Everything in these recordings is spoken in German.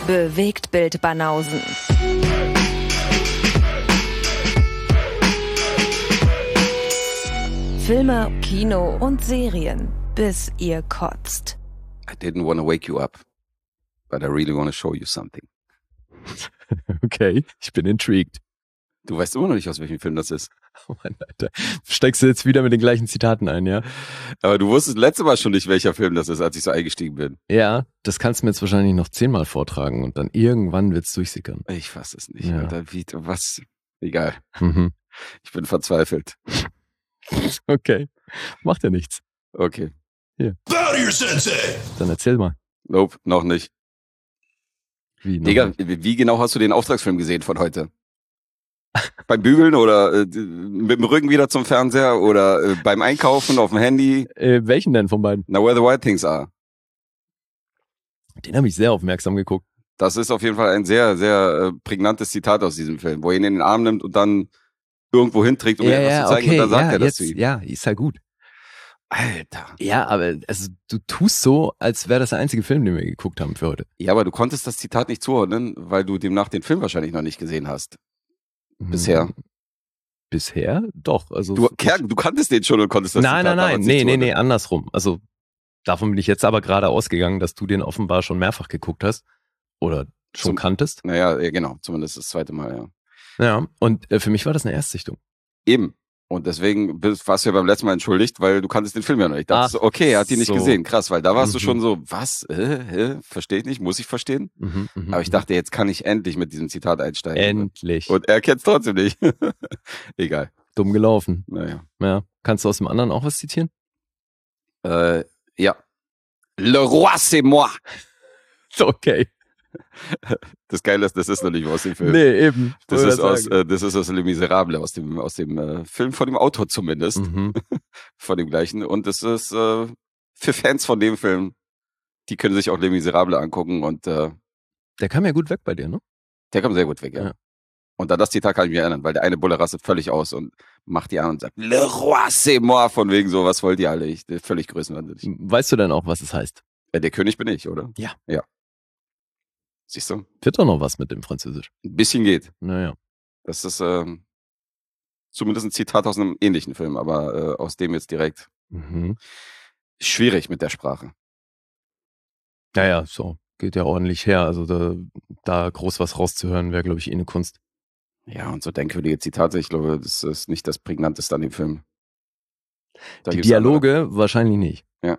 Bewegtbild Banausen. Filme, Kino und Serien, bis ihr kotzt. I didn't want to wake you up, but I really want to show you something. Okay, ich bin intrigued. Du weißt immer noch nicht, aus welchem Film das ist. Oh Mann, Alter. Steigst du jetzt wieder mit den gleichen Zitaten ein, ja? Aber du wusstest letztes Mal schon nicht, welcher Film das ist, als ich so eingestiegen bin. Ja, das kannst du mir jetzt wahrscheinlich noch 10-mal vortragen und dann irgendwann wird's durchsickern. Ich fass es nicht. Ja. Alter, was? Egal. Mhm. Ich bin verzweifelt. Okay, macht ja nichts. Okay. Hier. Claudia Sensei! Dann erzähl mal. Nope, noch nicht. Wie, noch Digga, nicht? wie genau hast du den Auftragsfilm gesehen von heute? Beim Bügeln oder mit dem Rücken wieder zum Fernseher oder beim Einkaufen auf dem Handy? Welchen denn von beiden? Now where the wild things are. Den habe ich sehr aufmerksam geguckt. Das ist auf jeden Fall ein sehr, sehr prägnantes Zitat aus diesem Film, wo er ihn in den Arm nimmt und dann irgendwo hinträgt, um mir etwas zu zeigen, und dann sagt er das zu ihm. Ja, ist ja gut. Alter. Ja, aber also, du tust so, als wäre das der einzige Film, den wir geguckt haben für heute. Ja, aber du konntest das Zitat nicht zuordnen, weil du demnach den Film wahrscheinlich noch nicht gesehen hast. Bisher. Bisher? Doch. Also Du kanntest den schon und konntest das Nein, Zitat damals nicht nee, zuordnen. andersrum. Also davon bin ich jetzt aber gerade ausgegangen, dass du den offenbar schon mehrfach geguckt hast oder schon kanntest. Naja, genau, zumindest das zweite Mal, ja. Ja, und für mich war das eine Erstsichtung. Eben. Und deswegen warst du ja beim letzten Mal entschuldigt, weil du kanntest den Film ja noch nicht. Ich dachte so, okay, er hat ihn nicht so. gesehen. Krass, weil da warst du schon so, was? Verstehe ich nicht? Muss ich verstehen? Aber ich dachte, jetzt kann ich endlich mit diesem Zitat einsteigen. Endlich. Und er kennt es trotzdem nicht. Egal. Dumm gelaufen. Naja. Ja. Kannst du aus dem anderen auch was zitieren? Ja. Le roi, c'est moi. Okay. Das Geile ist, das ist noch nicht aus dem Film. Nee, eben. Das ist aus Les Miserables, aus dem Film von dem Autor zumindest. Von dem gleichen. Und das ist für Fans von dem Film, die können sich auch Les Miserables angucken und der kam ja gut weg bei dir, ne? der kam sehr gut weg, ja. Und an das Zitat kann ich mich erinnern, weil der eine Bulle rastet völlig aus und macht die an und sagt, Le roi, c'est moi, von wegen so, was wollt ihr alle? Völlig größenwahnsinnig. Weißt du denn auch, was es heißt? Der König bin ich, oder? Ja. Ja. Siehst du? Wird doch noch was mit dem Französisch. Ein bisschen geht. Naja. Das ist zumindest ein Zitat aus einem ähnlichen Film, aber aus dem jetzt direkt schwierig mit der Sprache. Naja, so. Geht ja ordentlich her. Also da groß was rauszuhören, wäre, glaube ich, eine Kunst. Ja, und so denkwürdige Zitate, ich glaube, das ist nicht das Prägnanteste an dem Film. Da Die gibt's Dialoge wahrscheinlich nicht. Ja.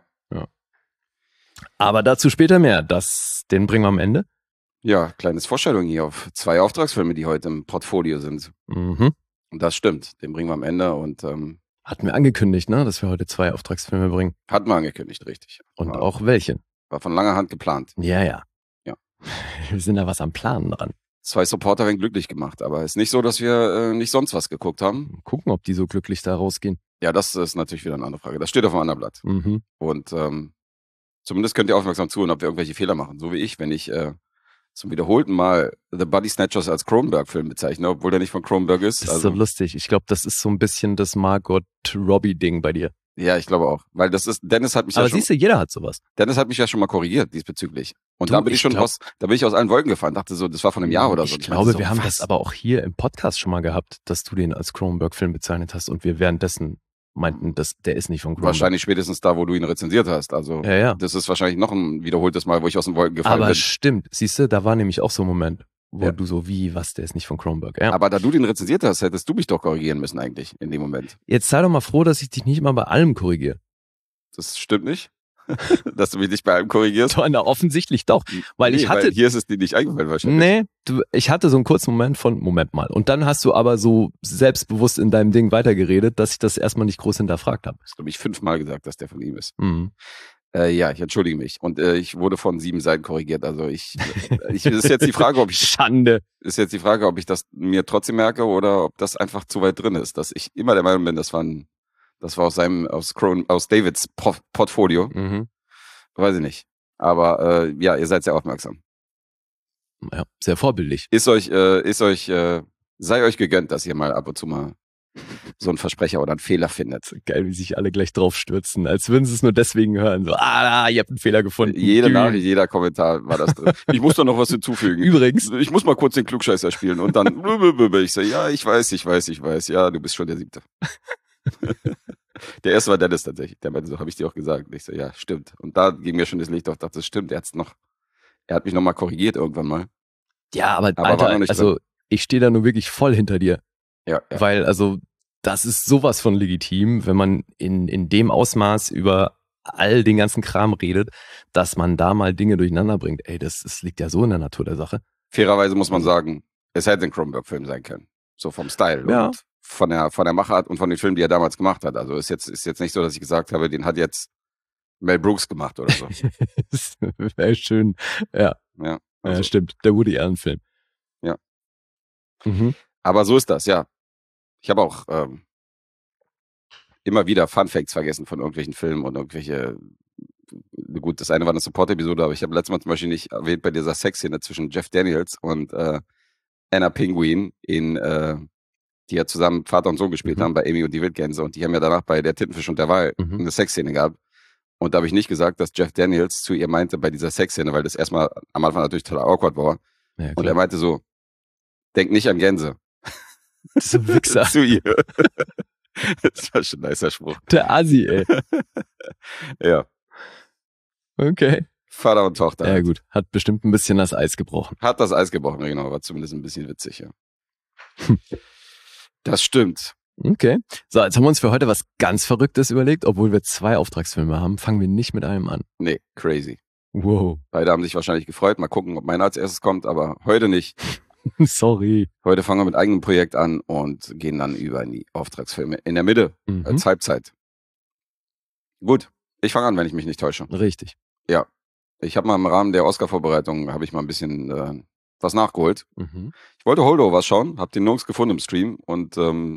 Aber dazu später mehr. Den bringen wir am Ende. Ja, kleines Vorstellung hier auf 2 Auftragsfilme, die heute im Portfolio sind. Mhm. Und das stimmt, den bringen wir am Ende und Hatten wir angekündigt, ne, dass wir heute 2 Auftragsfilme bringen. hatten wir angekündigt, richtig. Und auch welche. War von langer Hand geplant. Ja. Ja. Wir sind da was am Planen dran. 2 Supporter werden glücklich gemacht, aber ist nicht so, dass wir nicht sonst was geguckt haben. Gucken, ob die so glücklich da rausgehen. Ja, das ist natürlich wieder eine andere Frage. Das steht auf einem anderen Blatt. Mhm. Und zumindest könnt ihr aufmerksam zuhören, ob wir irgendwelche Fehler machen. So wie ich, wenn ich zum wiederholten Mal The Body Snatchers als Cronenberg-Film bezeichne, obwohl der nicht von Cronenberg ist. Das ist so lustig. Ich glaube, das ist so ein bisschen das Margot Robbie-Ding bei dir. Ja, ich glaube auch. Weil Dennis hat mich Aber siehst du, jeder hat sowas. Dennis hat mich ja schon mal korrigiert diesbezüglich. Und Du, da bin ich da bin ich aus allen Wolken gefallen. Dachte so, das war von einem Jahr oder so. Ich glaube, wir haben das aber auch hier im Podcast schon mal gehabt, dass du den als Cronenberg-Film bezeichnet hast und wir währenddessen meinten, der ist nicht von Cronenberg. Wahrscheinlich spätestens da, wo du ihn rezensiert hast. Also Ja. das ist wahrscheinlich noch ein wiederholtes Mal, wo ich aus den Wolken gefallen Aber bin. stimmt, siehst du, da war nämlich auch so ein Moment, wo Ja. du so, der ist nicht von Cronenberg. Ja. Aber da du den rezensiert hast, hättest du mich doch korrigieren müssen eigentlich in dem Moment. Jetzt sei doch mal froh, dass ich dich nicht mal bei allem korrigiere. Das stimmt nicht, dass du mich nicht bei allem korrigierst. Doch, na, offensichtlich doch. Weil ich hatte. hier ist es dir nicht eingefallen wahrscheinlich. Ich hatte so einen kurzen Moment von, Moment mal. Und dann hast du aber so selbstbewusst in deinem Ding weitergeredet, dass ich das erstmal nicht groß hinterfragt habe. Das habe ich 5-mal gesagt, dass der von ihm ist. Mhm. Ja, ich entschuldige mich. Und ich wurde von 7 Seiten korrigiert. Also ist jetzt die Frage, ob Schande. ist jetzt die Frage, ob ich das mir trotzdem merke oder ob das einfach zu weit drin ist. Dass ich immer der Meinung bin, das war aus Davids Portfolio. Mhm. Weiß ich nicht. Aber ja, ihr seid sehr aufmerksam. Ja, sehr vorbildlich. Sei euch gegönnt, dass ihr mal ab und zu mal so ein Versprecher oder einen Fehler findet. Geil, wie sich alle gleich drauf stürzen, als würden sie es nur deswegen hören. So, ihr habt einen Fehler gefunden. Jede Nachricht, jeder Kommentar war das drin. Ich muss doch noch was hinzufügen. Übrigens. Ich muss mal kurz den Klugscheißer spielen und dann ich so, ja, ich weiß. Ja, du bist schon der 7. Der erste war Dennis tatsächlich. Der meinte so, habe ich dir auch gesagt. Und ich so, ja, stimmt. Und da ging mir schon das Licht auf, dachte, das stimmt. Er hat mich nochmal korrigiert irgendwann mal. Ja, aber war Alter, noch nicht also ich stehe da nur wirklich voll hinter dir. Ja. Weil, also, das ist sowas von legitim, wenn man in dem Ausmaß über all den ganzen Kram redet, dass man da mal Dinge durcheinander bringt. Ey, das liegt ja so in der Natur der Sache. Fairerweise muss man sagen, es hätte ein Cronenberg-Film sein können. So vom Style und von der Machart und von den Filmen, die er damals gemacht hat. Also ist jetzt nicht so, dass ich gesagt habe, den hat jetzt Mel Brooks gemacht oder so. Das wäre schön. Ja, stimmt. Der Woody Allen-Film. Ja. Mhm. Aber so ist das, ja. Ich habe auch immer wieder Fun Facts vergessen von irgendwelchen Filmen und irgendwelche, gut, das eine war eine Support-Episode, aber ich habe letztes Mal zum Beispiel nicht erwähnt bei dieser Sexszene zwischen Jeff Daniels und Anna Penguin, die ja zusammen Vater und Sohn gespielt haben bei Amy und die Wildgänse, und die haben ja danach bei Der Tintenfisch und der Wal eine Sexszene gehabt. Und da habe ich nicht gesagt, dass Jeff Daniels zu ihr meinte bei dieser Sexszene, weil das erstmal am Anfang natürlich total awkward war. Ja, und er meinte so, denk nicht an Gänse. Das ist ein Wichser. Zu ihr. Das war schon ein nicer Spruch. Der Assi, ey. Ja. Okay. Vater und Tochter. Ja, gut. Hat bestimmt ein bisschen das Eis gebrochen. Hat das Eis gebrochen, genau. War zumindest ein bisschen witzig, ja. Das stimmt. Okay. So, jetzt haben wir uns für heute was ganz Verrücktes überlegt. Obwohl wir 2 Auftragsfilme haben, fangen wir nicht mit einem an. Nee, crazy. Wow. Beide haben sich wahrscheinlich gefreut. Mal gucken, ob meiner als erstes kommt, aber heute nicht. Sorry. Heute fangen wir mit eigenem Projekt an und gehen dann über in die Auftragsfilme in der Mitte, als Halbzeit. Gut, ich fange an, wenn ich mich nicht täusche. Richtig. Ja, ich habe mal im Rahmen der Oscar-Vorbereitung, habe ich mal ein bisschen was nachgeholt. Ich wollte Holdovers schauen, habe den nirgends gefunden im Stream und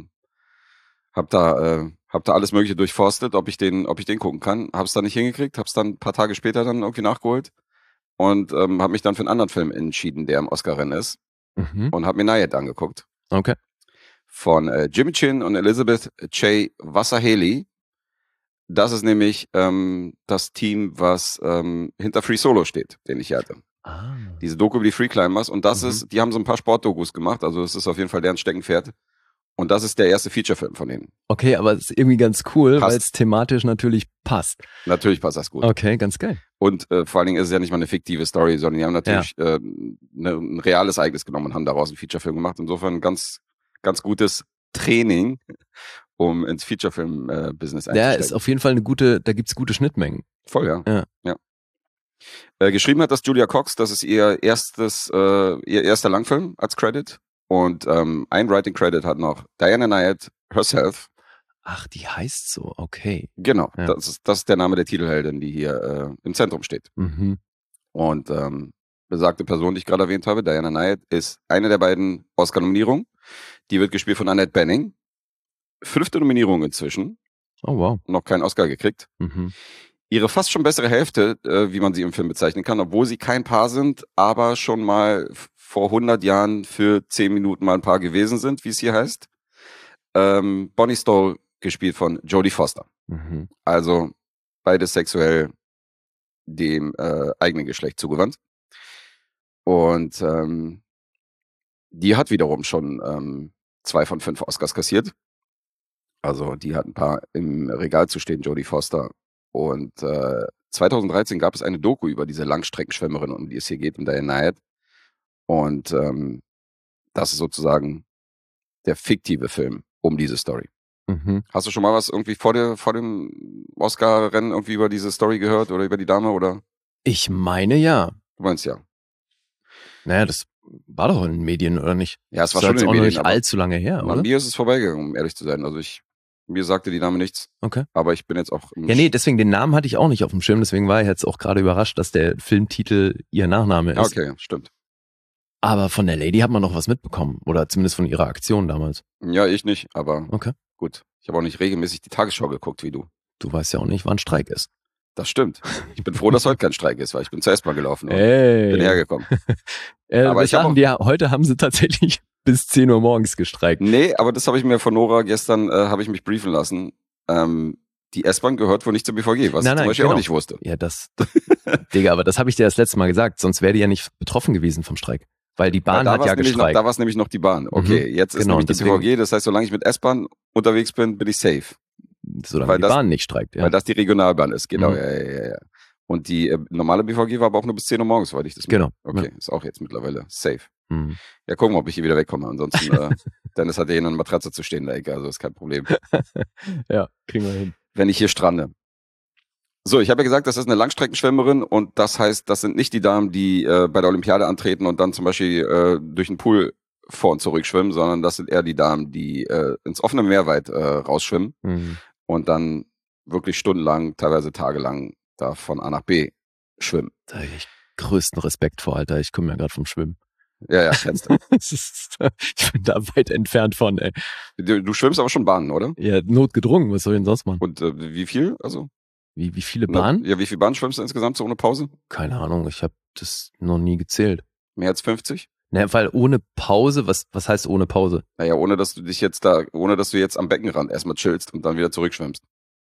habe da alles Mögliche durchforstet, ob ich den gucken kann. Habe es dann nicht hingekriegt, habe es dann ein paar Tage später dann irgendwie nachgeholt und habe mich dann für einen anderen Film entschieden, der im Oscar-Rennen ist. Und habe mir Nayed angeguckt. Okay. Von Jimmy Chin und Elizabeth Che Wasaheli. Das ist nämlich das Team, was hinter Free Solo steht, den ich hier hatte. Diese Doku über die Free Climbers. Und das ist, die haben so ein paar Sportdokus gemacht. Also es ist auf jeden Fall deren Steckenpferd. Und das ist der erste Featurefilm von denen. Okay, aber es ist irgendwie ganz cool, weil es thematisch natürlich passt. Natürlich passt das gut. Okay, ganz geil. Und vor allen Dingen ist es ja nicht mal eine fiktive Story, sondern die haben natürlich ein reales Ereignis genommen und haben daraus einen Featurefilm gemacht. Insofern ein ganz, ganz gutes Training, um ins Featurefilm-Business einzusteigen. Ja, ist auf jeden Fall da gibt's gute Schnittmengen. Voll, ja. Geschrieben hat das Julia Cox, das ist ihr erster Langfilm als Credit. Und ein Writing-Credit hat noch Diana Nayed herself. Ach, die heißt so, okay. Genau, das ist der Name der Titelheldin, die hier im Zentrum steht. Und besagte Person, die ich gerade erwähnt habe, Diana Nayed, ist eine der beiden Oscar-Nominierungen. Die wird gespielt von Annette Bening. 5. Nominierung inzwischen. Oh, wow. Noch keinen Oscar gekriegt. Ihre fast schon bessere Hälfte, wie man sie im Film bezeichnen kann, obwohl sie kein Paar sind, aber schon mal vor 100 Jahren für 10 Minuten mal ein Paar gewesen sind, wie es hier heißt. Bonnie Stoll, gespielt von Jodie Foster. Also beides sexuell dem eigenen Geschlecht zugewandt. Und die hat wiederum schon 2 von 5 Oscars kassiert. Also die hat ein paar im Regal zu stehen, Jodie Foster. Und 2013 gab es eine Doku über diese Langstreckenschwimmerin, um die es hier geht, um Diana Nayed. Und das ist sozusagen der fiktive Film um diese Story. Hast du schon mal was irgendwie vor dem Oscar-Rennen irgendwie über diese Story gehört oder über die Dame, oder? Ich meine ja. Du meinst ja. Naja, das war doch in den Medien, oder nicht? Ja, es war das schon in den auch Medien. Nicht allzu lange her, oder? An mir ist es vorbeigegangen, um ehrlich zu sein. Also mir sagte die Dame nichts. Okay. Aber ich bin jetzt auch... Ja, nee, deswegen, den Namen hatte ich auch nicht auf dem Schirm, deswegen war ich jetzt auch gerade überrascht, dass der Filmtitel ihr Nachname ist. Okay, stimmt. Aber von der Lady hat man noch was mitbekommen. Oder zumindest von ihrer Aktion damals. Ja, ich nicht, aber okay. Gut. Ich habe auch nicht regelmäßig die Tagesschau geguckt, wie du. Du weißt ja auch nicht, wann Streik ist. Das stimmt. Ich bin froh, dass heute kein Streik ist, weil ich bin zur S-Bahn gelaufen und bin hergekommen. Aber heute haben sie tatsächlich bis 10 Uhr morgens gestreikt. Nee, aber das habe ich mir von Nora gestern, habe ich mich briefen lassen. Die S-Bahn gehört wohl nicht zur BVG, was ich zum Beispiel auch nicht wusste. Ja, Digga, aber das habe ich dir das letzte Mal gesagt, sonst wäre die ja nicht betroffen gewesen vom Streik. Weil die Bahn hat ja gestreikt. Da war es nämlich noch die Bahn. Okay, jetzt ist nämlich die BVG, das heißt, solange ich mit S-Bahn unterwegs bin, bin ich safe. Solange die Bahn nicht streikt, ja. Weil das die Regionalbahn ist, genau, ja. Und die normale BVG war aber auch nur bis 10 Uhr morgens, soweit ich das Genau. Okay, ist auch jetzt mittlerweile safe. Ja, gucken wir, ob ich hier wieder wegkomme. Ansonsten, Dennis hat ja hier eine Matratze zu stehen in der Ecke, also ist kein Problem. Ja, kriegen wir hin. Wenn ich hier strande. So, ich habe ja gesagt, das ist eine Langstreckenschwimmerin und das heißt, das sind nicht die Damen, die bei der Olympiade antreten und dann zum Beispiel durch den Pool vor und zurück schwimmen, sondern das sind eher die Damen, die ins offene Meer weit rausschwimmen und dann wirklich stundenlang, teilweise tagelang da von A nach B schwimmen. Da habe ich größten Respekt vor, Alter. Ich komme ja gerade vom Schwimmen. Ja, kennst du. Ich bin da weit entfernt von, ey. Du schwimmst aber schon Bahnen, oder? Ja, notgedrungen. Was soll ich denn sonst machen? Und wie viel? Also? Wie viele Bahnen? Ja, wie viele Bahnen schwimmst du insgesamt so ohne Pause? Keine Ahnung, ich habe das noch nie gezählt. Mehr als 50? Naja, weil ohne Pause, was heißt ohne Pause? Naja, ohne dass du jetzt am Beckenrand erstmal chillst und dann wieder zurückschwimmst.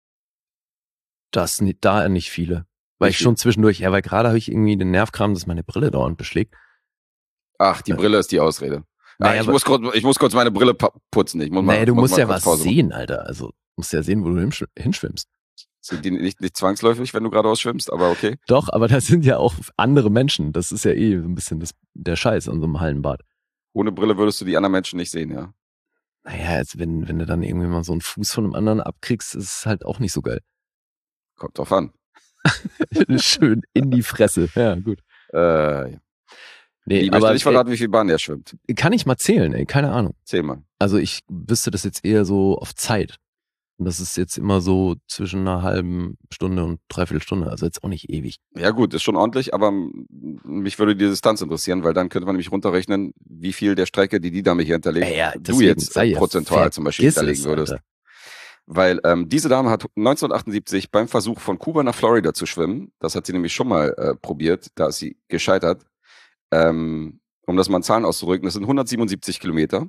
Da nicht viele. Weil ich schon zwischendurch, weil gerade habe ich irgendwie den Nervkram, dass meine Brille dauernd beschlägt. Ach, die Brille ist die Ausrede. Naja, ich muss kurz meine Brille putzen. Du musst ja was sehen, Alter. Also, musst ja sehen, wo du hinschwimmst. Sind die nicht zwangsläufig, wenn du geradeaus schwimmst, aber okay. Doch, aber das sind ja auch andere Menschen. Das ist ja so ein bisschen der Scheiß an so einem Hallenbad. Ohne Brille würdest du die anderen Menschen nicht sehen, ja? Naja, jetzt, wenn du dann irgendwie mal so einen Fuß von einem anderen abkriegst, ist es halt auch nicht so geil. Kommt drauf an. Schön in die Fresse. Ja, gut. Ja. Nee, ich möchte nicht verraten, wie viel Bahn er schwimmt. Kann ich mal zählen, ey, keine Ahnung. Zähl mal. Also ich wüsste das jetzt eher so auf Zeit. Und das ist jetzt immer so zwischen einer halben Stunde und 3/4 Stunde, also jetzt auch nicht ewig. Ja gut, ist schon ordentlich, aber mich würde die Distanz interessieren, weil dann könnte man nämlich runterrechnen, wie viel der Strecke, die Dame hier hinterlegt, du jetzt prozentual zum Beispiel hinterlegen würdest. Alter. Weil diese Dame hat 1978 beim Versuch von Kuba nach Florida zu schwimmen, das hat sie nämlich schon mal probiert, da ist sie gescheitert, um das mal in Zahlen auszudrücken, das sind 177 Kilometer.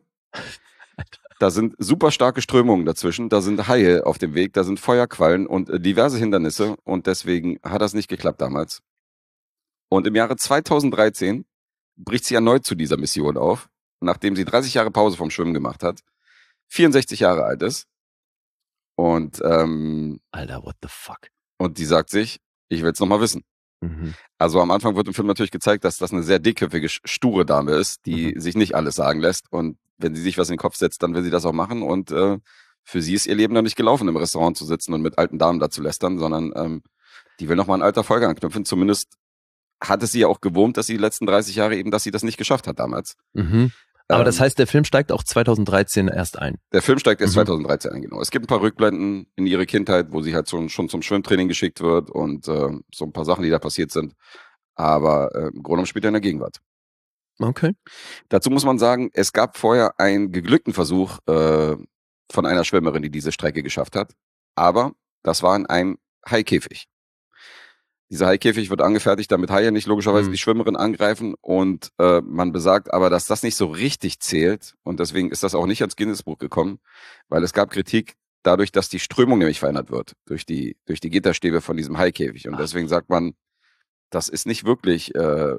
Da sind super starke Strömungen dazwischen, da sind Haie auf dem Weg, da sind Feuerquallen und diverse Hindernisse und deswegen hat das nicht geklappt damals. Und im Jahre 2013 bricht sie erneut zu dieser Mission auf, nachdem sie 30 Jahre Pause vom Schwimmen gemacht hat, 64 Jahre alt ist und Alter, what the fuck? Und die sagt sich, ich will es nochmal wissen. Also am Anfang wird im Film natürlich gezeigt, dass das eine sehr dickköpfige, sture Dame ist, die sich nicht alles sagen lässt und wenn sie sich was in den Kopf setzt, dann will sie das auch machen und für sie ist ihr Leben noch nicht gelaufen, im Restaurant zu sitzen und mit alten Damen da zu lästern, sondern die will nochmal an alter Folge anknüpfen. Zumindest hat es sie ja auch gewurmt, dass sie die letzten 30 Jahre eben, dass sie das nicht geschafft hat damals. Aber das heißt, der Film steigt auch 2013 erst ein? Der Film steigt erst 2013 ein, genau. Es gibt ein paar Rückblenden in ihre Kindheit, wo sie halt schon zum Schwimmtraining geschickt wird und so ein paar Sachen, die da passiert sind. Aber im Grunde genommen spielt er in der Gegenwart. Okay. Dazu muss man sagen, es gab vorher einen geglückten Versuch von einer Schwimmerin, die diese Strecke geschafft hat. Aber das war in einem Haikäfig. Dieser Haikäfig wird angefertigt, damit Haie nicht logischerweise die Schwimmerin angreifen und man besagt aber, dass das nicht so richtig zählt und deswegen ist das auch nicht ans Guinness-Buch gekommen, weil es gab Kritik dadurch, dass die Strömung nämlich verändert wird durch die Gitterstäbe von diesem Haikäfig und deswegen sagt man, das ist nicht wirklich, es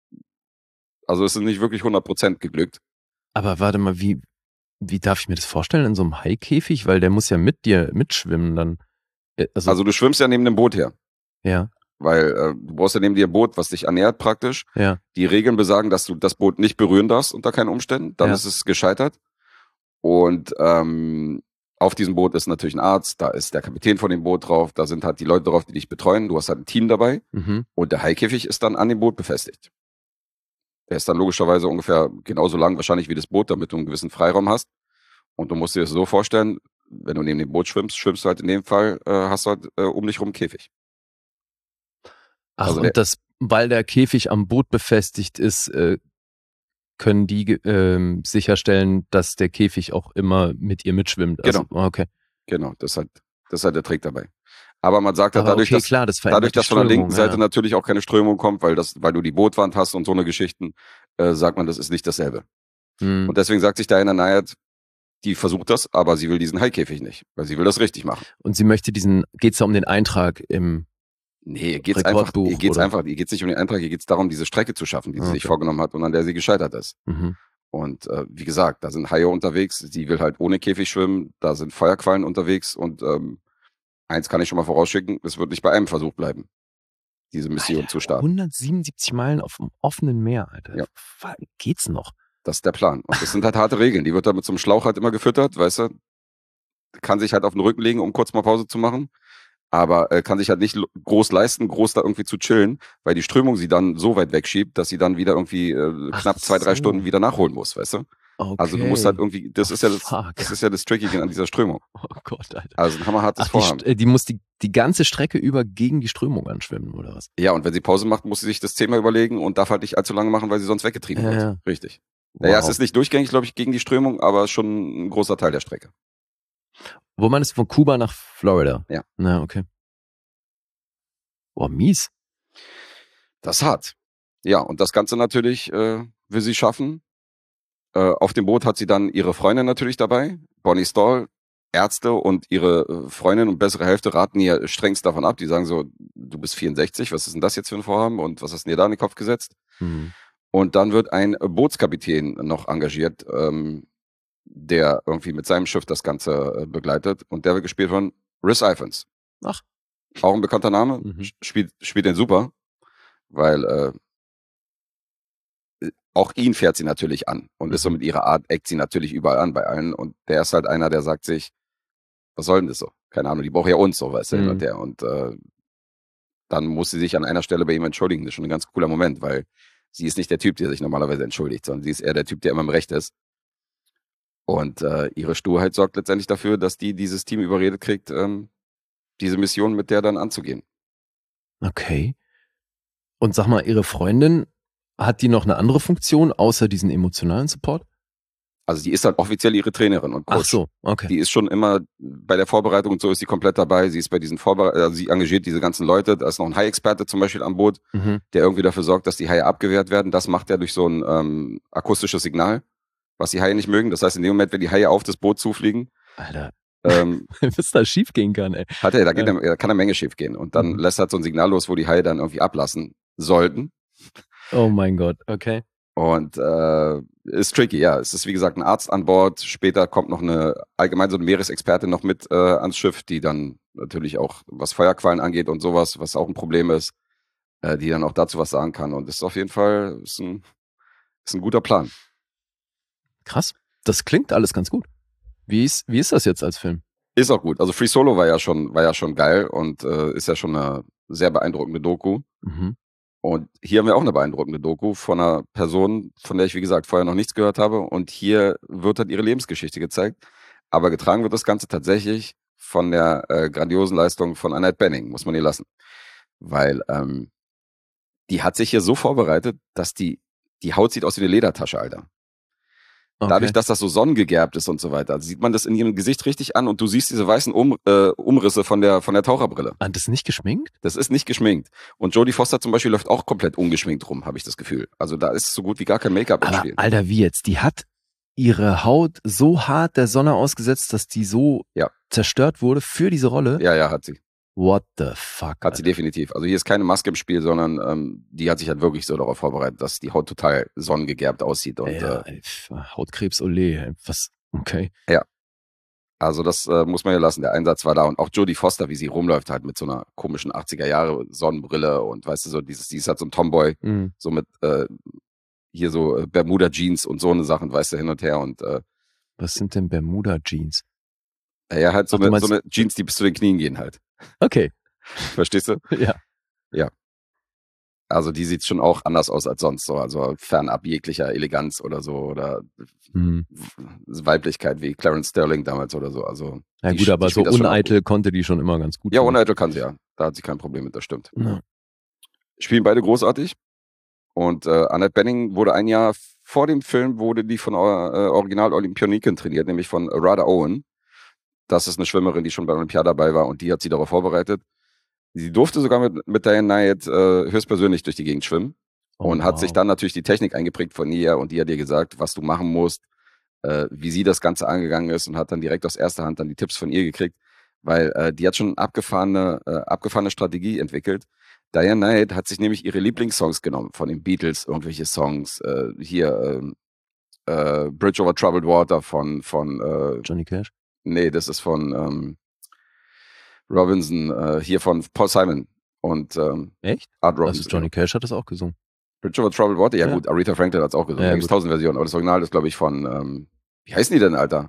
ist nicht wirklich 100% geglückt. Aber warte mal, wie darf ich mir das vorstellen in so einem Haikäfig, weil der muss ja mit dir mitschwimmen dann. Also du schwimmst ja neben dem Boot her. Ja. Weil du brauchst ja neben dir ein Boot, was dich ernährt praktisch. Ja. Die Regeln besagen, dass du das Boot nicht berühren darfst unter keinen Umständen. Dann ist es gescheitert. Und auf diesem Boot ist natürlich ein Arzt, da ist der Kapitän von dem Boot drauf, da sind halt die Leute drauf, die dich betreuen. Du hast halt ein Team dabei. Und der Haikäfig ist dann an dem Boot befestigt. Der ist dann logischerweise ungefähr genauso lang wahrscheinlich wie das Boot, damit du einen gewissen Freiraum hast. Und du musst dir das so vorstellen, wenn du neben dem Boot schwimmst du halt in dem Fall, hast du halt um dich rum einen Käfig. Ach, also und weil der Käfig am Boot befestigt ist, können die sicherstellen, dass der Käfig auch immer mit ihr mitschwimmt. Also, genau. Okay. Genau, das ist halt der Trick dabei. Aber man sagt halt, dadurch, dass von der linken Seite natürlich auch keine Strömung kommt, weil du die Bootwand hast und so eine Geschichten, sagt man, das ist nicht dasselbe. Und deswegen sagt sich Diana Nyad, die versucht das, aber sie will diesen Haikäfig nicht, weil sie will das richtig machen. Und sie möchte geht's da um den Eintrag im Nee, ihr geht's nicht um den Eintrag, hier geht's darum, diese Strecke zu schaffen, die sie sich vorgenommen hat und an der sie gescheitert ist. Und wie gesagt, da sind Haie unterwegs, sie will halt ohne Käfig schwimmen, da sind Feuerquallen unterwegs und eins kann ich schon mal vorausschicken, es wird nicht bei einem Versuch bleiben, diese Mission zu starten. 177 Meilen auf dem offenen Meer, Alter. Ja. Geht's noch? Das ist der Plan. Und das sind halt harte Regeln. Die wird da mit so einem Schlauch halt immer gefüttert, weißt du? Kann sich halt auf den Rücken legen, um kurz mal Pause zu machen. Aber kann sich halt nicht groß leisten, groß da irgendwie zu chillen, weil die Strömung sie dann so weit wegschiebt, dass sie dann wieder irgendwie knapp 2-3 Stunden wieder nachholen muss, weißt du? Okay. Also du musst halt irgendwie, das ist ja das Trickige an dieser Strömung. Oh Gott, Alter. Also ein hammerhartes Vorhaben. Die muss die ganze Strecke über gegen die Strömung anschwimmen, oder was? Ja, und wenn sie Pause macht, muss sie sich das 10-mal überlegen und darf halt nicht allzu lange machen, weil sie sonst weggetrieben wird. Ja. Richtig. Wow. Naja, es ist nicht durchgängig, glaube ich, gegen die Strömung, aber schon ein großer Teil der Strecke. Wo man ist von Kuba nach Florida? Ja. Na, okay. Boah, mies. Das ist hart. Ja, und das Ganze natürlich will sie schaffen. Auf dem Boot hat sie dann ihre Freundin natürlich dabei, Bonnie Stall. Ärzte und ihre Freundin und bessere Hälfte raten ihr strengst davon ab. Die sagen so, du bist 64, was ist denn das jetzt für ein Vorhaben und was hast du dir da in den Kopf gesetzt? Und dann wird ein Bootskapitän noch engagiert, der irgendwie mit seinem Schiff das Ganze begleitet. Und der wird gespielt von Rhys Ifans. Ach. Auch ein bekannter Name. Spielt den super, weil auch ihn fährt sie natürlich an. Und ist so mit ihrer Art, eckt sie natürlich überall an bei allen. Und der ist halt einer, der sagt sich, was soll denn das so? Keine Ahnung, die braucht ja uns so, weißt du, und der. Und dann muss sie sich an einer Stelle bei ihm entschuldigen. Das ist schon ein ganz cooler Moment, weil sie ist nicht der Typ, der sich normalerweise entschuldigt, sondern sie ist eher der Typ, der immer im Recht ist. Und ihre Sturheit sorgt letztendlich dafür, dass dieses Team überredet kriegt, diese Mission mit der dann anzugehen. Okay. Und sag mal, ihre Freundin, hat die noch eine andere Funktion, außer diesen emotionalen Support? Also die ist halt offiziell ihre Trainerin und Coach. Ach so, okay. Die ist schon immer bei der Vorbereitung und so ist sie komplett dabei. Sie ist bei diesen sie engagiert diese ganzen Leute. Da ist noch ein Hai-Experte zum Beispiel an Bord, der irgendwie dafür sorgt, dass die Haie abgewehrt werden. Das macht er durch so ein akustisches Signal, was die Haie nicht mögen. Das heißt, in dem Moment, wenn die Haie auf das Boot zufliegen, Alter, was da schief gehen kann, ey. Da kann eine Menge schief gehen. Und dann lässt halt so ein Signal los, wo die Haie dann irgendwie ablassen sollten. Oh mein Gott, okay. Und ist tricky, ja. Es ist wie gesagt ein Arzt an Bord. Später kommt noch allgemein so eine Meeresexpertin noch mit ans Schiff, die dann natürlich auch, was Feuerquallen angeht und sowas, was auch ein Problem ist, die dann auch dazu was sagen kann. Und das ist auf jeden Fall ist ein guter Plan. Krass. Das klingt alles ganz gut. Wie ist das jetzt als Film? Ist auch gut. Also Free Solo war ja schon geil und ist ja schon eine sehr beeindruckende Doku. Und hier haben wir auch eine beeindruckende Doku von einer Person, von der ich, wie gesagt, vorher noch nichts gehört habe. Und hier wird halt ihre Lebensgeschichte gezeigt. Aber getragen wird das Ganze tatsächlich von der grandiosen Leistung von Annette Bening, muss man ihr lassen. Weil die hat sich hier so vorbereitet, dass die Haut sieht aus wie eine Ledertasche, Alter. Okay. Dadurch, dass das so sonnengegerbt ist und so weiter, sieht man das in ihrem Gesicht richtig an und du siehst diese weißen Umrisse von der Taucherbrille. Ah, das ist nicht geschminkt? Das ist nicht geschminkt. Und Jodie Foster zum Beispiel läuft auch komplett ungeschminkt rum, habe ich das Gefühl. Also da ist so gut wie gar kein Make-up im Spiel. Alter, wie jetzt? Die hat ihre Haut so hart der Sonne ausgesetzt, dass die so zerstört wurde für diese Rolle? Ja, hat sie. What the fuck? Hat sie definitiv. Also hier ist keine Maske im Spiel, sondern die hat sich halt wirklich so darauf vorbereitet, dass die Haut total sonnengegerbt aussieht. Und, Hautkrebs, ole, was? Okay. Ja. Also das muss man ja lassen. Der Einsatz war da. Und auch Jodie Foster, wie sie rumläuft halt mit so einer komischen 80er-Jahre Sonnenbrille und weißt du, so die ist halt so ein Tomboy, so mit hier so Bermuda-Jeans und so eine Sachen, weißt du, hin und her. Und was sind denn Bermuda-Jeans? Ja, halt so eine Jeans, die bis zu den Knien gehen halt. Okay. Verstehst du? Ja. Ja. Also die sieht schon auch anders aus als sonst so, also fernab jeglicher Eleganz oder so oder Weiblichkeit wie Clarence Sterling damals oder so. Also ja gut, aber so uneitel konnte die schon immer ganz gut. Ja, uneitel kann sie ja. Da hat sie kein Problem mit, das stimmt. Ja. Spielen beide großartig. Und Annette Bening wurde ein Jahr vor dem Film, wurde die von Original-Olympioniken trainiert, nämlich von Rada Owen. Das ist eine Schwimmerin, die schon bei Olympia dabei war und die hat sie darauf vorbereitet. Sie durfte sogar mit Diana Nyad höchstpersönlich durch die Gegend schwimmen. und hat sich dann natürlich die Technik eingeprägt von ihr und die hat dir gesagt, was du machen musst, wie sie das Ganze angegangen ist und hat dann direkt aus erster Hand dann die Tipps von ihr gekriegt, weil die hat schon abgefahrene Strategie entwickelt. Diane Knight hat sich nämlich ihre Lieblingssongs genommen von den Beatles, irgendwelche Songs, Bridge Over Troubled Water von Johnny Cash? Nee, das ist von Robinson, hier von Paul Simon und Echt? Art Robinson. Also Johnny Cash hat das auch gesungen. Bridge Over Troubled Water? Ja gut, Aretha Franklin hat es auch gesungen. Da gibt es 1000 Versionen, aber das Original ist, glaube ich, von, wie heißen die denn, Alter?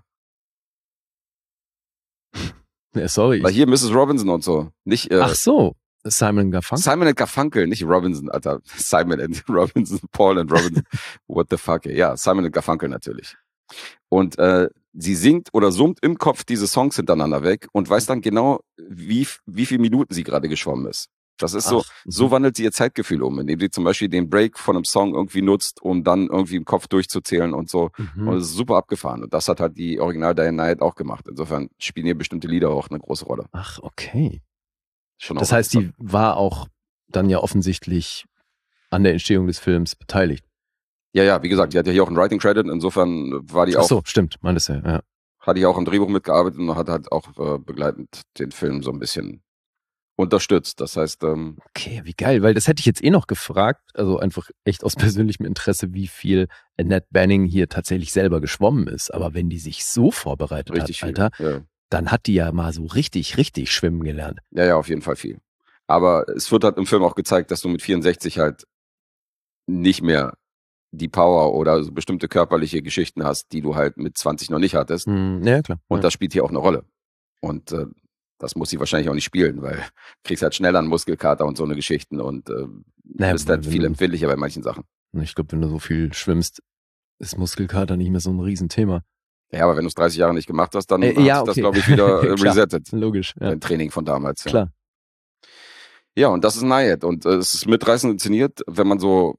Ja, sorry. Weil hier Mrs. Robinson und so. Nicht, ach so, Simon Garfunkel? Simon and Garfunkel, nicht Robinson, Alter. Simon and Robinson, Paul and Robinson. What the fuck? Ja, Simon and Garfunkel natürlich. Und sie singt oder summt im Kopf diese Songs hintereinander weg und weiß dann genau, wie viele Minuten sie gerade geschwommen ist. Das ist so wandelt sie ihr Zeitgefühl um, indem sie zum Beispiel den Break von einem Song irgendwie nutzt, um dann irgendwie im Kopf durchzuzählen und so. Und das ist super abgefahren. Und das hat halt die Original Diane Knight auch gemacht. Insofern spielen hier bestimmte Lieder auch eine große Rolle. Ach, okay. Schon das heißt, die war auch dann ja offensichtlich an der Entstehung des Films beteiligt. Ja, wie gesagt, die hat ja hier auch einen Writing Credit, insofern war die auch. Ach so, stimmt, meintest du, ja. Hatte ich auch am Drehbuch mitgearbeitet und hat halt auch begleitend den Film so ein bisschen unterstützt. Das heißt, okay, wie geil, weil das hätte ich jetzt noch gefragt, also einfach echt aus persönlichem Interesse, wie viel Annette Bening hier tatsächlich selber geschwommen ist. Aber wenn die sich so vorbereitet richtig hat, Alter, viel, dann hat die ja mal so richtig schwimmen gelernt. Ja, auf jeden Fall viel. Aber es wird halt im Film auch gezeigt, dass du mit 64 halt nicht mehr die Power oder so bestimmte körperliche Geschichten hast, die du halt mit 20 noch nicht hattest. Ja, klar. Und das spielt hier auch eine Rolle. Und das muss sie wahrscheinlich auch nicht spielen, weil du kriegst halt schneller einen Muskelkater und so eine Geschichten und bist halt viel empfindlicher bei manchen Sachen. Ich glaube, wenn du so viel schwimmst, ist Muskelkater nicht mehr so ein Riesenthema. Ja, aber wenn du es 30 Jahre nicht gemacht hast, dann hat sich das, glaube ich, wieder resettet. Logisch. Ja. Dein Training von damals. Ja. Klar. Ja, und das ist Nayed. Und es ist mitreißend inszeniert, wenn man so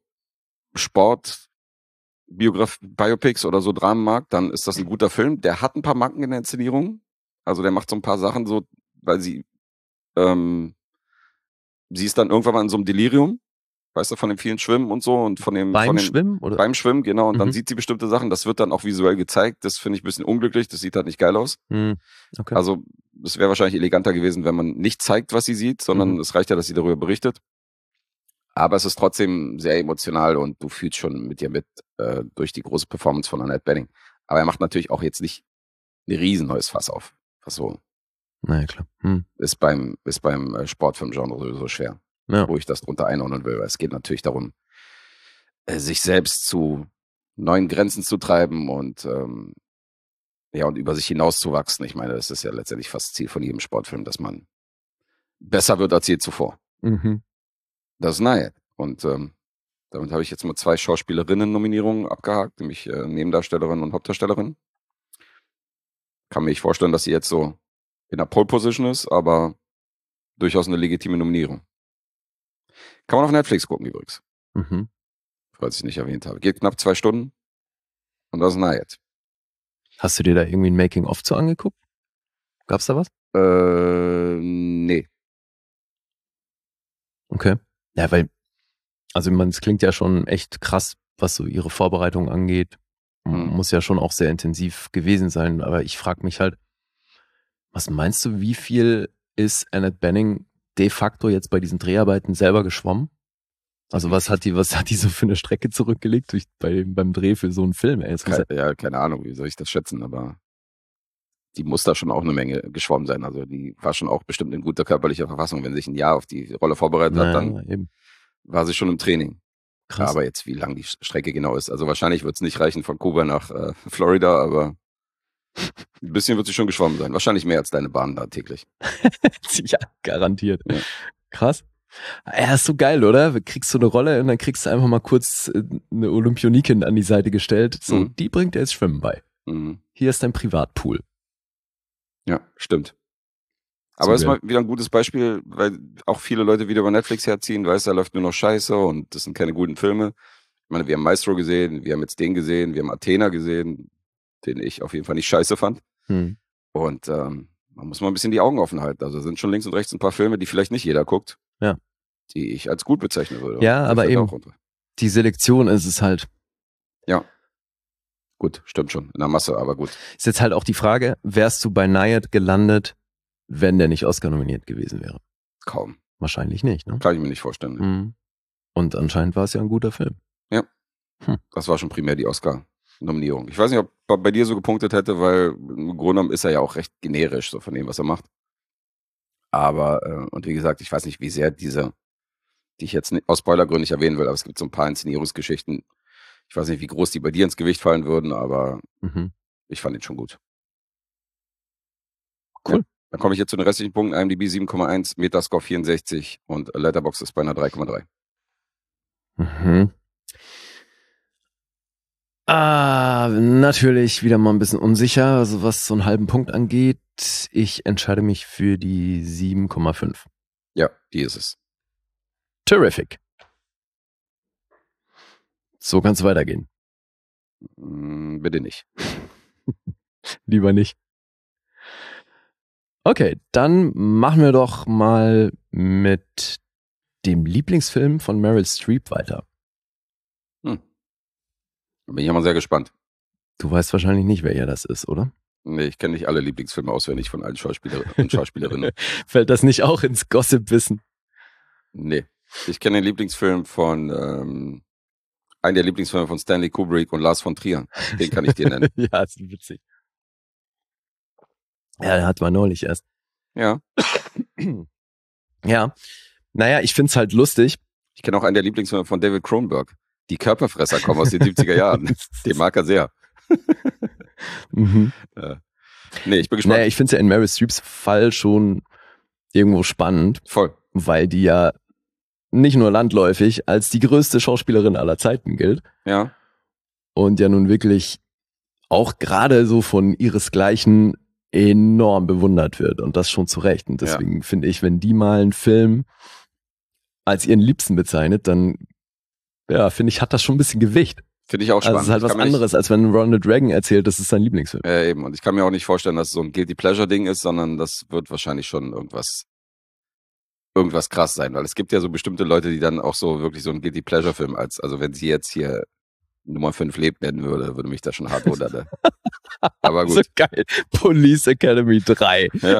Biopics oder so Dramen mag, dann ist das ein guter Film. Der hat ein paar Macken in der Inszenierung. Also der macht so ein paar Sachen so, weil sie ist dann irgendwann mal in so einem Delirium, weißt du, von dem vielen Schwimmen und so und Schwimmen? Oder? Beim Schwimmen, genau. Und dann sieht sie bestimmte Sachen. Das wird dann auch visuell gezeigt. Das finde ich ein bisschen unglücklich. Das sieht halt nicht geil aus. Okay. Also es wäre wahrscheinlich eleganter gewesen, wenn man nicht zeigt, was sie sieht, sondern es reicht ja, dass sie darüber berichtet. Aber es ist trotzdem sehr emotional und du fühlst schon mit ihr mit durch die große Performance von Annette Bening. Aber er macht natürlich auch jetzt nicht ein riesen neues Fass auf. Was so naja, klar. ist beim Sportfilmgenre sowieso schwer, wo ich das drunter einordnen will. Weil es geht natürlich darum, sich selbst zu neuen Grenzen zu treiben und und über sich hinauszuwachsen. Ich meine, das ist ja letztendlich fast Ziel von jedem Sportfilm, dass man besser wird als je zuvor. Das ist Nayed. Und damit habe ich jetzt mal 2 Schauspielerinnen-Nominierungen abgehakt, nämlich Nebendarstellerin und Hauptdarstellerin. Kann mir nicht vorstellen, dass sie jetzt so in der Pole-Position ist, aber durchaus eine legitime Nominierung. Kann man auf Netflix gucken übrigens. Falls ich nicht erwähnt habe. Geht knapp 2 Stunden und das ist Nayed. Hast du dir da irgendwie ein Making-of zu angeguckt? Gab's da was? Nee. Okay. Ja, weil, also es klingt ja schon echt krass, was so ihre Vorbereitung angeht. Muss ja schon auch sehr intensiv gewesen sein, aber ich frage mich halt, was meinst du, wie viel ist Annette Bening de facto jetzt bei diesen Dreharbeiten selber geschwommen? Also was hat die so für eine Strecke zurückgelegt beim Dreh für so einen Film? Keine Ahnung, wie soll ich das schätzen, aber die muss da schon auch eine Menge geschwommen sein. Also die war schon auch bestimmt in guter körperlicher Verfassung. Wenn sie sich ein Jahr auf die Rolle vorbereitet hat, dann war sie schon im Training. Krass. Aber jetzt, wie lang die Strecke genau ist. Also wahrscheinlich wird es nicht reichen von Kuba nach Florida, aber ein bisschen wird sie schon geschwommen sein. Wahrscheinlich mehr als deine Bahn da täglich. Ja, garantiert. Ja. Krass. Ja, ist so geil, oder? Kriegst du eine Rolle und dann kriegst du einfach mal kurz eine Olympionikin an die Seite gestellt. So, die bringt dir jetzt Schwimmen bei. Hier ist dein Privatpool. Ja, stimmt. Aber das ist mal wieder ein gutes Beispiel, weil auch viele Leute wieder über Netflix herziehen, weißt du, da läuft nur noch Scheiße und das sind keine guten Filme. Ich meine, wir haben Maestro gesehen, wir haben jetzt den gesehen, wir haben Athena gesehen, den ich auf jeden Fall nicht scheiße fand. Und man muss mal ein bisschen die Augen offen halten. Also sind schon links und rechts ein paar Filme, die vielleicht nicht jeder guckt, die ich als gut bezeichnen würde. Ja, aber eben, die Selektion ist es halt. Ja. Gut, stimmt schon. In der Masse, aber gut. Ist jetzt halt auch die Frage, wärst du bei Nayad gelandet, wenn der nicht Oscar nominiert gewesen wäre? Kaum. Wahrscheinlich nicht, ne? Kann ich mir nicht vorstellen. Mhm. Und anscheinend war es ja ein guter Film. Ja. Das war schon primär die Oscar-Nominierung. Ich weiß nicht, ob er bei dir so gepunktet hätte, weil im Grunde genommen ist er ja auch recht generisch, so von dem, was er macht. Aber, und wie gesagt, ich weiß nicht, wie sehr die ich jetzt nicht, aus Spoilergründen nicht erwähnen will, aber es gibt so ein paar Inszenierungsgeschichten. Ich weiß nicht, wie groß die bei dir ins Gewicht fallen würden, aber ich fand ihn schon gut. Cool. Ja, dann komme ich jetzt zu den restlichen Punkten. IMDb 7,1, Metascore 64 und Letterboxd ist bei einer 3,3. Natürlich wieder mal ein bisschen unsicher, also was so einen halben Punkt angeht. Ich entscheide mich für die 7,5. Ja, die ist es. Terrific. So kann es weitergehen. Bitte nicht. Lieber nicht. Okay, dann machen wir doch mal mit dem Lieblingsfilm von Meryl Streep weiter. Da bin ich mal sehr gespannt. Du weißt wahrscheinlich nicht, wer ja das ist, oder? Nee, ich kenne nicht alle Lieblingsfilme auswendig von allen Schauspielerinnen und Schauspielerinnen. Fällt das nicht auch ins Gossip-Wissen? Nee. Ich kenne den Lieblingsfilm von, einen der Lieblingsfilme von Stanley Kubrick und Lars von Trier. Den kann ich dir nennen. Ja, ist witzig. Ja, der hat man neulich erst. Ja. Ja. Naja, ich find's halt lustig. Ich kenne auch einen der Lieblingsfilme von David Cronenberg. Die Körperfresser kommen aus den 70er Jahren. Den mag er sehr. Nee, ich bin gespannt. Naja, ich finde es ja in Meryl Streeps Fall schon irgendwo spannend. Voll. Weil die ja nicht nur landläufig als die größte Schauspielerin aller Zeiten gilt. Ja. Und ja nun wirklich auch gerade so von ihresgleichen enorm bewundert wird. Und das schon zu Recht. Und deswegen finde ich, wenn die mal einen Film als ihren Liebsten bezeichnet, dann finde ich, hat das schon ein bisschen Gewicht. Finde ich auch spannend. Also es ist halt was anderes, als wenn Ronald Reagan erzählt, das ist sein Lieblingsfilm. Eben. Und ich kann mir auch nicht vorstellen, dass es so ein Guilty-Pleasure-Ding ist, sondern das wird wahrscheinlich schon irgendwas krass sein. Weil es gibt ja so bestimmte Leute, die dann auch so wirklich so ein Guilty-Pleasure-Film also wenn sie jetzt hier Nummer 5 lebt nennen würde mich das schon hart wundern. Aber gut. So geil. Police Academy 3. Ja.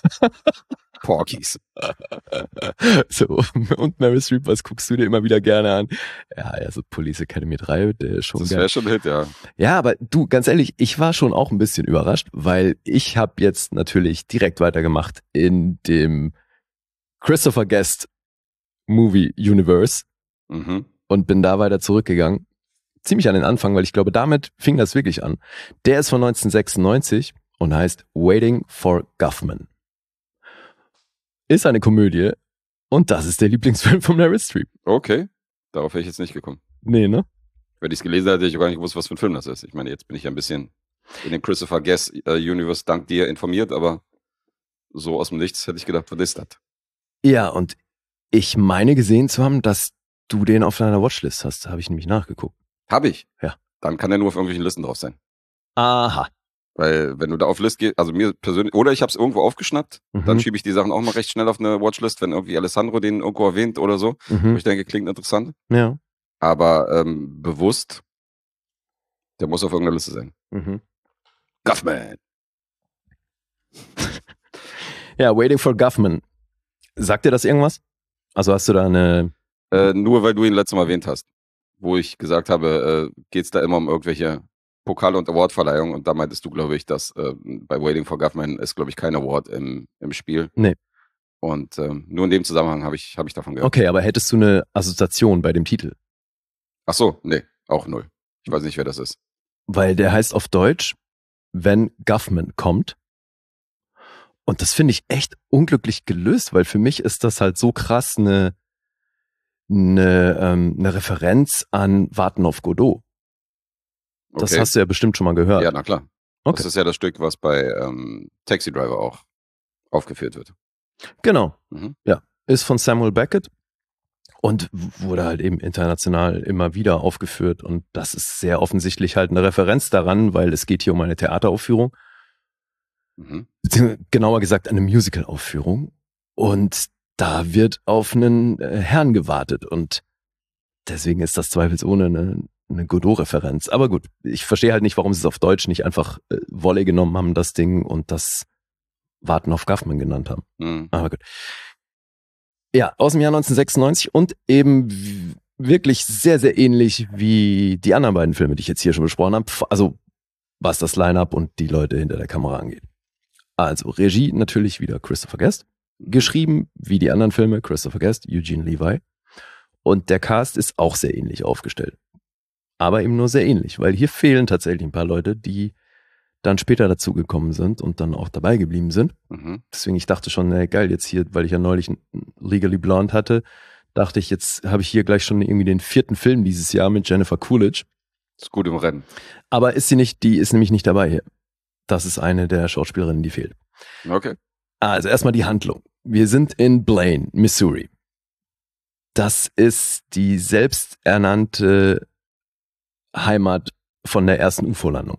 Porkies. So, und Meryl Streep, was guckst du dir immer wieder gerne an? Ja, also Police Academy 3, der ist schon geil. Das wäre schon ein Hit, ja. Ja, aber du, ganz ehrlich, ich war schon auch ein bisschen überrascht, weil ich habe jetzt natürlich direkt weitergemacht in dem Christopher Guest Movie Universe und bin da weiter zurückgegangen. Ziemlich an den Anfang, weil ich glaube, damit fing das wirklich an. Der ist von 1996 und heißt Waiting for Guffman. Ist eine Komödie und das ist der Lieblingsfilm von Meryl Streep. Okay, darauf wäre ich jetzt nicht gekommen. Nee, ne? Wenn ich es gelesen hätte, hätte ich auch gar nicht gewusst, was für ein Film das ist. Ich meine, jetzt bin ich ja ein bisschen in den Christopher Guest Universe dank dir informiert, aber so aus dem Nichts hätte ich gedacht, was ist das? Ja, und ich meine gesehen zu haben, dass du den auf deiner Watchlist hast. Habe ich nämlich nachgeguckt. Habe ich? Ja. Dann kann der nur auf irgendwelchen Listen drauf sein. Aha. Weil wenn du da auf List gehst, also mir persönlich, oder ich habe es irgendwo aufgeschnappt, dann schiebe ich die Sachen auch mal recht schnell auf eine Watchlist, wenn irgendwie Alessandro den irgendwo erwähnt oder so, wo ich denke, klingt interessant. Ja. Aber bewusst, der muss auf irgendeiner Liste sein. Guffman. Ja, Waiting for Guffman. Sagt dir das irgendwas? Also hast du da eine... Nur weil du ihn letztes Mal erwähnt hast, wo ich gesagt habe, geht's da immer um irgendwelche Pokale und Awardverleihung und da meintest du, glaube ich, dass bei Waiting for Guffman ist, glaube ich, kein Award im Spiel. Nee. Und nur in dem Zusammenhang habe ich davon gehört. Okay, aber hättest du eine Assoziation bei dem Titel? Ach so, nee, auch null. Ich weiß nicht, wer das ist. Weil der heißt auf Deutsch, wenn Guffman kommt. Und das finde ich echt unglücklich gelöst, weil für mich ist das halt so krass eine Referenz an Warten auf Godot. Das Okay. hast du ja bestimmt schon mal gehört. Ja, na klar. Okay. Das ist ja das Stück, was bei Taxi Driver auch aufgeführt wird. Genau. Mhm. Ja. Ist von Samuel Beckett und wurde halt eben international immer wieder aufgeführt. Und das ist sehr offensichtlich halt eine Referenz daran, weil es geht hier um eine Theateraufführung. Genauer gesagt eine Musical-Aufführung. Und da wird auf einen Herrn gewartet. Und deswegen ist das zweifelsohne eine Godot-Referenz. Aber gut, ich verstehe halt nicht, warum sie es auf Deutsch nicht einfach Volley genommen haben, das Ding, und das Warten auf Guffman genannt haben. Aber gut. Ja, aus dem Jahr 1996 und eben wirklich sehr, sehr ähnlich wie die anderen beiden Filme, die ich jetzt hier schon besprochen habe. Also was das Line-Up und die Leute hinter der Kamera angeht. Also Regie natürlich wieder Christopher Guest. Geschrieben wie die anderen Filme, Christopher Guest, Eugene Levy. Und der Cast ist auch sehr ähnlich aufgestellt. Aber eben nur sehr ähnlich, weil hier fehlen tatsächlich ein paar Leute, die dann später dazugekommen sind und dann auch dabei geblieben sind. Deswegen, ich dachte schon, geil, jetzt hier, weil ich ja neulich Legally Blonde hatte, dachte ich, jetzt habe ich hier gleich schon irgendwie den 4. Film dieses Jahr mit Jennifer Coolidge. Ist gut im Rennen. Aber ist sie nicht, die ist nämlich nicht dabei hier. Das ist eine der Schauspielerinnen, die fehlt. Okay. Also erstmal die Handlung. Wir sind in Blaine, Missouri. Das ist die selbsternannte Heimat von der ersten UFO-Landung.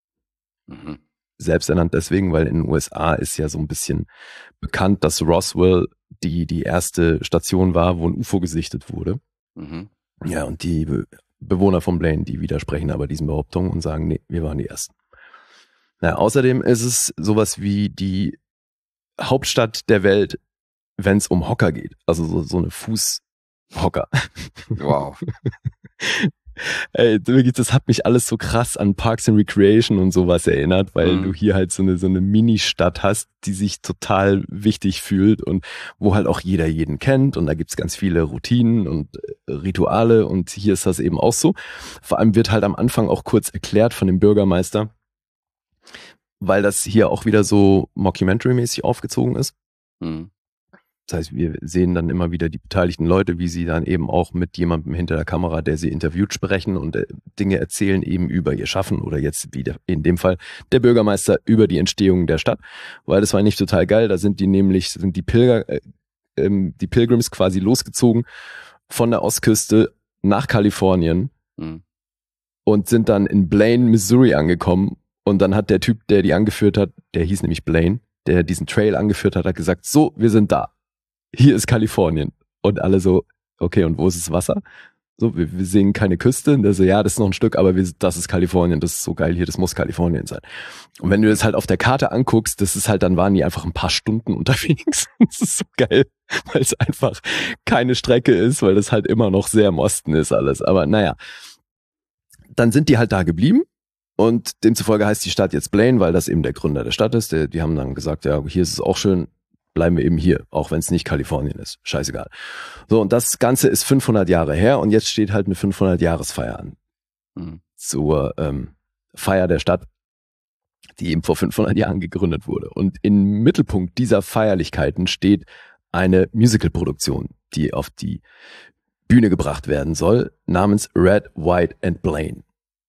Selbsternannt deswegen, weil in den USA ist ja so ein bisschen bekannt, dass Roswell die erste Station war, wo ein UFO gesichtet wurde. Ja, und die Bewohner von Blaine, die widersprechen aber diesen Behauptungen und sagen, nee, wir waren die Ersten. Ja, außerdem ist es sowas wie die Hauptstadt der Welt, wenn es um Hocker geht. Also so eine Fußhocker. Wow. Ey, wirklich, das hat mich alles so krass an Parks and Recreation und sowas erinnert, weil du hier halt so eine Mini-Stadt hast, die sich total wichtig fühlt und wo halt auch jeder jeden kennt, und da gibt's ganz viele Routinen und Rituale, und hier ist das eben auch so. Vor allem wird halt am Anfang auch kurz erklärt von dem Bürgermeister, weil das hier auch wieder so Mockumentary-mäßig aufgezogen ist. Das heißt, wir sehen dann immer wieder die beteiligten Leute, wie sie dann eben auch mit jemandem hinter der Kamera, der sie interviewt, sprechen und Dinge erzählen eben über ihr Schaffen, oder jetzt wieder in dem Fall der Bürgermeister über die Entstehung der Stadt, weil das war nicht total geil. Da sind die Pilgrims quasi losgezogen von der Ostküste nach Kalifornien und sind dann in Blaine, Missouri angekommen, und dann hat der Typ, der die angeführt hat, der hieß nämlich Blaine, der diesen Trail angeführt hat gesagt, so, wir sind da. Hier ist Kalifornien. Und alle so, okay, und wo ist das Wasser? So, wir sehen keine Küste. Und der so, ja, das ist noch ein Stück, aber das ist Kalifornien, das ist so geil hier, das muss Kalifornien sein. Und wenn du das halt auf der Karte anguckst, das ist halt, dann waren die einfach ein paar Stunden unterwegs. Das ist so geil, weil es einfach keine Strecke ist, weil das halt immer noch sehr im Osten ist alles. Aber naja, dann sind die halt da geblieben. Und demzufolge heißt die Stadt jetzt Blaine, weil das eben der Gründer der Stadt ist. Die haben dann gesagt, ja, hier ist es auch schön, bleiben wir eben hier, auch wenn es nicht Kalifornien ist. Scheißegal. So, und das Ganze ist 500 Jahre her, und jetzt steht halt eine 500-Jahresfeier an. Zur Feier der Stadt, die eben vor 500 Jahren gegründet wurde. Und im Mittelpunkt dieser Feierlichkeiten steht eine Musicalproduktion, die auf die Bühne gebracht werden soll, namens Red, White and Blaine.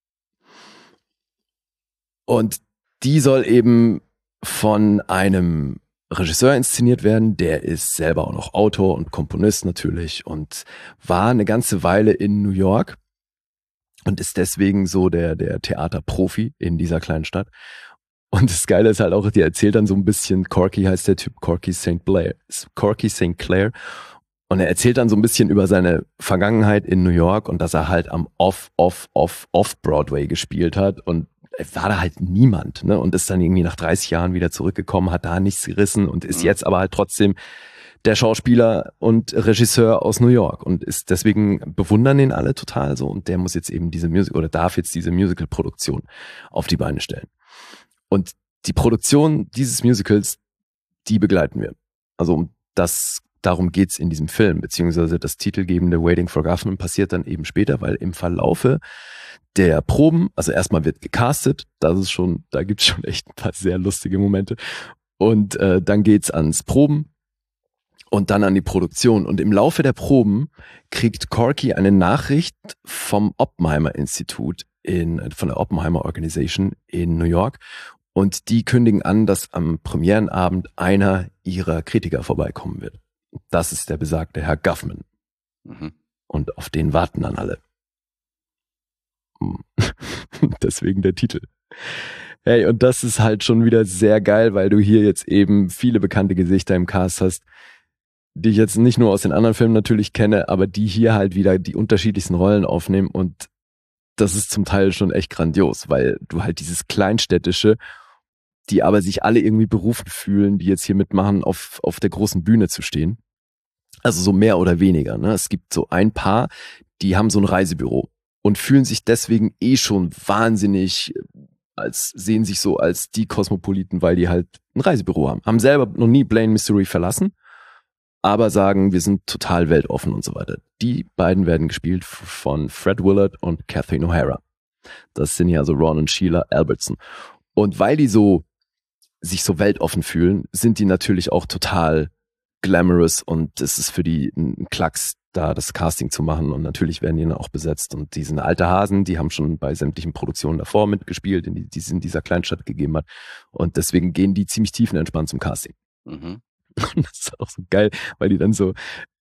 Und die soll eben von einem Regisseur inszeniert werden, der ist selber auch noch Autor und Komponist natürlich und war eine ganze Weile in New York und ist deswegen so der Theaterprofi in dieser kleinen Stadt. Und das Geile ist halt auch, die erzählt dann so ein bisschen, Corky heißt der Typ, Corky St. Clair. Und er erzählt dann so ein bisschen über seine Vergangenheit in New York und dass er halt am Off-Broadway gespielt hat, und war da halt niemand, ne? Und ist dann irgendwie nach 30 Jahren wieder zurückgekommen, hat da nichts gerissen und ist jetzt aber halt trotzdem der Schauspieler und Regisseur aus New York und ist deswegen, bewundern den alle total so, und der muss jetzt eben darf jetzt diese Musical-Produktion auf die Beine stellen. Und die Produktion dieses Musicals, die begleiten wir. Also darum geht's in diesem Film, beziehungsweise das titelgebende Waiting for Guffman passiert dann eben später, weil im Verlaufe der Proben, also erstmal wird gecastet, da gibt's schon echt ein paar sehr lustige Momente, und dann geht's ans Proben und dann an die Produktion, und im Laufe der Proben kriegt Corky eine Nachricht vom Oppenheimer-Institut von der Oppenheimer Organization in New York, und die kündigen an, dass am Premierenabend einer ihrer Kritiker vorbeikommen wird. Das ist der besagte Herr Guffman. Und auf den warten dann alle. Deswegen der Titel. Hey, und das ist halt schon wieder sehr geil, weil du hier jetzt eben viele bekannte Gesichter im Cast hast, die ich jetzt nicht nur aus den anderen Filmen natürlich kenne, aber die hier halt wieder die unterschiedlichsten Rollen aufnehmen und das ist zum Teil schon echt grandios, weil du halt dieses Kleinstädtische, die aber sich alle irgendwie berufen fühlen, die jetzt hier mitmachen, auf der großen Bühne zu stehen. Also so mehr oder weniger. Ne? Es gibt so ein Paar, die haben so ein Reisebüro und fühlen sich deswegen schon wahnsinnig, sehen sich so als die Kosmopoliten, weil die halt ein Reisebüro haben. Haben selber noch nie Blaine, Missouri verlassen, aber sagen, wir sind total weltoffen und so weiter. Die beiden werden gespielt von Fred Willard und Catherine O'Hara. Das sind ja also Ron und Sheila Albertson. Und weil die sich so weltoffen fühlen, sind die natürlich auch total glamorous und es ist für die ein Klacks, da das Casting zu machen und natürlich werden die dann auch besetzt und die sind alte Hasen, die haben schon bei sämtlichen Produktionen davor mitgespielt, die es in dieser Kleinstadt gegeben hat und deswegen gehen die ziemlich tiefenentspannt zum Casting. Mhm. Und das ist auch so geil, weil die dann so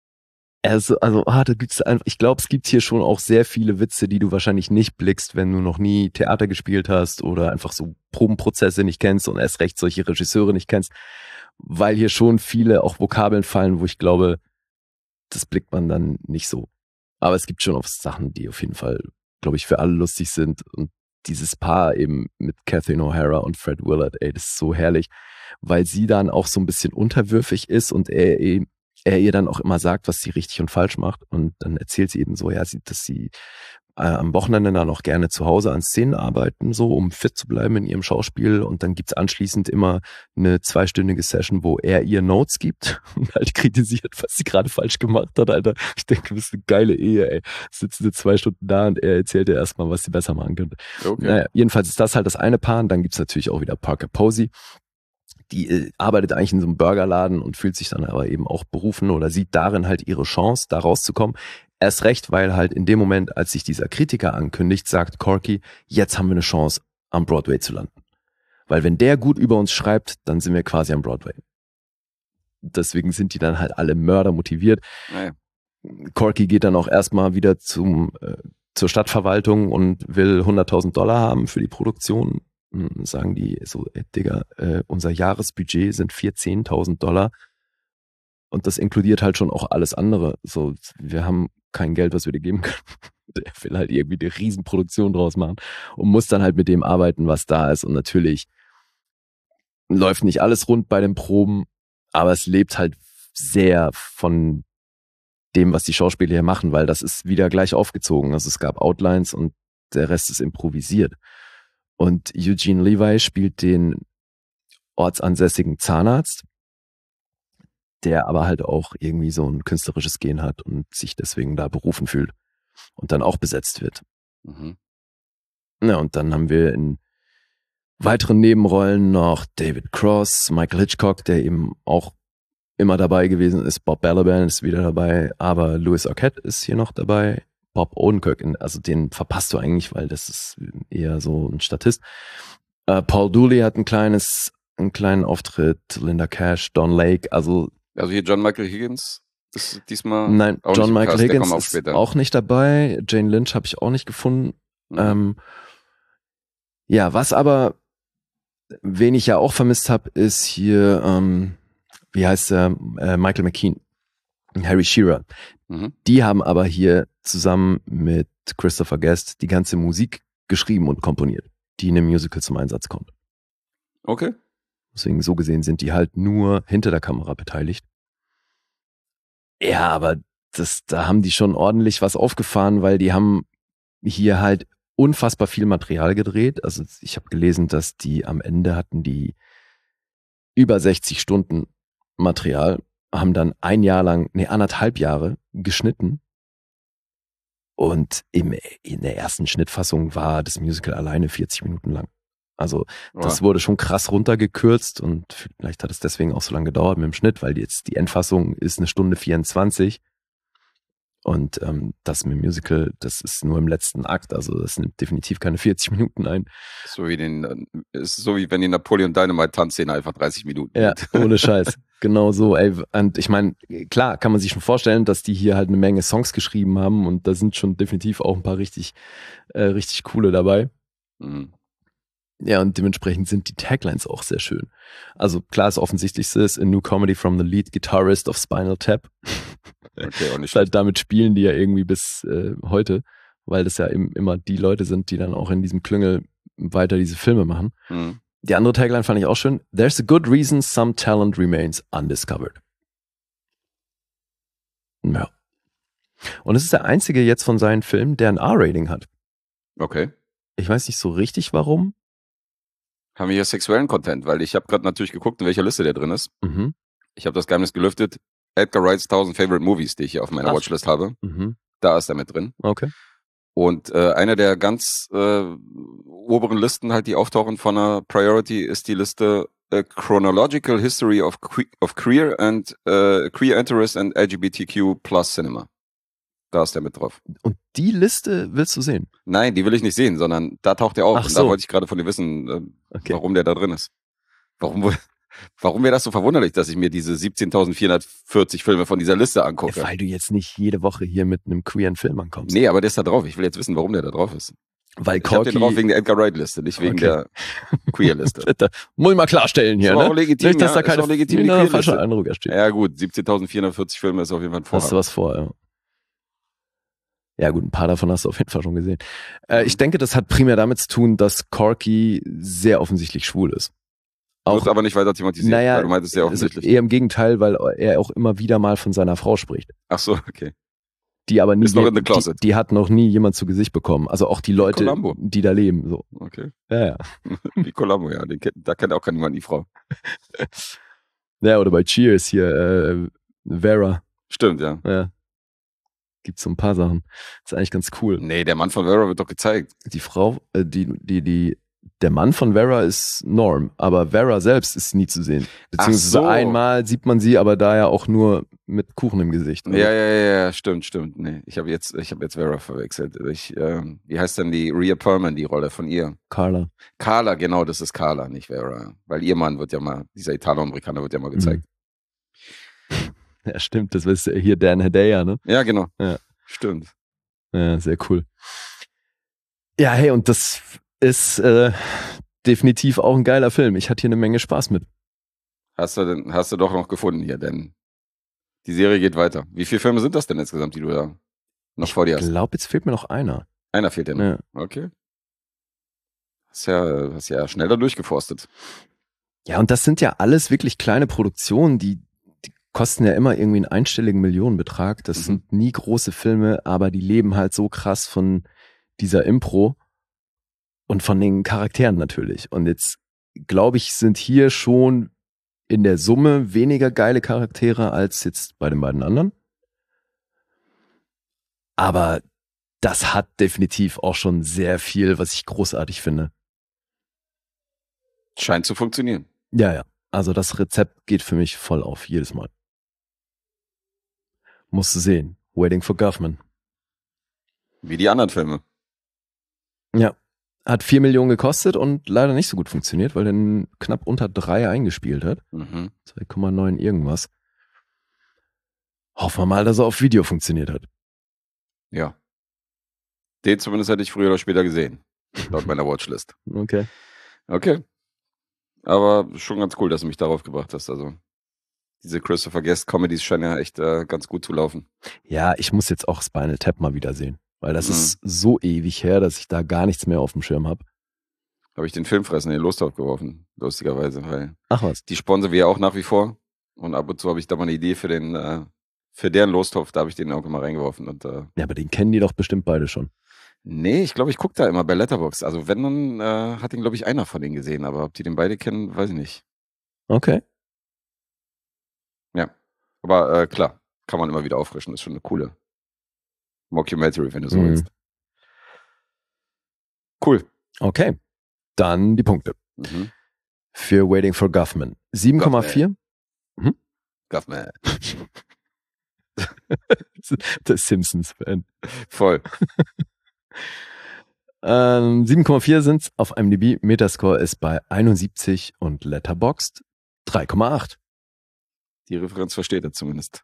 da gibt's einfach, ich glaube, es gibt hier schon auch sehr viele Witze, die du wahrscheinlich nicht blickst, wenn du noch nie Theater gespielt hast oder einfach so Probenprozesse nicht kennst und erst recht solche Regisseure nicht kennst, weil hier schon viele auch Vokabeln fallen, wo ich glaube, das blickt man dann nicht so. Aber es gibt schon auch Sachen, die auf jeden Fall, glaube ich, für alle lustig sind und dieses Paar eben mit Catherine O'Hara und Fred Willard, das ist so herrlich, weil sie dann auch so ein bisschen unterwürfig ist und er ihr dann auch immer sagt, was sie richtig und falsch macht. Und dann erzählt sie eben so, dass sie am Wochenende dann auch gerne zu Hause an Szenen arbeiten, so um fit zu bleiben in ihrem Schauspiel. Und dann gibt's anschließend immer eine 2-stündige Session, wo er ihr Notes gibt und halt kritisiert, was sie gerade falsch gemacht hat, Alter. Ich denke, du bist eine geile Ehe, ey. Sitzen sie 2 Stunden da und er erzählt ihr erstmal, was sie besser machen könnte. Okay. Naja, jedenfalls ist das halt das eine Paar. Und dann gibt's natürlich auch wieder Parker Posey. Die arbeitet eigentlich in so einem Burgerladen und fühlt sich dann aber eben auch berufen oder sieht darin halt ihre Chance, da rauszukommen. Erst recht, weil halt in dem Moment, als sich dieser Kritiker ankündigt, sagt Corky, jetzt haben wir eine Chance, am Broadway zu landen. Weil wenn der gut über uns schreibt, dann sind wir quasi am Broadway. Deswegen sind die dann halt alle Mörder motiviert. Naja. Corky geht dann auch erstmal wieder zur Stadtverwaltung und will $100.000 haben für die Produktion. Sagen die so, Digga, unser Jahresbudget sind $10.000 und das inkludiert halt schon auch alles andere. So, wir haben kein Geld, was wir dir geben können. Der will halt irgendwie eine Riesenproduktion draus machen und muss dann halt mit dem arbeiten, was da ist. Und natürlich läuft nicht alles rund bei den Proben, aber es lebt halt sehr von dem, was die Schauspieler hier machen, weil das ist wieder gleich aufgezogen. Also es gab Outlines und der Rest ist improvisiert. Und Eugene Levy spielt den ortsansässigen Zahnarzt, der aber halt auch irgendwie so ein künstlerisches Gen hat und sich deswegen da berufen fühlt und dann auch besetzt wird. Mhm. Ja, und dann haben wir in weiteren Nebenrollen noch David Cross, Michael Hitchcock, der eben auch immer dabei gewesen ist, Bob Balaban ist wieder dabei, aber Louis Arquette ist hier noch dabei, Bob Odenkirk, also den verpasst du eigentlich, weil das ist eher so ein Statist. Paul Dooley hat einen kleinen Auftritt, Linda Cash, Don Lake, also hier John Michael Higgins ist diesmal nein, auch John Michael Higgins ist auch nicht dabei, Jane Lynch habe ich auch nicht gefunden. Mhm. Was aber, wen ich ja auch vermisst habe, ist hier, wie heißt der, Michael McKean, Harry Shearer. Mhm. Die haben aber hier zusammen mit Christopher Guest die ganze Musik geschrieben und komponiert, die in einem Musical zum Einsatz kommt. Okay. Deswegen so gesehen sind die halt nur hinter der Kamera beteiligt. Ja, aber da haben die schon ordentlich was aufgefahren, weil die haben hier halt unfassbar viel Material gedreht. Also ich habe gelesen, dass die am Ende hatten die über 60 Stunden Material, haben dann 1,5 Jahre geschnitten. Und in der ersten Schnittfassung war das Musical alleine 40 Minuten lang. Also das wurde schon krass runtergekürzt und vielleicht hat es deswegen auch so lange gedauert mit dem Schnitt, weil jetzt die Endfassung ist 1:24 und das mit dem Musical, das ist nur im letzten Akt, also das nimmt definitiv keine 40 Minuten ein. So wie wenn die Napoleon Dynamite Tanzszene einfach 30 Minuten. Ja, ohne Scheiß. Genau so, ey. Und ich meine, klar kann man sich schon vorstellen, dass die hier halt eine Menge Songs geschrieben haben und da sind schon definitiv auch ein paar richtig coole dabei. Mhm. Ja, und dementsprechend sind die Taglines auch sehr schön. Also klar, das Offensichtlichste ist A New Comedy from the Lead Guitarist of Spinal Tap. Okay, auch nicht halt damit spielen die ja irgendwie bis heute, weil das ja immer die Leute sind, die dann auch in diesem Klüngel weiter diese Filme machen. Mhm. Die andere Tagline fand ich auch schön. There's a good reason some talent remains undiscovered. Ja. Und es ist der einzige jetzt von seinen Filmen, der ein R-Rating hat. Okay. Ich weiß nicht so richtig, warum. Haben wir hier sexuellen Content, weil ich habe gerade natürlich geguckt, in welcher Liste der drin ist. Mhm. Ich habe das Geheimnis gelüftet. Edgar Wrights 1000 Favorite Movies, die ich hier auf meiner Watchlist habe. Mhm. Da ist er mit drin. Okay. Und einer der ganz oberen Listen, halt, die auftauchen von einer Priority, ist die Liste A Chronological History of Queer Interest and LGBTQ plus Cinema. Da ist der mit drauf. Und die Liste willst du sehen? Nein, die will ich nicht sehen, sondern da taucht er auf. Ach und so. da wollte ich gerade von dir wissen, warum der da drin ist. Warum wäre das so verwunderlich, dass ich mir diese 17.440 Filme von dieser Liste angucke? Weil du jetzt nicht jede Woche hier mit einem queeren Film ankommst. Nee, aber der ist da drauf. Ich will jetzt wissen, warum der da drauf ist. Weil ich hab den drauf wegen der Edgar Wright-Liste, nicht wegen der Queer-Liste. Muss ich mal klarstellen hier, ist ne? Auch legitim, nicht, dass da keine falsche Eindruck entsteht. Ja gut, 17.440 Filme ist auf jeden Fall ein Vorhaben. Hast du was vor, ja. Ja gut, ein paar davon hast du auf jeden Fall schon gesehen. Ich denke, das hat primär damit zu tun, dass Corky sehr offensichtlich schwul ist. Wird aber nicht weiter thematisiert, weil du meintest sehr offensichtlich. Eher im Gegenteil, weil er auch immer wieder mal von seiner Frau spricht. Ach so, okay. Die aber nie, ist noch in the closet. Die hat noch nie jemand zu Gesicht bekommen. Also auch die Leute, die da leben. So. Okay. Ja. Wie Columbo, ja. Da kennt auch niemand die Frau. Ja, oder bei Cheers hier, Vera. Stimmt, ja. Ja. Gibt so ein paar Sachen. Ist eigentlich ganz cool. Nee, der Mann von Vera wird doch gezeigt. Die Frau, der Mann von Vera ist Norm, aber Vera selbst ist nie zu sehen. Beziehungsweise einmal sieht man sie, aber da ja auch nur mit Kuchen im Gesicht. Oder? Ja, stimmt. Nee, ich habe jetzt Vera verwechselt. Wie heißt denn die Rhea Perlman, die Rolle von ihr? Carla, genau, das ist Carla, nicht Vera. Weil ihr Mann wird ja mal, dieser Italo-Amerikaner wird ja mal gezeigt. Ja, stimmt, das ist hier Dan Hedaya, ne? Ja, genau. Ja. Stimmt. Ja, sehr cool. Ja, hey, und das ist definitiv auch ein geiler Film. Ich hatte hier eine Menge Spaß mit. Hast du doch noch gefunden hier, denn die Serie geht weiter. Wie viele Filme sind das denn insgesamt, die du da noch vor dir hast? Ich glaube, jetzt fehlt mir noch einer. Einer fehlt dir noch? Ja. Okay. Hast ja schneller durchgeforstet. Ja, und das sind ja alles wirklich kleine Produktionen, die kosten ja immer irgendwie einen einstelligen Millionenbetrag. Das sind nie große Filme, aber die leben halt so krass von dieser Impro und von den Charakteren natürlich. Und jetzt, glaube ich, sind hier schon in der Summe weniger geile Charaktere als jetzt bei den beiden anderen. Aber das hat definitiv auch schon sehr viel, was ich großartig finde. Scheint zu funktionieren. Ja. Also das Rezept geht für mich voll auf, jedes Mal. Musst du sehen. Waiting for Guffman. Wie die anderen Filme. Ja. Hat 4 Millionen gekostet und leider nicht so gut funktioniert, weil er knapp unter 3 eingespielt hat. 2,9 irgendwas. Hoffen wir mal, dass er auf Video funktioniert hat. Ja. Den zumindest hätte ich früher oder später gesehen. Laut meiner Watchlist. Okay. Aber schon ganz cool, dass du mich darauf gebracht hast. Also diese Christopher Guest Comedies scheinen ja echt ganz gut zu laufen. Ja, ich muss jetzt auch Spinal Tap mal wieder sehen. Weil das ist so ewig her, dass ich da gar nichts mehr auf dem Schirm habe. Habe ich den Filmfressen in den Lostopf geworfen, lustigerweise. Weil ach was. Die sponsern wir ja auch nach wie vor. Und ab und zu habe ich da mal eine Idee für deren Lostopf, da habe ich den auch immer reingeworfen. Und, ja, aber den kennen die doch bestimmt beide schon. Nee, ich glaube, ich gucke da immer bei Letterboxd. Also wenn, dann hat ihn, glaube ich, einer von denen gesehen. Aber ob die den beide kennen, weiß ich nicht. Okay. Ja, aber klar, kann man immer wieder auffrischen. Das ist schon eine coole Mockumentary, wenn du so willst. Cool. Okay, dann die Punkte. Für Waiting for Guffman. 7,4. Guffman. Der Simpsons-Fan. Voll. 7,4 sind's auf IMDb. Metascore ist bei 71 und Letterboxd 3,8. Die Referenz versteht er zumindest.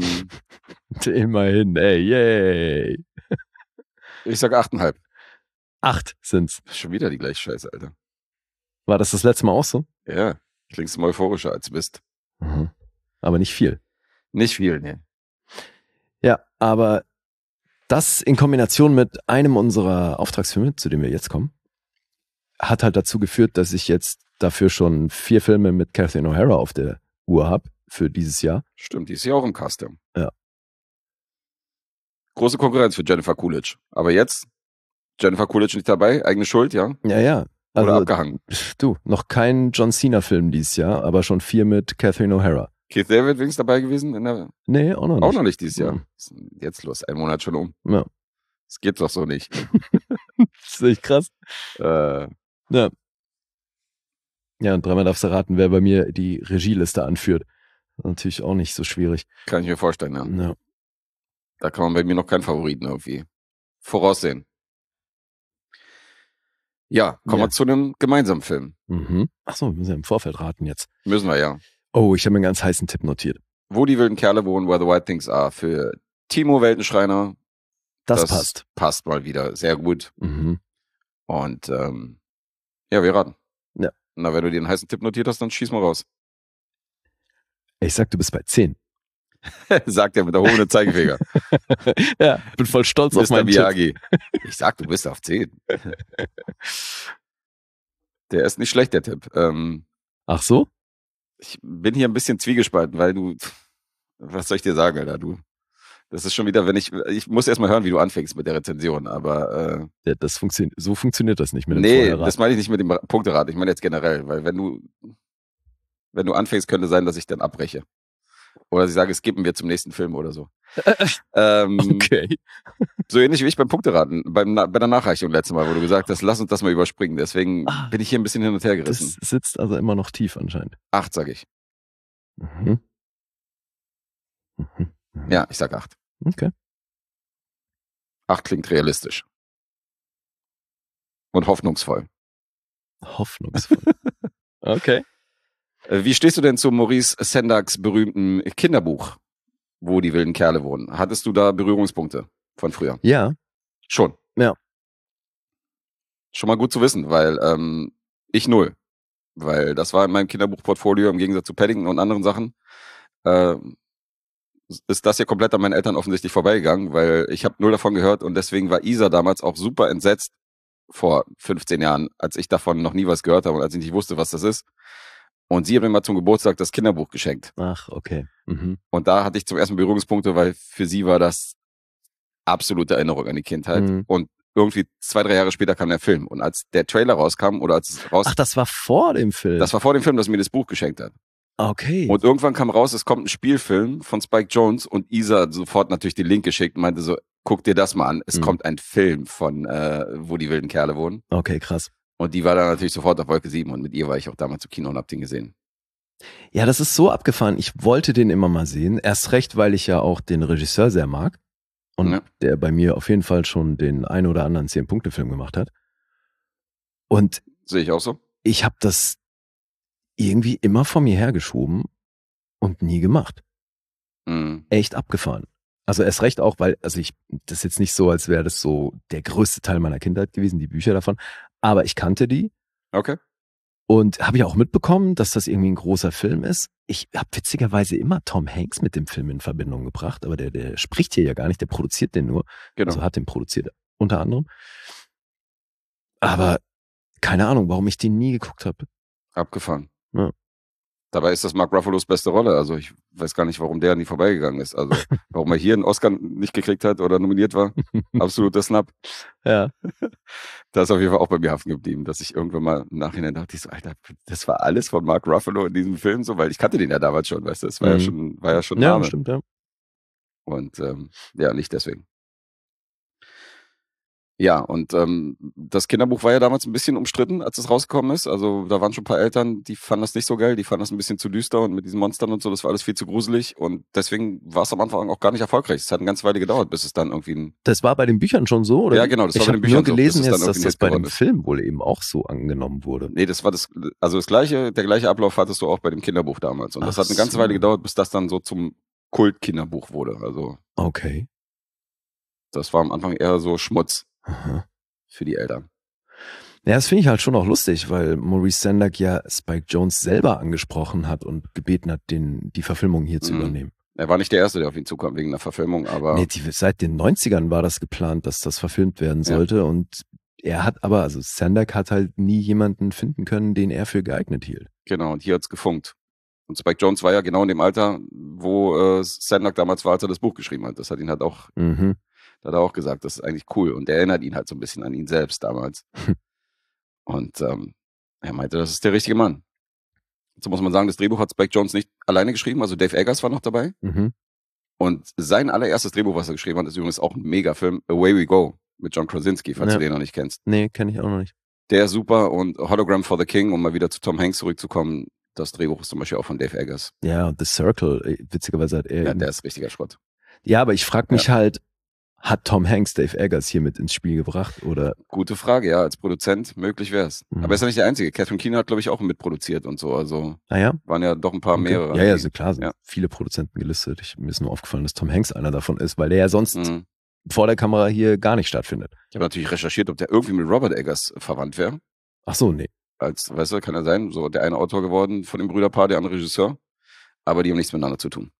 Immerhin, ey, yay. Ich sag 8,5. 8 sind's. Schon wieder die gleiche Scheiße, Alter. War das letzte Mal auch so? Ja, klingst mal euphorischer als du bist. Mhm. Aber nicht viel. Nicht viel, ne. Ja, aber das in Kombination mit einem unserer Auftragsfilme, zu dem wir jetzt kommen, hat halt dazu geführt, dass ich jetzt dafür schon 4 Filme mit Catherine O'Hara auf der Uhr habe für dieses Jahr. Stimmt, die ist ja auch im Custom. Ja. Große Konkurrenz für Jennifer Coolidge. Aber jetzt, Jennifer Coolidge nicht dabei, eigene Schuld, ja? Ja. Oder Also, abgehangen. du, noch kein John Cena-Film dieses Jahr, aber schon 4 mit Catherine O'Hara. Keith David wenigstens dabei gewesen? Nee, auch noch nicht. Auch noch nicht dieses Jahr. Mhm. Was ist denn jetzt los, 1 Monat schon um. Ja. Das geht doch so nicht. Das ist echt krass. äh, Ja. Ja, und dreimal darfst du raten, wer bei mir die Regieliste anführt. Natürlich auch nicht so schwierig. kann ich mir vorstellen, ja. Ja. Da kann man bei mir noch keinen Favoriten irgendwie voraussehen. Ja, kommen wir zu einem gemeinsamen Film. Mhm. Achso, wir müssen ja im Vorfeld raten jetzt. Müssen wir ja. Oh, ich habe mir einen ganz heißen Tipp notiert. Wo die wilden Kerle wohnen, where the white things are. Für Timo Weltenschreiner. Das passt. Passt mal wieder. Sehr gut. Mhm. Und ja, wir raten. Ja. Na, wenn du dir einen heißen Tipp notiert hast, dann schieß mal raus. Ich sag, du bist bei 10. Sagt er mit erhobenem Zeigefinger. Ja, bin voll stolz auf Mr. meinen Tipp. Miyagi. Ich sag, du bist auf 10. Der ist nicht schlecht, der Tipp. Ach so? Ich bin hier ein bisschen zwiegespalten, weil was soll ich dir sagen, Alter, das ist schon wieder, ich muss erst mal hören, wie du anfängst mit der Rezension, aber Ja, so funktioniert das nicht mit dem nee, Vorherraten. das meine ich nicht mit dem Punkterat, ich meine jetzt generell, weil wenn du anfängst, könnte sein, dass ich dann abbreche. Oder sie sagen, skippen wir zum nächsten Film oder so. Okay. So ähnlich wie ich beim Punkteraten, bei der Nachreichung letztes Mal, wo du gesagt hast, lass uns das mal überspringen. Deswegen bin ich hier ein bisschen hin und her gerissen. Das sitzt also immer noch tief anscheinend. 8, sag ich. Mhm. Mhm. Ja, ich sag 8. Okay. 8 klingt realistisch. Und hoffnungsvoll. Hoffnungsvoll. Okay. Wie stehst du denn zu Maurice Sendaks berühmten Kinderbuch, wo die wilden Kerle wohnen? Hattest du da Berührungspunkte von früher? Ja. Schon? Ja. Schon mal gut zu wissen, weil ich 0. Weil das war in meinem Kinderbuchportfolio im Gegensatz zu Paddington und anderen Sachen. Ist das hier komplett an meinen Eltern offensichtlich vorbeigegangen, weil ich habe 0 davon gehört und deswegen war Isa damals auch super entsetzt vor 15 Jahren, als ich davon noch nie was gehört habe und als ich nicht wusste, was das ist. Und sie hat mir mal zum Geburtstag das Kinderbuch geschenkt. Ach, okay. Mhm. Und da hatte ich zum ersten Berührungspunkte, weil für sie war das absolute Erinnerung an die Kindheit. Mhm. Und irgendwie 2-3 Jahre später kam der Film. Und als der Trailer rauskam oder als es Ach, das war vor dem Film? Das war vor dem Film, dass mir das Buch geschenkt hat. Okay. Und irgendwann kam raus, es kommt ein Spielfilm von Spike Jonze und Isa hat sofort natürlich den Link geschickt und meinte so, guck dir das mal an. Es kommt ein Film von wo die wilden Kerle wohnen. Okay, krass. Und die war dann natürlich sofort auf Wolke 7 und mit ihr war ich auch damals im Kino und hab den gesehen. Ja, das ist so abgefahren. Ich wollte den immer mal sehen. Erst recht, weil ich ja auch den Regisseur sehr mag. Und der bei mir auf jeden Fall schon den ein oder anderen 10-Punkte-Film gemacht hat. Und sehe ich auch so. Ich habe das irgendwie immer vor mir hergeschoben und nie gemacht. Echt abgefahren. Also erst recht auch, weil, das ist jetzt nicht so, als wäre das so der größte Teil meiner Kindheit gewesen, die Bücher davon. Aber ich kannte die. Okay. Und habe ja auch mitbekommen, dass das irgendwie ein großer Film ist. Ich habe witzigerweise immer Tom Hanks mit dem Film in Verbindung gebracht, aber der spricht hier ja gar nicht, der produziert den nur. Genau. Also hat den produziert, unter anderem. Aber keine Ahnung, warum ich den nie geguckt habe. Abgefahren. Ja. Dabei ist das Mark Ruffalos beste Rolle. Also ich weiß gar nicht, warum der nie vorbeigegangen ist. Also warum er hier einen Oscar nicht gekriegt hat oder nominiert war. Absoluter Snap. Ja. Da ist auf jeden Fall auch bei mir haften geblieben, dass ich irgendwann mal im Nachhinein dachte, Alter, das war alles von Mark Ruffalo in diesem Film so, weil ich kannte den ja damals schon, weißt du, das war ja schon Name. Ja, stimmt, ja. Und ja, nicht deswegen. Ja, und das Kinderbuch war ja damals ein bisschen umstritten, als es rausgekommen ist. Also da waren schon ein paar Eltern, die fanden das nicht so geil, die fanden das ein bisschen zu düster und mit diesen Monstern und so, das war alles viel zu gruselig. Und deswegen war es am Anfang auch gar nicht erfolgreich. Es hat eine ganze Weile gedauert, bis es dann irgendwie Das war bei den Büchern schon so, oder? Ja, genau, das war bei den Büchern Büchern so. Ich habe nur gelesen, so, jetzt, dass das bei dem Film wohl eben auch so angenommen wurde. Nee, das war der gleiche Ablauf hattest du auch bei dem Kinderbuch damals. Und das hat eine ganze Weile gedauert, bis das dann so zum Kult-Kinderbuch wurde. Also okay. das war am Anfang eher so Schmutz. Aha. für die Eltern. Ja, das finde ich halt schon auch lustig, weil Maurice Sendak ja Spike Jonze selber angesprochen hat und gebeten hat, die Verfilmung hier zu übernehmen. Er war nicht der Erste, der auf ihn zukam wegen der Verfilmung, aber... Nee, seit den 90ern war das geplant, dass das verfilmt werden sollte und Sendak hat halt nie jemanden finden können, den er für geeignet hielt. Genau, und hier hat's gefunkt. Und Spike Jonze war ja genau in dem Alter, wo Sendak damals war, als er das Buch geschrieben hat. Das hat ihn halt auch, da hat er auch gesagt, das ist eigentlich cool. Und er erinnert ihn halt so ein bisschen an ihn selbst damals. Und er meinte, das ist der richtige Mann. So muss man sagen, das Drehbuch hat Spike Jonze nicht alleine geschrieben, also Dave Eggers war noch dabei. Und sein allererstes Drehbuch, was er geschrieben hat, ist übrigens auch ein Megafilm, Away We Go, mit John Krasinski, falls du den noch nicht kennst. Nee, kenne ich auch noch nicht. Der ist super und Hologram for the King, um mal wieder zu Tom Hanks zurückzukommen, das Drehbuch ist zum Beispiel auch von Dave Eggers. Ja, The Circle, witzigerweise hat er... Ja, der ist richtiger Schrott. Ja, aber ich frage mich halt, hat Tom Hanks Dave Eggers hier mit ins Spiel gebracht, oder? Gute Frage, ja, als Produzent möglich wäre es. Aber er ist ja nicht der Einzige. Catherine Keener hat, glaube ich, auch mitproduziert und so, also waren ja doch ein paar mehrere. Ja, so klar, sind viele Produzenten gelistet. Mir ist nur aufgefallen, dass Tom Hanks einer davon ist, weil der ja sonst vor der Kamera hier gar nicht stattfindet. Ich habe natürlich recherchiert, ob der irgendwie mit Robert Eggers verwandt wäre. Ach so, nee. Weißt du, kann ja sein, so der eine Autor geworden von dem Brüderpaar, der andere Regisseur, aber die haben nichts miteinander zu tun.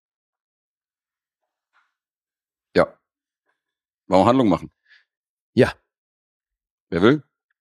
Ja. Wollen wir Handlung machen? Ja. Wer will?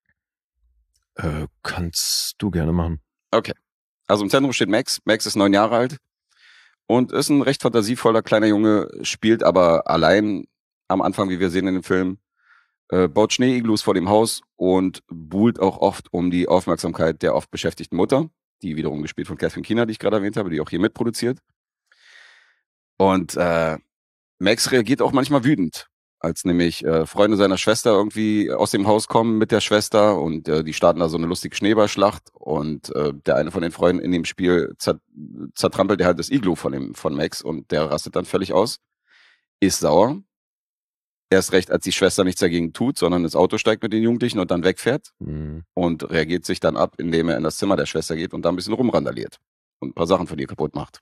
Kannst du gerne machen. Okay. Also im Zentrum steht Max. Max ist 9 Jahre alt und ist ein recht fantasievoller kleiner Junge, spielt aber allein am Anfang, wie wir sehen in dem Film, baut Schneeiglus vor dem Haus und buhlt auch oft um die Aufmerksamkeit der oft beschäftigten Mutter, die wiederum gespielt von Catherine Keener, die ich gerade erwähnt habe, die auch hier mitproduziert. Und Max reagiert auch manchmal wütend, als nämlich Freunde seiner Schwester irgendwie aus dem Haus kommen mit der Schwester und die starten da so eine lustige Schneeballschlacht und der eine von den Freunden in dem Spiel zertrampelt der halt das Iglu von Max und der rastet dann völlig aus, ist sauer. Erst recht, als die Schwester nichts dagegen tut, sondern ins Auto steigt mit den Jugendlichen und dann wegfährt und reagiert sich dann ab, indem er in das Zimmer der Schwester geht und da ein bisschen rumrandaliert und ein paar Sachen von ihr kaputt macht.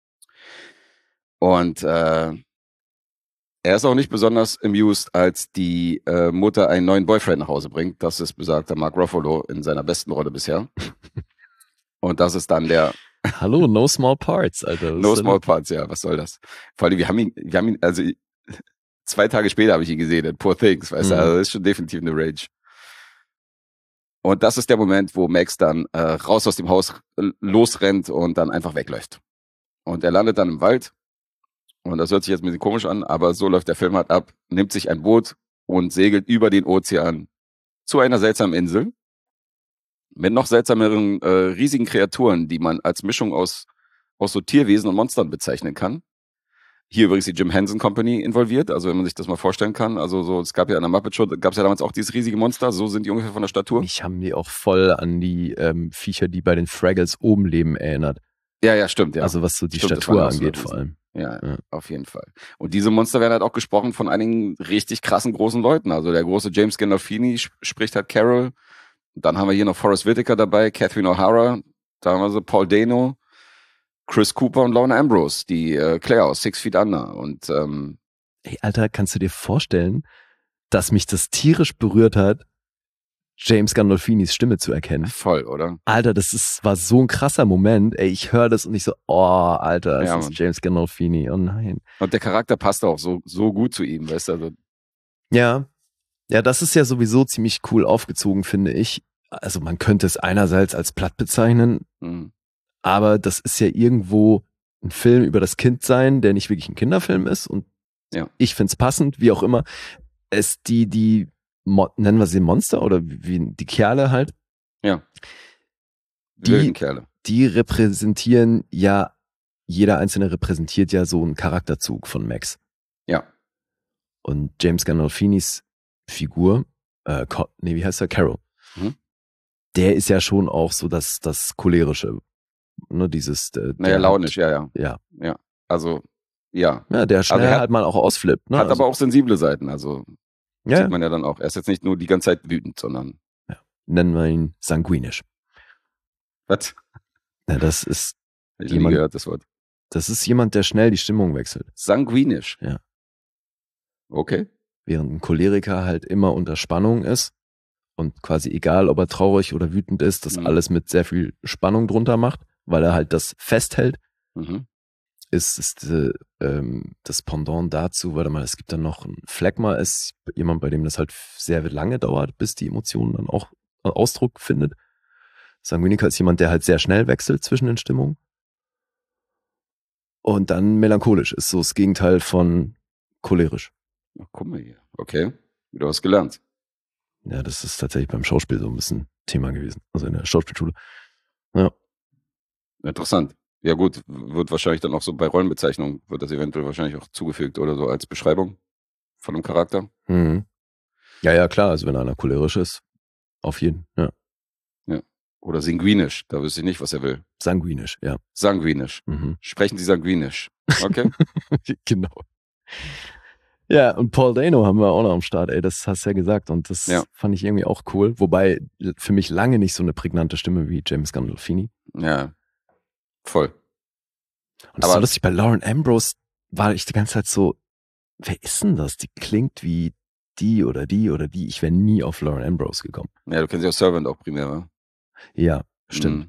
Und er ist auch nicht besonders amused, als die Mutter einen neuen Boyfriend nach Hause bringt. Das ist besagter Mark Ruffalo in seiner besten Rolle bisher. Und das ist dann der... Hallo, no small parts, Alter. No small parts, ja, was soll das? Vor allem, wir haben ihn, also 2 Tage später habe ich ihn gesehen in Poor Things, weißt du, also das ist schon definitiv eine Rage. Und das ist der Moment, wo Max dann raus aus dem Haus losrennt und dann einfach wegläuft. Und er landet dann im Wald. Und das hört sich jetzt ein bisschen komisch an, aber so läuft der Film halt ab, nimmt sich ein Boot und segelt über den Ozean zu einer seltsamen Insel mit noch seltsameren riesigen Kreaturen, die man als Mischung aus so Tierwesen und Monstern bezeichnen kann. Hier übrigens die Jim Henson Company involviert, also wenn man sich das mal vorstellen kann. Also so, es gab ja an der Muppet Show, gab es ja damals auch dieses riesige Monster, so sind die ungefähr von der Statur. Ich habe die auch voll an die Viecher, die bei den Fraggles oben leben, erinnert. Ja, stimmt, ja. Also was so die Statur angeht vor allem. Ja, auf jeden Fall. Und diese Monster werden halt auch gesprochen von einigen richtig krassen großen Leuten. Also der große James Gandolfini spricht halt Carol. Dann haben wir hier noch Forrest Whitaker dabei, Catherine O'Hara, da haben wir so Paul Dano, Chris Cooper und Lorna Ambrose, die Claire aus 6 Feet Under. Und ey, Alter, kannst du dir vorstellen, dass mich das tierisch berührt hat, James Gandolfinis Stimme zu erkennen? Voll, oder? Alter, war so ein krasser Moment. Ey, ich höre das und ich so, oh, Alter, das ist James Gandolfini. Oh nein. Und der Charakter passt auch so gut zu ihm, weißt du? Also ja, das ist ja sowieso ziemlich cool aufgezogen, finde ich. Also man könnte es einerseits als platt bezeichnen, aber das ist ja irgendwo ein Film über das Kindsein, der nicht wirklich ein Kinderfilm ist. Und ich finde es passend, wie auch immer. Nennen wir sie Monster oder wie die Kerle halt. Ja. Die Kerle. Die repräsentieren ja, jeder einzelne repräsentiert ja so einen Charakterzug von Max. Ja. Und James Gandolfinis Figur, wie heißt er? Carol. Der ist ja schon auch so das cholerische, ne, dieses. Launisch, ja. Also, ja. Ja, der schnell halt mal auch ausflippt. Ne? Hat aber auch sensible Seiten, also sieht man ja dann auch. Er ist jetzt nicht nur die ganze Zeit wütend, sondern... Ja. Nennen wir ihn sanguinisch. Was? Ja, das ist ich nie gehört, das Wort. Das ist jemand, der schnell die Stimmung wechselt. Sanguinisch? Ja. Okay. Während ein Choleriker halt immer unter Spannung ist, und quasi egal, ob er traurig oder wütend ist, das alles mit sehr viel Spannung drunter macht, weil er halt das festhält. Ist das Pendant dazu, warte mal, es gibt dann noch ein Phlegma, ist jemand, bei dem das halt sehr lange dauert, bis die Emotionen dann auch Ausdruck findet. Sanguiniker ist jemand, der halt sehr schnell wechselt zwischen den Stimmungen. Und dann melancholisch ist so das Gegenteil von cholerisch. Ach, guck mal hier. Okay, wieder was gelernt. Ja, das ist tatsächlich beim Schauspiel so ein bisschen Thema gewesen. Also in der Schauspielschule. Ja. Interessant. Ja gut, wird wahrscheinlich dann auch so bei Rollenbezeichnungen, wird das eventuell wahrscheinlich auch zugefügt oder so als Beschreibung von einem Charakter. Ja, klar, also wenn einer cholerisch ist, auf jeden, ja. Oder sanguinisch, da wüsste ich nicht, was er will. Sanguinisch, ja. Sanguinisch. Sprechen Sie sanguinisch. Okay. Genau. Ja, und Paul Dano haben wir auch noch am Start, ey, das hast du ja gesagt und das fand ich irgendwie auch cool, wobei für mich lange nicht so eine prägnante Stimme wie James Gandolfini. Ja, voll. Und das war lustig, bei Lauren Ambrose war ich die ganze Zeit so, wer ist denn das? Die klingt wie die oder die oder die. Ich wäre nie auf Lauren Ambrose gekommen. Ja, du kennst ja auch Servant auch primär, oder? Ja, stimmt.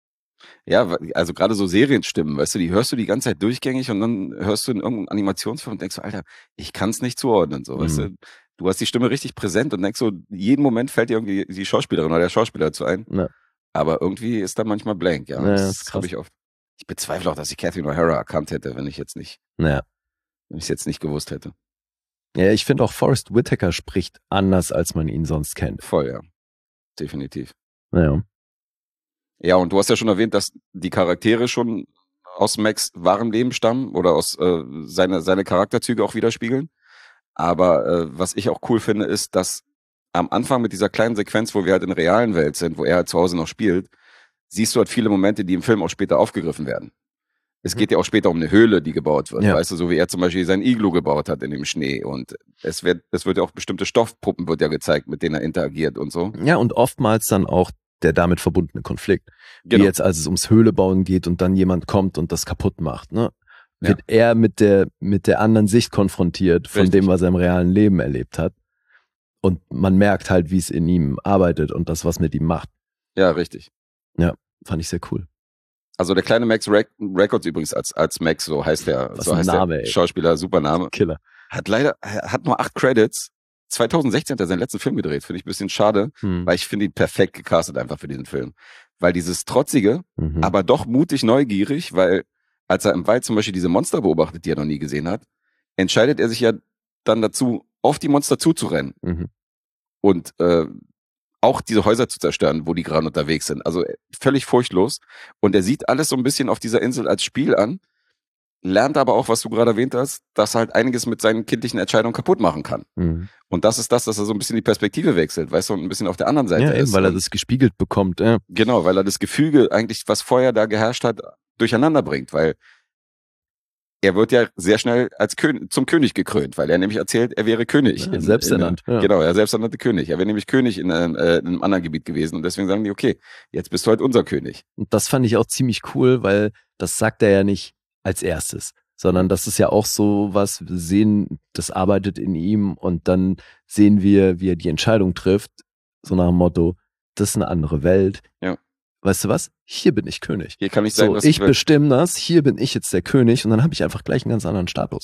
Ja, also gerade so Serienstimmen, weißt du, die hörst du die ganze Zeit durchgängig und dann hörst du in irgendeinem Animationsfilm und denkst so, Alter, ich kann es nicht zuordnen, so, weißt du. Du hast die Stimme richtig präsent und denkst so, jeden Moment fällt dir irgendwie die Schauspielerin oder der Schauspieler dazu ein. Ja. Aber irgendwie ist da manchmal blank, ja. Das habe ich oft. Ich bezweifle auch, dass ich Catherine O'Hara erkannt hätte, wenn ich es jetzt nicht gewusst hätte. Ja, ich finde auch Forrest Whitaker spricht anders, als man ihn sonst kennt. Voll, ja. Definitiv. Ja. Ja, und du hast ja schon erwähnt, dass die Charaktere schon aus Max wahrem Leben stammen oder aus seine Charakterzüge auch widerspiegeln. Aber was ich auch cool finde, ist, dass am Anfang mit dieser kleinen Sequenz, wo wir halt in der realen Welt sind, wo er halt zu Hause noch spielt, siehst du halt viele Momente, die im Film auch später aufgegriffen werden. Es geht ja auch später um eine Höhle, die gebaut wird, weißt du, so wie er zum Beispiel sein Iglu gebaut hat in dem Schnee und es wird ja auch bestimmte Stoffpuppen wird ja gezeigt, mit denen er interagiert und so. Ja, und oftmals dann auch der damit verbundene Konflikt. Genau. Wie jetzt, als es ums Höhlebauen geht und dann jemand kommt und das kaputt macht, ne? Wird er mit der anderen Sicht konfrontiert von dem, was er im realen Leben erlebt hat. Und man merkt halt, wie es in ihm arbeitet und das, was mit ihm macht. Ja, richtig. Ja, fand ich sehr cool. Also der kleine Max Records übrigens als Max, so heißt der, was so heißt Name, der Schauspieler, super Name. Killer. Hat nur 8 Credits. 2016 hat er seinen letzten Film gedreht, finde ich ein bisschen schade, weil ich finde ihn perfekt gecastet einfach für diesen Film. Weil dieses Trotzige, aber doch mutig neugierig, weil als er im Wald zum Beispiel diese Monster beobachtet, die er noch nie gesehen hat, entscheidet er sich ja dann dazu, auf die Monster zuzurennen. Und auch diese Häuser zu zerstören, wo die gerade unterwegs sind. Also völlig furchtlos. Und er sieht alles so ein bisschen auf dieser Insel als Spiel an, lernt aber auch, was du gerade erwähnt hast, dass er halt einiges mit seinen kindlichen Entscheidungen kaputt machen kann. Und das ist dass er so ein bisschen die Perspektive wechselt, weißt du, und ein bisschen auf der anderen Seite ist. Ja, weil er das gespiegelt bekommt. Ja. Genau, weil er das Gefüge eigentlich, was vorher da geherrscht hat, durcheinander bringt, weil er wird ja sehr schnell zum König gekrönt, weil er nämlich erzählt, er wäre König. Ja, selbsternannt. Genau, er selbsternannte König. Er wäre nämlich König in einem anderen Gebiet gewesen und deswegen sagen die, okay, jetzt bist du halt unser König. Und das fand ich auch ziemlich cool, weil das sagt er ja nicht als erstes, sondern das ist ja auch so was, wir sehen, das arbeitet in ihm und dann sehen wir, wie er die Entscheidung trifft, so nach dem Motto, das ist eine andere Welt. Ja. Weißt du was? Hier bin ich König. Hier kann ich sein, was ich bestimme das, hier bin ich jetzt der König und dann habe ich einfach gleich einen ganz anderen Status.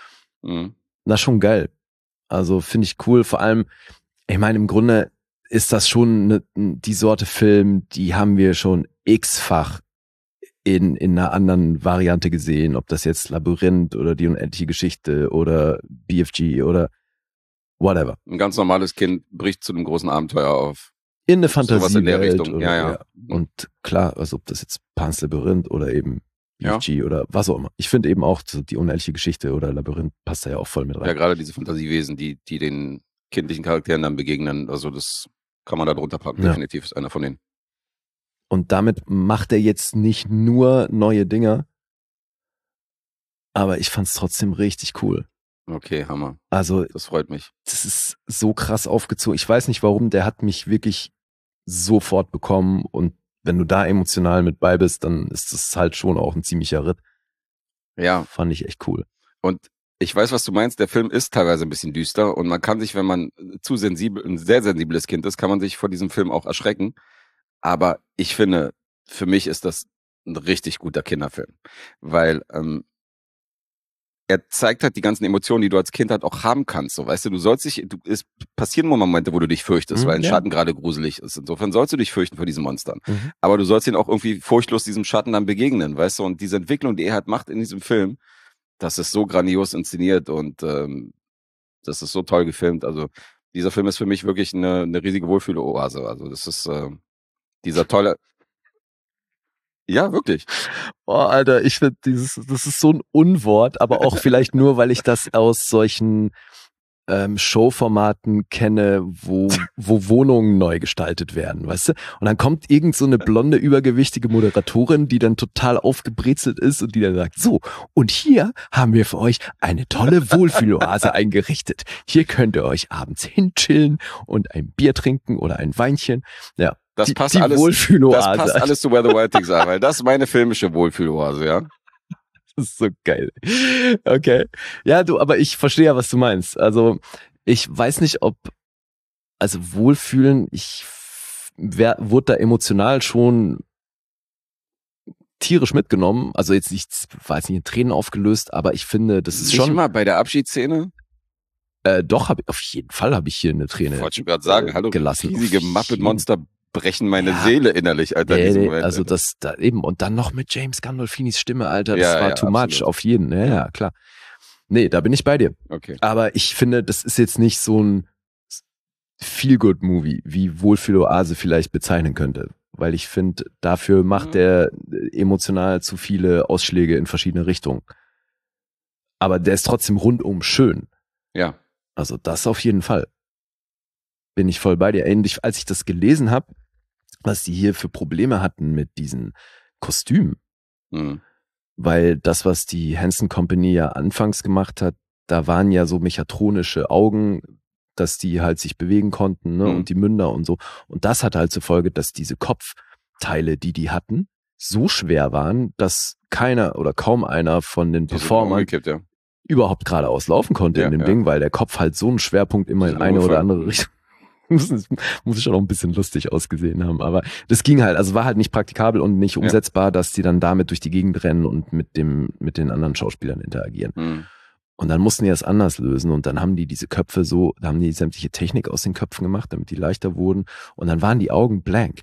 Das ist schon geil. Also finde ich cool, vor allem, ich meine, im Grunde ist das schon die Sorte Film, die haben wir schon x-fach in einer anderen Variante gesehen, ob das jetzt Labyrinth oder die unendliche Geschichte oder BFG oder whatever. Ein ganz normales Kind bricht zu einem großen Abenteuer auf. In eine Fantasiewelt. In der Richtung. Oder, ja. Und klar, also ob das jetzt Pan's Labyrinth oder eben BFG oder was auch immer. Ich finde eben auch die unendliche Geschichte oder Labyrinth passt da ja auch voll mit rein. Ja, gerade diese Fantasiewesen, die den kindlichen Charakteren dann begegnen, also das kann man da drunter packen. Definitiv ist einer von denen. Und damit macht er jetzt nicht nur neue Dinger, aber ich fand's trotzdem richtig cool. Okay, Hammer. Also, das freut mich. Das ist so krass aufgezogen. Ich weiß nicht warum, der hat mich wirklich sofort bekommen und wenn du da emotional mit bei bist, dann ist das halt schon auch ein ziemlicher Ritt. Ja. Fand ich echt cool. Und Ich weiß, was du meinst. Der Film ist teilweise ein bisschen düster und man kann sich, wenn man ein sehr sensibles Kind ist, kann man sich vor diesem Film auch erschrecken. Aber ich finde, für mich ist das ein richtig guter Kinderfilm, weil er zeigt halt die ganzen Emotionen, die du als Kind halt auch haben kannst. So, weißt du, es passieren Momente, wo du dich fürchtest, weil ein Schatten gerade gruselig ist. Insofern sollst du dich fürchten vor diesen Monstern. Aber du sollst ihn auch irgendwie furchtlos diesem Schatten dann begegnen, weißt du? Und diese Entwicklung, die er halt macht in diesem Film, das ist so grandios inszeniert und das ist so toll gefilmt. Also dieser Film ist für mich wirklich eine riesige Wohlfühloase. Also das ist dieser tolle. Ja, wirklich. Boah, Alter, ich finde das ist so ein Unwort, aber auch vielleicht nur, weil ich das aus solchen Showformaten kenne, wo Wohnungen neu gestaltet werden, weißt du? Und dann kommt irgend so eine blonde, übergewichtige Moderatorin, die dann total aufgebrezelt ist und die dann sagt, so, und hier haben wir für euch eine tolle Wohlfühloase eingerichtet. Hier könnt ihr euch abends hinchillen und ein Bier trinken oder ein Weinchen. Ja. Das passt alles zu Where the Wild Things are, weil das ist meine filmische Wohlfühloase, ja. Das ist so geil. Okay. Ja, aber ich verstehe ja, was du meinst. Also, ich weiß nicht, Wohlfühlen, wurde da emotional schon tierisch mitgenommen. Also jetzt nicht, war jetzt nicht in Tränen aufgelöst, aber ich finde, das ist schon. Nicht mal bei der Abschiedsszene? Doch, auf jeden Fall habe ich hier eine Träne. Ich wollte schon gerade sagen, hallo, gelassen. Riesige Muppet-Monster brechen meine Seele innerlich, Alter. Moment, also Alter. Das da eben und dann noch mit James Gandolfinis Stimme, Alter, das war too much, absolut. Auf jeden, ja, klar. Nee, da bin ich bei dir. Okay. Aber ich finde, das ist jetzt nicht so ein Feel-Good-Movie, wie Wohlfühloase vielleicht bezeichnen könnte, weil ich finde, dafür macht der emotional zu viele Ausschläge in verschiedene Richtungen. Aber der ist trotzdem rundum schön. Ja. Also das auf jeden Fall. Bin ich voll bei dir. Als ich das gelesen habe, was die hier für Probleme hatten mit diesen Kostümen, weil das, was die Henson Company ja anfangs gemacht hat, da waren ja so mechatronische Augen, dass die halt sich bewegen konnten, ne, und die Münder und so. Und das hatte halt zur Folge, dass diese Kopfteile, die hatten, so schwer waren, dass keiner oder kaum einer von den Performern überhaupt geradeaus laufen konnte in dem Ding, weil der Kopf halt so einen Schwerpunkt immer in eine oder andere Richtung. Muss schon auch ein bisschen lustig ausgesehen haben, aber das ging halt, also war halt nicht praktikabel und nicht umsetzbar, dass die dann damit durch die Gegend rennen und mit den anderen Schauspielern interagieren. Und dann mussten die das anders lösen und dann haben die diese Köpfe da haben die sämtliche Technik aus den Köpfen gemacht, damit die leichter wurden und dann waren die Augen blank.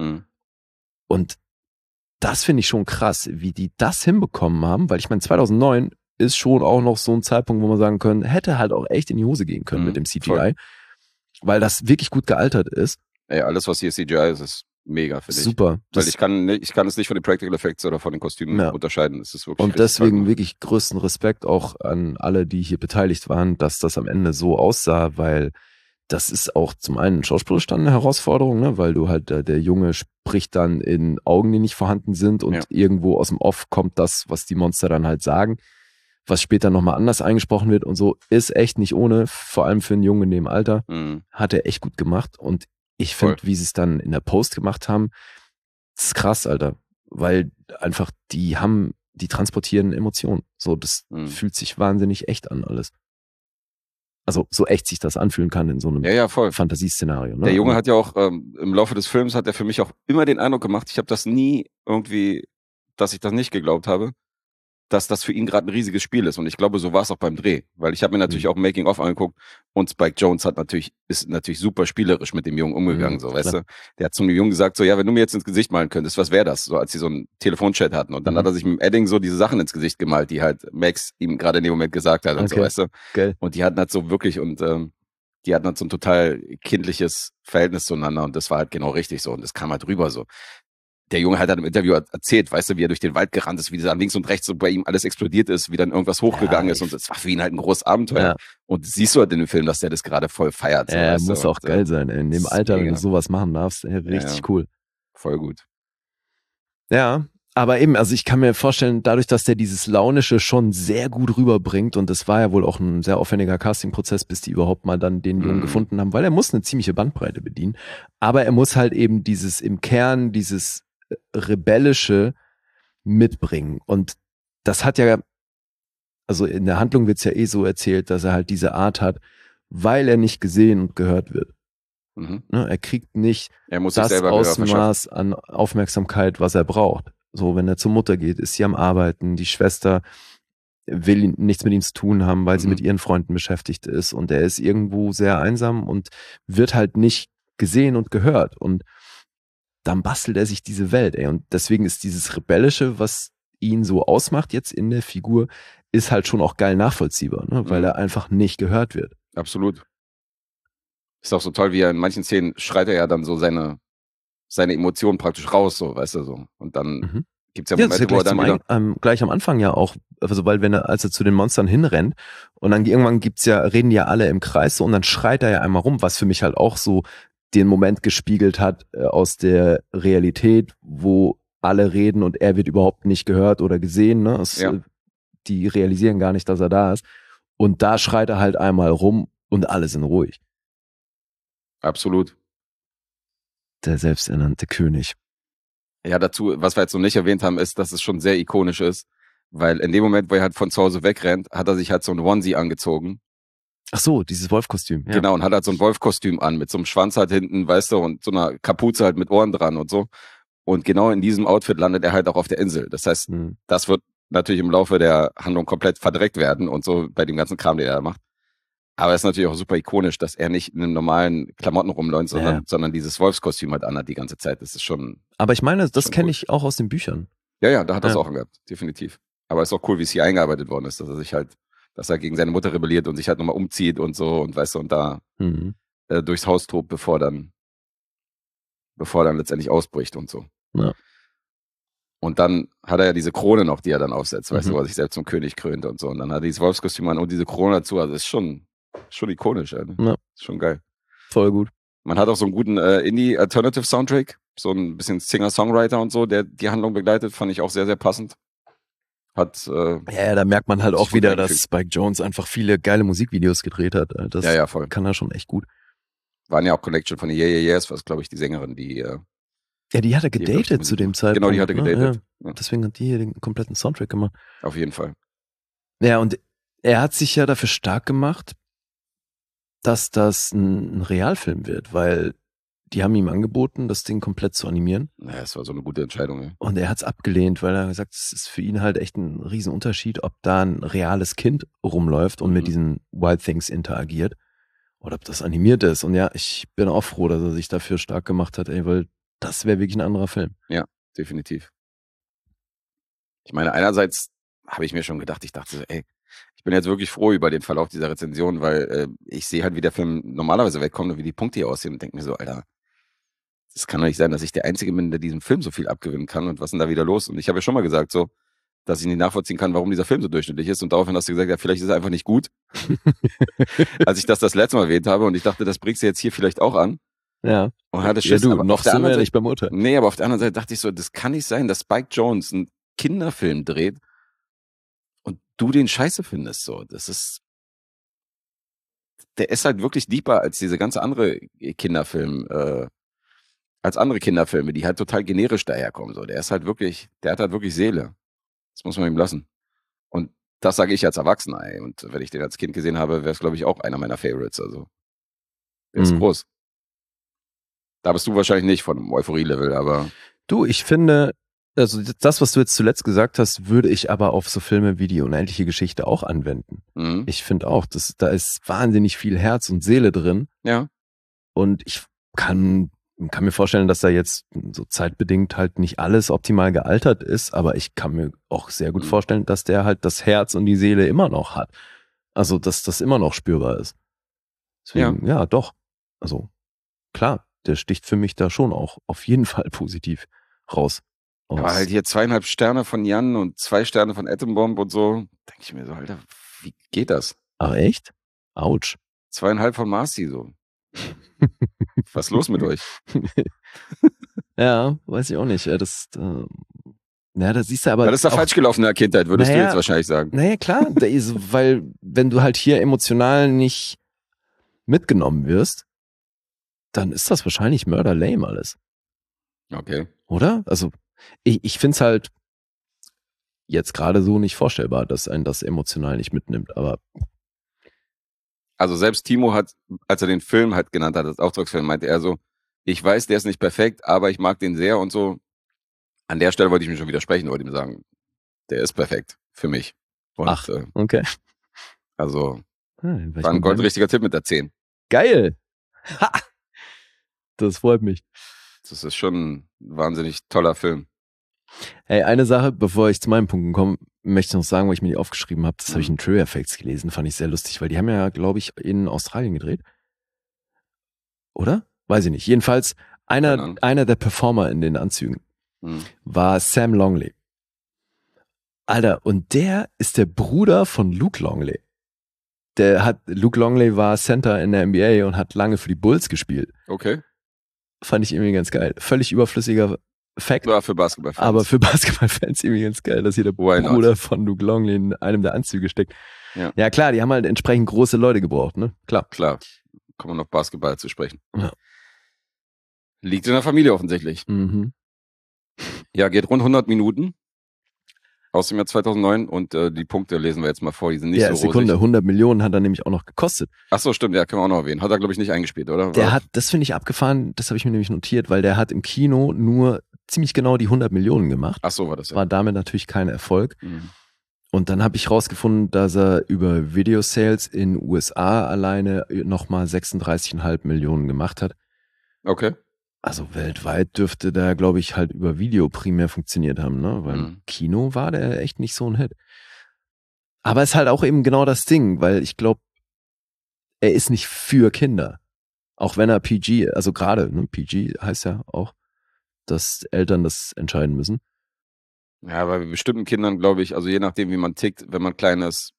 Und das finde ich schon krass, wie die das hinbekommen haben, weil ich meine 2009 ist schon auch noch so ein Zeitpunkt, wo man sagen können, hätte halt auch echt in die Hose gehen können mit dem CGI. Voll. Weil das wirklich gut gealtert ist. Ey, alles, was hier CGI ist mega, finde ich. Super. Weil ich kann es nicht von den Practical Effects oder von den Kostümen unterscheiden. Es ist wirklich und deswegen wirklich größten Respekt auch an alle, die hier beteiligt waren, dass das am Ende so aussah, weil das ist auch zum einen schauspielerisch dann eine Herausforderung, ne? Weil du halt, der Junge spricht dann in Augen, die nicht vorhanden sind und irgendwo aus dem Off kommt das, was die Monster dann halt sagen, was später nochmal anders eingesprochen wird und so, ist echt nicht ohne, vor allem für einen Jungen in dem Alter, hat er echt gut gemacht und ich finde, wie sie es dann in der Post gemacht haben, das ist krass, Alter, weil einfach die transportieren Emotionen, so, das fühlt sich wahnsinnig echt an alles. Also so echt sich das anfühlen kann in so einem Fantasieszenario. Ne? Der Junge hat ja auch im Laufe des Films hat er für mich auch immer den Eindruck gemacht, ich habe das nie irgendwie, dass ich das nicht geglaubt habe, dass das für ihn gerade ein riesiges Spiel ist. Und ich glaube, so war es auch beim Dreh. Weil ich habe mir natürlich auch Making-of angeguckt und Spike Jonze ist natürlich super spielerisch mit dem Jungen umgegangen, so, weißt du. Der hat zum Jungen gesagt, so, ja, wenn du mir jetzt ins Gesicht malen könntest, was wäre das? So, als sie so einen Telefonchat hatten. Und dann hat er sich mit dem Edding so diese Sachen ins Gesicht gemalt, die halt Max ihm gerade in dem Moment gesagt hat und so, weißt du. Geil. Und die hatten halt so wirklich die hatten halt so ein total kindliches Verhältnis zueinander und das war halt genau richtig so. Und das kam halt rüber so. Der Junge hat dann im Interview erzählt, weißt du, wie er durch den Wald gerannt ist, wie dann links und rechts so bei ihm alles explodiert ist, wie dann irgendwas hochgegangen ist und es war für ihn halt ein großes Abenteuer. Ja. Und siehst du halt in dem Film, dass der das gerade voll feiert. So, muss auch geil sein, ey. In dem Alter, wenn du sowas machen darfst, richtig cool. Voll gut. Ja, aber eben, also ich kann mir vorstellen, dadurch, dass der dieses Launische schon sehr gut rüberbringt und das war ja wohl auch ein sehr aufwendiger Castingprozess, bis die überhaupt mal dann den Jungen gefunden haben, weil er muss eine ziemliche Bandbreite bedienen, aber er muss halt eben im Kern dieses Rebellische mitbringen und das hat ja, also in der Handlung wird es ja so erzählt, dass er halt diese Art hat, weil er nicht gesehen und gehört wird. Ne? Er kriegt nicht das Ausmaß an Aufmerksamkeit, was er braucht. So, wenn er zur Mutter geht, ist sie am Arbeiten, die Schwester will nichts mit ihm zu tun haben, weil sie mit ihren Freunden beschäftigt ist und er ist irgendwo sehr einsam und wird halt nicht gesehen und gehört und dann bastelt er sich diese Welt, und deswegen ist dieses Rebellische, was ihn so ausmacht jetzt in der Figur, ist halt schon auch geil nachvollziehbar, ne? Weil er einfach nicht gehört wird. Absolut. Ist auch so toll, wie er in manchen Szenen schreit er ja dann so seine Emotionen praktisch raus, so, weißt du, so. Und dann gibt's ja Momente, wo er dann wieder... gleich am Anfang ja auch, also weil als er zu den Monstern hinrennt und dann irgendwann reden die ja alle im Kreis so und dann schreit er ja einmal rum, was für mich halt auch so den Moment gespiegelt hat aus der Realität, wo alle reden und er wird überhaupt nicht gehört oder gesehen, ne? Die realisieren gar nicht, dass er da ist. Und da schreit er halt einmal rum und alle sind ruhig. Absolut. Der selbsternannte König. Ja, dazu, was wir jetzt noch nicht erwähnt haben, ist, dass es schon sehr ikonisch ist, weil in dem Moment, wo er halt von zu Hause wegrennt, hat er sich halt so ein Onesie angezogen. Ach so, dieses Wolfkostüm. Ja. Genau, und hat halt so ein Wolfkostüm an, mit so einem Schwanz halt hinten, weißt du, und so einer Kapuze halt mit Ohren dran und so. Und genau in diesem Outfit landet er halt auch auf der Insel. Das heißt, das wird natürlich im Laufe der Handlung komplett verdreckt werden und so bei dem ganzen Kram, den er da macht. Aber es ist natürlich auch super ikonisch, dass er nicht in einem normalen Klamotten rumläuft, sondern dieses Wolfskostüm halt anhat die ganze Zeit. Das ist schon... Aber ich meine, das kenne ich auch aus den Büchern. Ja, da hat er es auch gehabt, definitiv. Aber es ist auch cool, wie es hier eingearbeitet worden ist, dass er gegen seine Mutter rebelliert und sich halt nochmal umzieht und so und weißt du, und da durchs Haus tobt, bevor dann letztendlich ausbricht und so. Ja. Und dann hat er ja diese Krone noch, die er dann aufsetzt, weißt du, wo er sich selbst zum König krönt und so. Und dann hat er dieses Wolfskostüm an und diese Krone dazu. Also ist schon ikonisch, ey. Ja. Ist schon geil. Voll gut. Man hat auch so einen guten Indie-Alternative-Soundtrack, so ein bisschen Singer-Songwriter und so, der die Handlung begleitet, fand ich auch sehr, sehr passend. Da merkt man halt auch wieder, dass Spike Jonze einfach viele geile Musikvideos gedreht hat. Das voll. Kann er schon echt gut. Waren ja auch Connection von Yeah Yeah Yeahs, was glaube ich die Sängerin, die die hat er gedatet zu dem Zeitpunkt. Genau, die hat er gedatet. Ja. Deswegen hat die hier den kompletten Soundtrack gemacht. Auf jeden Fall. Ja, und er hat sich ja dafür stark gemacht, dass das ein Realfilm wird, weil die haben ihm angeboten, das Ding komplett zu animieren. Naja, es war so eine gute Entscheidung. Ja. Und er hat es abgelehnt, weil er gesagt hat, es ist für ihn halt echt ein Riesenunterschied, ob da ein reales Kind rumläuft und mit diesen Wild Things interagiert oder ob das animiert ist. Und ja, ich bin auch froh, dass er sich dafür stark gemacht hat, weil das wäre wirklich ein anderer Film. Ja, definitiv. Ich meine, einerseits habe ich mir schon gedacht, ich dachte so, ich bin jetzt wirklich froh über den Verlauf dieser Rezension, weil ich sehe halt, wie der Film normalerweise wegkommt und wie die Punkte hier aussehen und denke mir so, Alter, das kann doch nicht sein, dass ich der Einzige bin, der diesem Film so viel abgewinnen kann und was ist denn da wieder los? Und ich habe ja schon mal gesagt, so, dass ich nicht nachvollziehen kann, warum dieser Film so durchschnittlich ist und daraufhin hast du gesagt, ja, vielleicht ist er einfach nicht gut. Als ich das letzte Mal erwähnt habe und ich dachte, das bringst du jetzt hier vielleicht auch an. Ja. Und hatte Schiss, aber noch sind wir nicht beim Urteil. Nee, aber auf der anderen Seite dachte ich so, das kann nicht sein, dass Spike Jonze einen Kinderfilm dreht und du den scheiße findest, so. Der ist halt wirklich deeper als diese ganze andere als andere Kinderfilme, die halt total generisch daherkommen, so. Der hat halt wirklich Seele. Das muss man ihm lassen. Und das sage ich als Erwachsener, ey. Und wenn ich den als Kind gesehen habe, wäre es, glaube ich, auch einer meiner Favorites, also. Der ist groß. Da bist du wahrscheinlich nicht von einem Euphorie-Level, aber... Du, ich finde, also das, was du jetzt zuletzt gesagt hast, würde ich aber auf so Filme wie Die unendliche Geschichte auch anwenden. Ich finde auch, da ist wahnsinnig viel Herz und Seele drin. Ja. Und ich kann mir vorstellen, dass da jetzt so zeitbedingt halt nicht alles optimal gealtert ist, aber ich kann mir auch sehr gut vorstellen, dass der halt das Herz und die Seele immer noch hat. Also, dass das immer noch spürbar ist. Deswegen, ja, doch. Also, klar. Der sticht für mich da schon auch auf jeden Fall positiv raus. Aber halt hier 2,5 Sterne von Jan und 2 Sterne von Atombomb und so, denke ich mir so, Alter, wie geht das? Ach echt? Autsch. 2,5 von Marcy, so. Was ist los mit euch? Ja, weiß ich auch nicht. Das siehst du aber... Das ist da falsch gelaufen in der Kindheit, würdest du jetzt wahrscheinlich sagen. Naja, klar, weil wenn du halt hier emotional nicht mitgenommen wirst, dann ist das wahrscheinlich mörderlame alles. Okay. Oder? Also, ich finde es halt, jetzt gerade so nicht vorstellbar, dass einen das emotional nicht mitnimmt, aber also selbst Timo hat, als er den Film halt genannt hat, als Auftragsfilm, meinte er so, ich weiß, der ist nicht perfekt, aber ich mag den sehr und so. An der Stelle wollte ich mir schon widersprechen, wollte ihm sagen, der ist perfekt für mich. Und, ach, okay. Also, war ein goldrichtiger Tipp mit der 10. Geil! Ha! Das freut mich. Das ist schon ein wahnsinnig toller Film. Hey, eine Sache, bevor ich zu meinen Punkten komme, möchte ich noch sagen, weil ich mir die aufgeschrieben habe. Das habe ich in True Effects gelesen, fand ich sehr lustig, weil die haben ja, glaube ich, in Australien gedreht. Oder? Weiß ich nicht. Jedenfalls, einer der Performer in den Anzügen war Sam Longley. Alter, und der ist der Bruder von Luke Longley. Luke Longley war Center in der NBA und hat lange für die Bulls gespielt. Okay. Fand ich irgendwie ganz geil. Völlig überflüssiger Fact. Ja, für Basketballfans. Aber für Basketballfans irgendwie ganz geil, dass hier der Bruder von Luke Longley in einem der Anzüge steckt. Ja, klar, die haben halt entsprechend große Leute gebraucht, ne? Klar. Kommen wir noch Basketball zu sprechen. Ja. Liegt in der Familie offensichtlich. Mhm. Ja, geht rund 100 Minuten. Aus dem Jahr 2009 und die Punkte lesen wir jetzt mal vor, die sind nicht so rosig. Sekunde, 100 Millionen hat er nämlich auch noch gekostet. Ach so, stimmt, ja, können wir auch noch erwähnen. Hat er, glaube ich, nicht eingespielt, oder? Das finde ich abgefahren, das habe ich mir nämlich notiert, weil der hat im Kino nur ziemlich genau die 100 Millionen gemacht. Ach so, war das ja. War damit natürlich kein Erfolg. Und dann habe ich rausgefunden, dass er über Video-Sales in USA alleine nochmal 36,5 Millionen gemacht hat. Okay. Also weltweit dürfte der, glaube ich, halt über Video primär funktioniert haben, ne? Weil im Kino war der echt nicht so ein Hit. Aber ist halt auch eben genau das Ding, weil ich glaube, er ist nicht für Kinder. Auch wenn er PG, also gerade, ne, PG heißt ja auch, dass Eltern das entscheiden müssen. Ja, bei bestimmten Kindern, glaube ich, also je nachdem, wie man tickt, wenn man klein ist,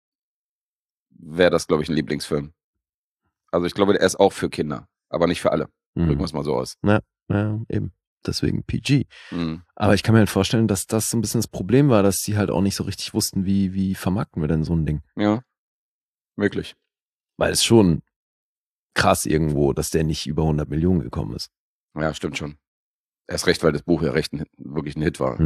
wäre das, glaube ich, ein Lieblingsfilm. Also ich glaube, er ist auch für Kinder, aber nicht für alle. Drücken wir es mal so aus. Ja, eben. Deswegen PG. Aber ich kann mir halt vorstellen, dass das so ein bisschen das Problem war, dass die halt auch nicht so richtig wussten, wie vermarkten wir denn so ein Ding. Ja, möglich. Weil es schon krass irgendwo, dass der nicht über 100 Millionen gekommen ist. Ja, stimmt schon. Erst recht, weil das Buch ja wirklich ein Hit war.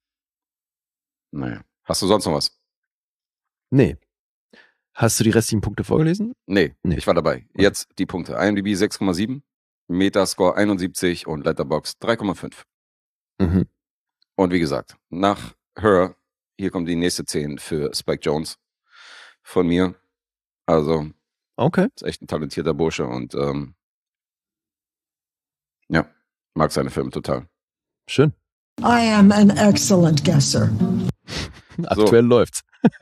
Naja. Hast du sonst noch was? Nee. Hast du die restlichen Punkte vorgelesen? Nee. Ich war dabei. Jetzt die Punkte. IMDb 6,7. Metascore 71 und Letterboxd 3,5. Und wie gesagt, nach Her, hier kommt die nächste 10 für Spike Jonze von mir. Also, ist echt ein talentierter Bursche und ja, mag seine Filme total. Schön. I am an excellent guesser. Aktuell läuft's.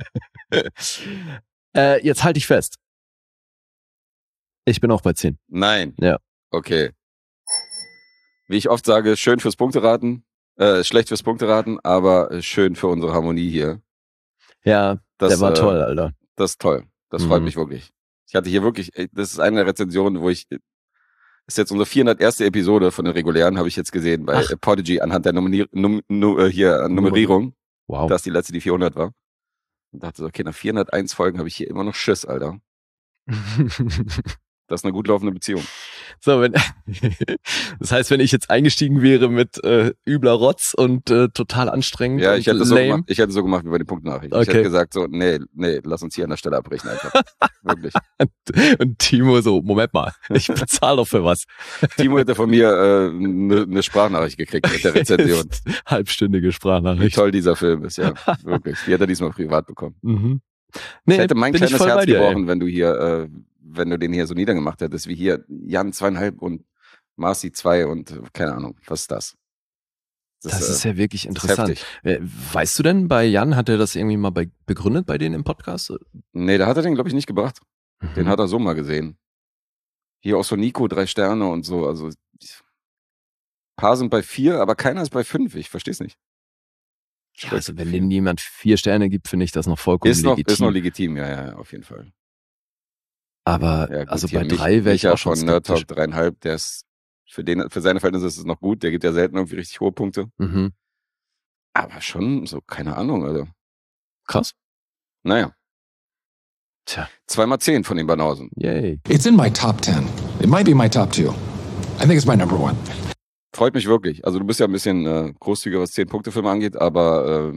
Jetzt halte ich fest. Ich bin auch bei 10. Nein. Ja. Okay. Wie ich oft sage, schön fürs Punkteraten, schlecht fürs Punkteraten, aber schön für unsere Harmonie hier. Ja, der war toll, Alter. Das ist toll. Das freut mich wirklich. Ich hatte hier wirklich, das ist eine der Rezensionen, wo ich, ist jetzt unsere 401. Episode von den regulären, habe ich jetzt gesehen bei Podigy anhand der Nummerierung. Wow. Das ist die letzte, die 400 war. Und dachte so, okay, nach 401 Folgen habe ich hier immer noch Schiss, Alter. Das ist eine gut laufende Beziehung. So, das heißt, wenn ich jetzt eingestiegen wäre mit übler Rotz und total anstrengend. Ja, ich hätte so gemacht wie bei den Punktnachrichten. Ich hätte gesagt so, nee, lass uns hier an der Stelle abbrechen einfach. Wirklich. Und Timo so, Moment mal, ich bezahle doch für was. Timo hätte von mir eine Sprachnachricht gekriegt mit der Rezension. Halbstündige Sprachnachricht. Wie toll dieser Film ist, ja. Wirklich. Die hat er diesmal privat bekommen. Nee, ich hätte mein kleines Herz gebrochen, wenn du hier wenn du den hier so niedergemacht hättest, wie hier Jan 2,5 und Marci 2 und keine Ahnung, was ist das? Das ist ja wirklich interessant. Weißt du denn, bei Jan, hat er das irgendwie mal begründet bei denen im Podcast? Nee, da hat er den, glaube ich, nicht gebracht. Den hat er so mal gesehen. Hier auch so Nico 3 Sterne und so, also ein paar sind bei 4, aber keiner ist bei 5, ich verstehe es nicht. Ja, also wenn denen jemand 4 Sterne gibt, finde ich das noch vollkommen legitim. Ist noch legitim, ja, auf jeden Fall. Aber ja, gut, also bei 3 wäre ich auch schon von Nerd Talk 3,5, der ist für seine Verhältnisse ist es noch gut, der gibt ja selten irgendwie richtig hohe Punkte. Aber schon so, keine Ahnung, also. Krass. Naja. Tja. 2x10 von den Banausen. Yay. It's in my top 10. It might be my top 2. I think it's my number 1. Freut mich wirklich. Also du bist ja ein bisschen großzügiger, was 10-Punkte-Filme angeht, aber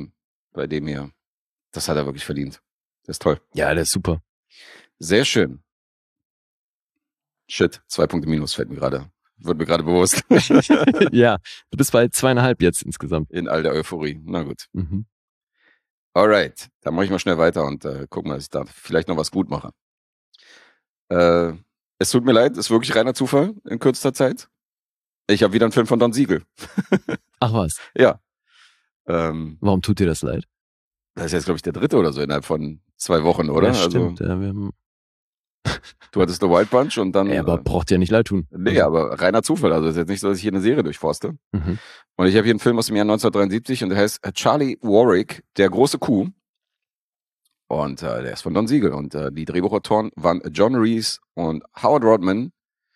bei dem hier. Das hat er wirklich verdient. Das ist toll. Ja, der ist super. Sehr schön. Shit, 2 Punkte minus wird mir gerade bewusst. Ja, du bist bei 2,5 jetzt insgesamt. In all der Euphorie. Na gut. Mhm. Alright, dann mache ich mal schnell weiter und guck mal, dass ich da vielleicht noch was gut mache. Es tut mir leid, ist wirklich reiner Zufall in kürzester Zeit. Ich habe wieder einen Film von Don Siegel. Ach was. Ja. Warum tut dir das leid? Das ist jetzt, glaube ich, der 3. oder so innerhalb von 2 Wochen, oder? Ja, stimmt. Also, Ja, wir haben... du hattest The Wild Bunch und dann... Ja, aber braucht ja nicht leid tun. Nee, aber reiner Zufall. Also es ist jetzt nicht so, dass ich hier eine Serie durchforste. Mhm. Und ich habe hier einen Film aus dem Jahr 1973 und der heißt Charlie Warwick, der große Kuh. Und der ist von Don Siegel. Und die Drehbuchautoren waren John Reese und Howard Rodman.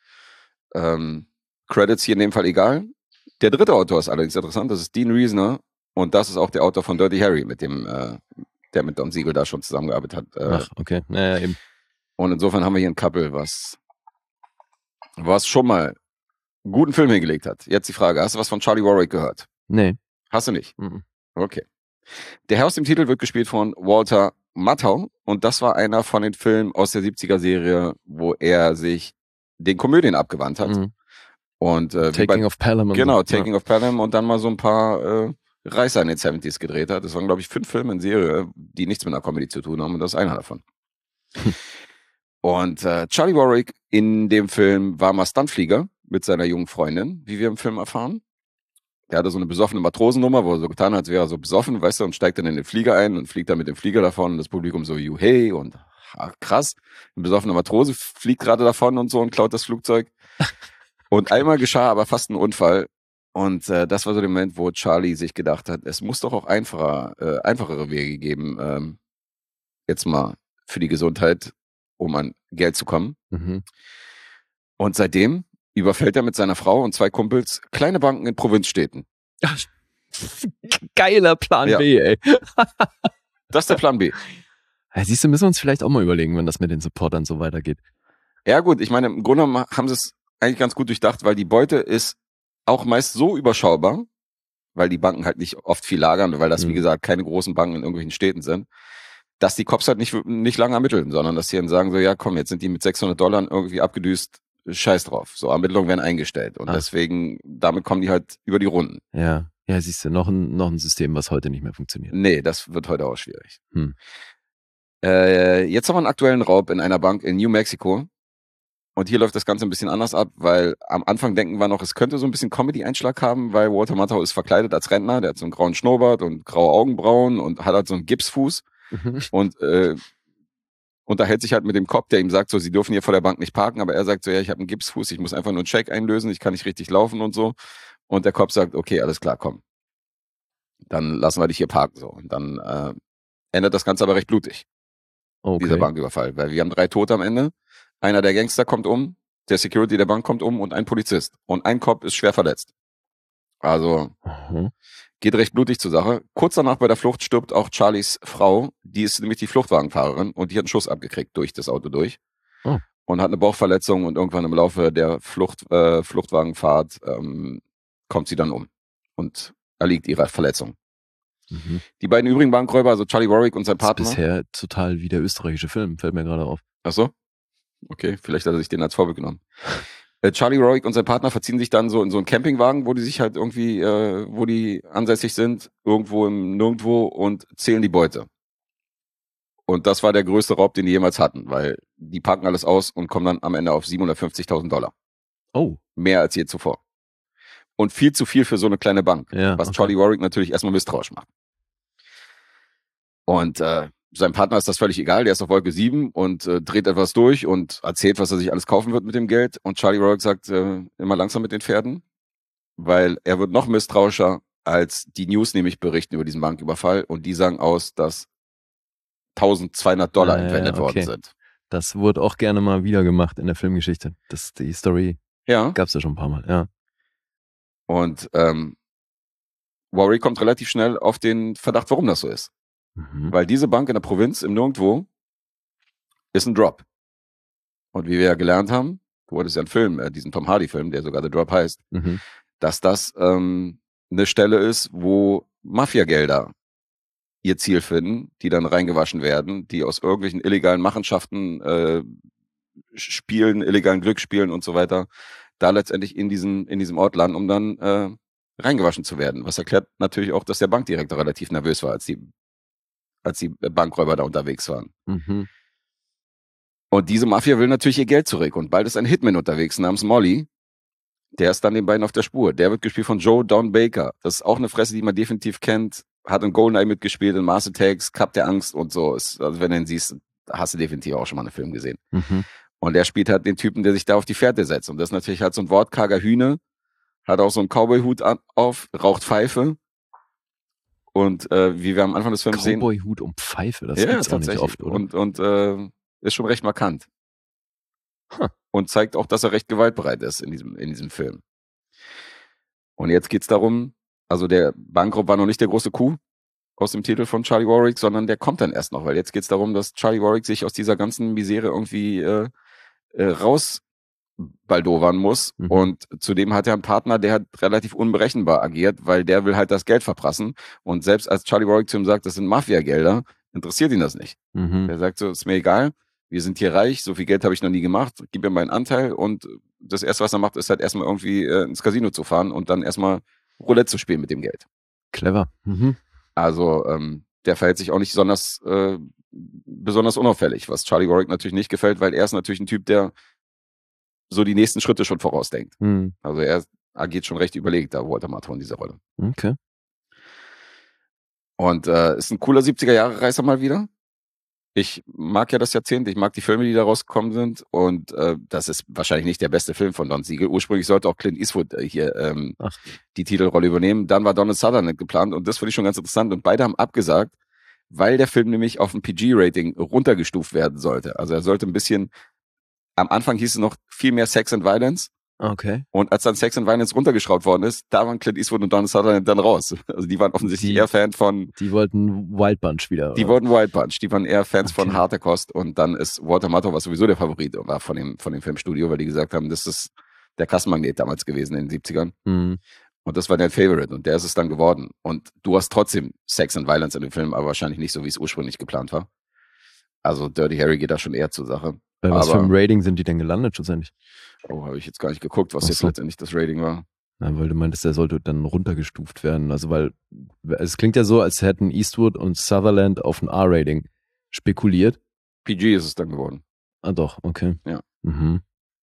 Credits hier in dem Fall egal. Der 3. Autor ist allerdings interessant. Das ist Dean Reasoner. Und das ist auch der Autor von Dirty Harry, mit dem, der mit Don Siegel da schon zusammengearbeitet hat. Ach, okay. Naja, eben. Und insofern haben wir hier ein Couple, was schon mal einen guten Film hingelegt hat. Jetzt die Frage, hast du was von Charlie Warwick gehört? Nee. Hast du nicht? Mhm. Okay. Der Herr aus dem Titel wird gespielt von Walter Matthau und das war einer von den Filmen aus der 70er-Serie, wo er sich den Komödien abgewandt hat. Mhm. Und Taking of Pelham. Und genau, so. Taking of Pelham und dann mal so ein paar Reißer in den 70s gedreht hat. Das waren, glaube ich, 5 Filme in Serie, die nichts mit einer Comedy zu tun haben und das ist einer davon. Und Charlie Warwick in dem Film war mal Stuntflieger mit seiner jungen Freundin, wie wir im Film erfahren. Der hatte so eine besoffene Matrosennummer, wo er so getan hat, als wäre er so besoffen, weißt du, und steigt dann in den Flieger ein und fliegt dann mit dem Flieger davon und das Publikum so, hey und krass, ein besoffener Matrose fliegt gerade davon und so und klaut das Flugzeug. Und einmal geschah aber fast ein Unfall und das war so der Moment, wo Charlie sich gedacht hat, es muss doch auch einfachere Wege geben, jetzt mal für die Gesundheit, um an Geld zu kommen. Mhm. Und seitdem überfällt er mit seiner Frau und 2 Kumpels kleine Banken in Provinzstädten. Geiler Plan Ja. B, ey. Das ist der Plan B. Ja, siehst du, müssen wir uns vielleicht auch mal überlegen, wenn das mit den Supportern so weitergeht. Ja gut, ich meine, im Grunde genommen haben sie es eigentlich ganz gut durchdacht, weil die Beute ist auch meist so überschaubar, weil die Banken halt nicht oft viel lagern, weil das, wie gesagt, keine großen Banken in irgendwelchen Städten sind, dass die Cops halt nicht lange ermitteln, sondern dass sie dann sagen so, ja komm, jetzt sind die mit $600 irgendwie abgedüst, scheiß drauf. So, Ermittlungen werden eingestellt und deswegen, damit kommen die halt über die Runden. Ja, siehst du, noch ein System, was heute nicht mehr funktioniert. Nee, das wird heute auch schwierig. Jetzt haben wir einen aktuellen Raub in einer Bank in New Mexico. Und hier läuft das Ganze ein bisschen anders ab, weil am Anfang denken wir noch, es könnte so ein bisschen Comedy-Einschlag haben, weil Walter Matthau ist verkleidet als Rentner, der hat so einen grauen Schnurrbart und graue Augenbrauen und hat halt so einen Gipsfuß und unterhält sich halt mit dem Cop, der ihm sagt so, sie dürfen hier vor der Bank nicht parken, aber er sagt so, ja, ich habe einen Gipsfuß, ich muss einfach nur einen Scheck einlösen, ich kann nicht richtig laufen und so. Und der Cop sagt, okay, alles klar, komm. Dann lassen wir dich hier parken so. Und dann endet das Ganze aber recht blutig, dieser Banküberfall, weil wir haben 3 Tote am Ende. Einer der Gangster kommt um, der Security der Bank kommt um und ein Polizist. Und ein Cop ist schwer verletzt. Also geht recht blutig zur Sache. Kurz danach bei der Flucht stirbt auch Charlies Frau. Die ist nämlich die Fluchtwagenfahrerin und die hat einen Schuss abgekriegt durch das Auto durch. Und hat eine Bauchverletzung und irgendwann im Laufe der Fluchtwagenfahrt kommt sie dann um und erliegt ihrer Verletzung. Die beiden übrigen Bankräuber, also Charlie Warwick und sein Partner. Das ist bisher total wie der österreichische Film, fällt mir gerade auf. Ach so? Okay, vielleicht hat er sich den als Vorbild genommen. Charlie Warwick und sein Partner verziehen sich dann so in so einen Campingwagen, wo die sich halt irgendwie, wo die ansässig sind, irgendwo im Nirgendwo und zählen die Beute. Und das war der größte Raub, den die jemals hatten, weil die packen alles aus und kommen dann am Ende auf $750.000. Oh. Mehr als je zuvor. Und viel zu viel für so eine kleine Bank, was Charlie Warwick natürlich erstmal misstrauisch macht. Und seinem Partner ist das völlig egal, der ist auf Wolke 7 und dreht etwas durch und erzählt, was er sich alles kaufen wird mit dem Geld. Und Charlie Warwick sagt, immer langsam mit den Pferden, weil er wird noch misstrauischer, als die News nämlich berichten über diesen Banküberfall und die sagen aus, dass $1.200 entwendet worden sind. Das wurde auch gerne mal wieder gemacht in der Filmgeschichte. Die Story gab's ja schon ein paar Mal, ja. Und Warwick kommt relativ schnell auf den Verdacht, warum das so ist. Weil diese Bank in der Provinz im Nirgendwo ist ein Drop. Und wie wir ja gelernt haben, du hattest ja einen Film, diesen Tom Hardy-Film, der sogar The Drop heißt, dass das eine Stelle ist, wo Mafiagelder ihr Ziel finden, die dann reingewaschen werden, die aus irgendwelchen illegalen Machenschaften, Spielen, illegalen Glücksspielen und so weiter, da letztendlich in diesem Ort landen, um dann reingewaschen zu werden. Was erklärt natürlich auch, dass der Bankdirektor relativ nervös war, als die Bankräuber da unterwegs waren. Mhm. Und diese Mafia will natürlich ihr Geld zurück. Und bald ist ein Hitman unterwegs namens Molly. Der ist dann den beiden auf der Spur. Der wird gespielt von Joe Don Baker. Das ist auch eine Fresse, die man definitiv kennt. Hat in GoldenEye mitgespielt, in Mars Attacks, Cup der Angst und so. Also wenn du ihn siehst, hast du definitiv auch schon mal einen Film gesehen. Mhm. Und der spielt halt den Typen, der sich da auf die Fährte setzt. Und das ist natürlich halt so ein wortkarger Hühne. Hat auch so einen Cowboy-Hut auf, raucht Pfeife. Und wie wir am Anfang des Films sehen... Cowboy-Hut und Pfeife, das gibt's auch nicht oft, oder? Und ist schon recht markant. Und zeigt auch, dass er recht gewaltbereit ist in diesem Film. Und jetzt geht's darum, also der Bankraub war noch nicht der große Coup aus dem Titel von Charlie Warwick, sondern der kommt dann erst noch, weil jetzt geht's darum, dass Charlie Warwick sich aus dieser ganzen Misere irgendwie rausbaldowern muss. Mhm. Und zudem hat er einen Partner, der hat relativ unberechenbar agiert, weil der will halt das Geld verprassen. Und selbst als Charlie Warwick zu ihm sagt, das sind Mafia-Gelder, interessiert ihn das nicht. Mhm. Er sagt so, ist mir egal, wir sind hier reich, so viel Geld habe ich noch nie gemacht, gib mir meinen Anteil. Und das Erste, was er macht, ist halt erstmal irgendwie ins Casino zu fahren und dann erstmal Roulette zu spielen mit dem Geld. Clever. Mhm. Also der verhält sich auch nicht besonders unauffällig, was Charlie Warwick natürlich nicht gefällt, weil er ist natürlich ein Typ, der so die nächsten Schritte schon vorausdenkt. Mhm. Also er agiert schon recht überlegt, da Walter Matthau in dieser Rolle. Okay. Und ist ein cooler 70er-Jahre-Reißer mal wieder. Ich mag ja das Jahrzehnt, ich mag die Filme, die da rausgekommen sind und das ist wahrscheinlich nicht der beste Film von Don Siegel. Ursprünglich sollte auch Clint Eastwood hier die Titelrolle übernehmen. Dann war Donald Sutherland geplant und das finde ich schon ganz interessant und beide haben abgesagt, weil der Film nämlich auf ein PG-Rating runtergestuft werden sollte. Also er sollte ein bisschen, am Anfang hieß es noch viel mehr Sex and Violence. Okay. Und als dann Sex and Violence runtergeschraubt worden ist, da waren Clint Eastwood und Donald Sutherland dann raus. Also die waren offensichtlich eher Fan von... Die wollten Wild Bunch wieder. Die wollten Wild Bunch. Die waren eher Fans von harter Kost. Und dann ist Walter Matthau, was sowieso der Favorit war von dem Filmstudio, weil die gesagt haben, das ist der Kassenmagnet damals gewesen in den 70ern. Mhm. Und das war der Favorite. Und der ist es dann geworden. Und du hast trotzdem Sex and Violence in dem Film, aber wahrscheinlich nicht so, wie es ursprünglich geplant war. Also Dirty Harry geht da schon eher zur Sache. Bei was für einem Rating sind die denn gelandet schlussendlich? Oh, habe ich jetzt gar nicht geguckt, was jetzt letztendlich das Rating war. Ja, weil du meintest, der sollte dann runtergestuft werden. Also weil es klingt ja so, als hätten Eastwood und Sutherland auf ein R-Rating spekuliert. PG ist es dann geworden. Ah doch, okay. Ja. Mhm.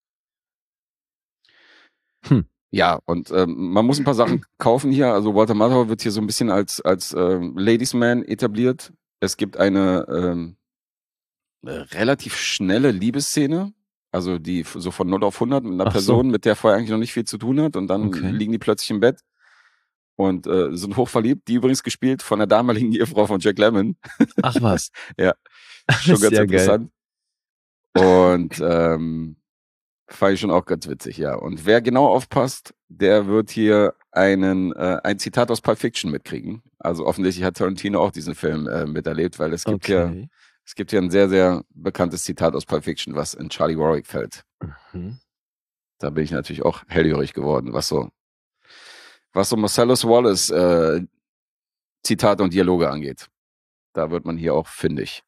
Ja, und man muss ein paar Sachen kaufen hier. Also Walter Matthau wird hier so ein bisschen als Ladies Man etabliert. Es gibt eine relativ schnelle Liebesszene. Also die so von 0 auf 100 mit einer Person, mit der vorher eigentlich noch nicht viel zu tun hat und dann liegen die plötzlich im Bett und sind hochverliebt. Die übrigens gespielt von der damaligen Ehefrau von Jack Lemmon. Ach was. Ja, schon ganz interessant. Geil. Und fand ich schon auch ganz witzig, ja. Und wer genau aufpasst, der wird hier ein Zitat aus Pulp Fiction mitkriegen. Also offensichtlich hat Tarantino auch diesen Film miterlebt, weil es gibt hier ein sehr, sehr bekanntes Zitat aus Pulp Fiction, was in Charlie Warwick fällt. Mhm. Da bin ich natürlich auch hellhörig geworden, was so Marcellus Wallace Zitate und Dialoge angeht. Da wird man hier auch fündig.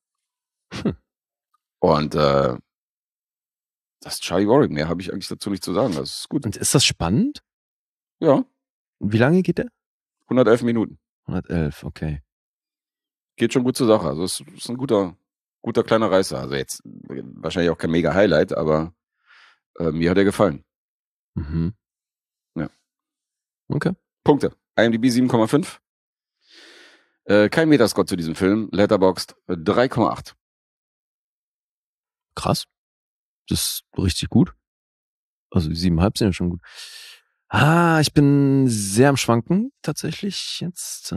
Und das ist Charlie Warwick. Mehr habe ich eigentlich dazu nicht zu sagen. Das ist gut. Und ist das spannend? Ja. Wie lange geht der? 111 Minuten. 111, okay. Geht schon gut zur Sache. Also es ist ein guter kleiner Reißer. Also jetzt wahrscheinlich auch kein mega Highlight, aber mir hat er gefallen. Mhm. Ja. Okay. Punkte. IMDb 7,5. Kein Metascore zu diesem Film. Letterboxd 3,8. Krass. Das ist richtig gut. Also die 7,5 sind ja schon gut. Ich bin sehr am Schwanken tatsächlich jetzt.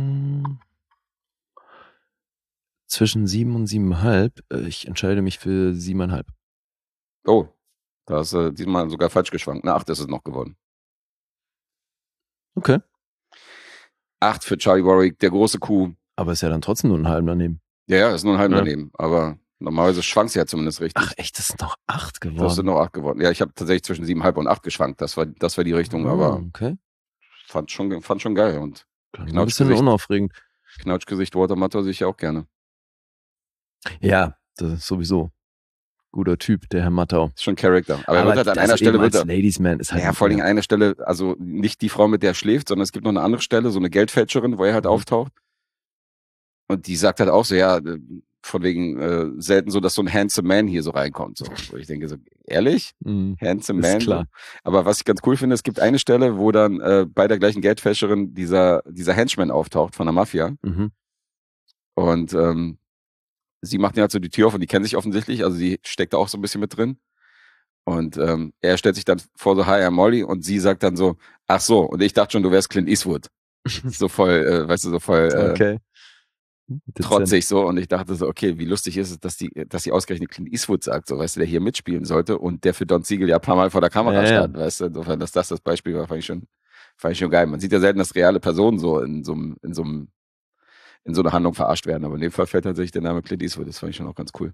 Zwischen 7 und 7,5. Ich entscheide mich für 7,5. Oh, da hast du diesmal sogar falsch geschwankt. Eine 8 ist es noch geworden. Okay. 8 für Charlie Warwick, der große Coup. Aber ist ja dann trotzdem nur ein halben daneben. Ja, ist nur ein halben daneben. Aber normalerweise schwankt ja zumindest richtig. Ach echt, das sind noch 8 geworden? Das sind noch 8 geworden. Ja, ich habe tatsächlich zwischen 7,5 und 8 geschwankt. Das war die Richtung, aber okay. fand schon geil. Und ein bisschen unaufregend. Knautschgesicht Walter Matthau sehe ich ja auch gerne. Ja, das ist sowieso. Guter Typ, der Herr Matthau. Ist schon Charakter. Aber er wird halt an einer Stelle... Ladies Man ist halt... Ja, vor allem an einer Stelle, also nicht die Frau, mit der er schläft, sondern es gibt noch eine andere Stelle, so eine Geldfälscherin, wo er halt auftaucht. Und die sagt halt auch so, ja, von wegen selten so, dass so ein handsome Man hier so reinkommt. So. Wo ich denke so, ehrlich? Handsome Man? Klar. So. Aber was ich ganz cool finde, es gibt eine Stelle, wo dann bei der gleichen Geldfälscherin dieser Henchman auftaucht von der Mafia. Und sie macht ja halt so die Tür auf und die kennen sich offensichtlich, also sie steckt da auch so ein bisschen mit drin. Und er stellt sich dann vor so, hi, I'm Molly, und sie sagt dann so, ach so, und ich dachte schon, du wärst Clint Eastwood. So voll, weißt du, so voll okay. trotzig so, und ich dachte so, okay, wie lustig ist es, dass sie ausgerechnet Clint Eastwood sagt, so, weißt du, der hier mitspielen sollte und der für Don Siegel ja ein paar Mal vor der Kamera stand, weißt du, insofern, dass das Beispiel war, fand ich schon geil. Man sieht ja selten, dass reale Personen so in so einer Handlung verarscht werden, aber in dem Fall fällt tatsächlich der Name Clint Eastwood, das fand ich schon auch ganz cool.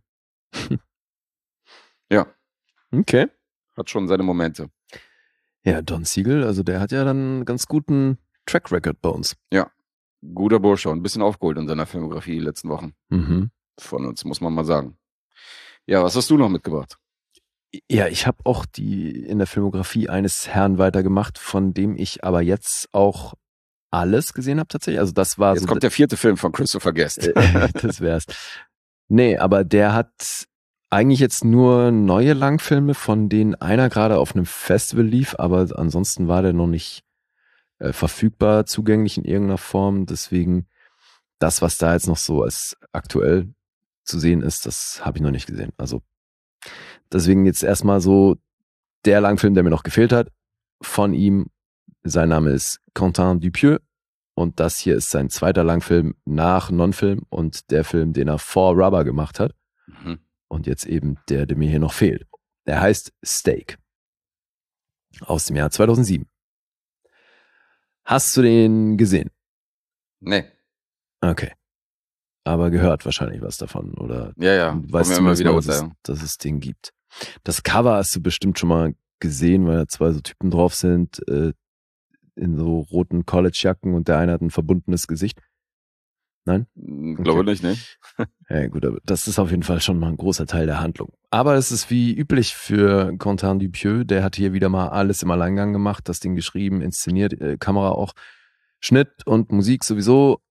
Ja. Okay. Hat schon seine Momente. Ja, Don Siegel, also der hat ja dann einen ganz guten Track Record bei uns. Ja. Guter Bursche und ein bisschen aufgeholt in seiner Filmografie die letzten Wochen. Von uns, muss man mal sagen. Ja, was hast du noch mitgebracht? Ja, ich habe auch in der Filmografie eines Herrn weitergemacht, von dem ich aber jetzt auch alles gesehen habe tatsächlich. Also das war jetzt kommt der 4. Film von Christopher Guest. Das wär's. Nee, aber der hat eigentlich jetzt nur neue Langfilme, von denen einer gerade auf einem Festival lief, aber ansonsten war der noch nicht verfügbar, zugänglich in irgendeiner Form. Deswegen das, was da jetzt noch so als aktuell zu sehen ist, das habe ich noch nicht gesehen. Also deswegen jetzt erstmal so der Langfilm, der mir noch gefehlt hat, von ihm. Sein Name ist Quentin Dupieux und das hier ist sein zweiter Langfilm nach Non-Film und der Film, den er vor Rubber gemacht hat. Und jetzt eben der mir hier noch fehlt. Der heißt Steak. Aus dem Jahr 2007. Hast du den gesehen? Nee. Okay. Aber gehört wahrscheinlich was davon, oder? Ja. Weißt du, dass es den gibt. Das Cover hast du bestimmt schon mal gesehen, weil da zwei so Typen drauf sind, in so roten Collegejacken und der eine hat ein verbundenes Gesicht. Nein? Glaube nicht, ne? Ja gut, aber das ist auf jeden Fall schon mal ein großer Teil der Handlung. Aber es ist wie üblich für Quentin Dupieux, der hat hier wieder mal alles im Alleingang gemacht, das Ding geschrieben, inszeniert, Kamera auch, Schnitt und Musik sowieso.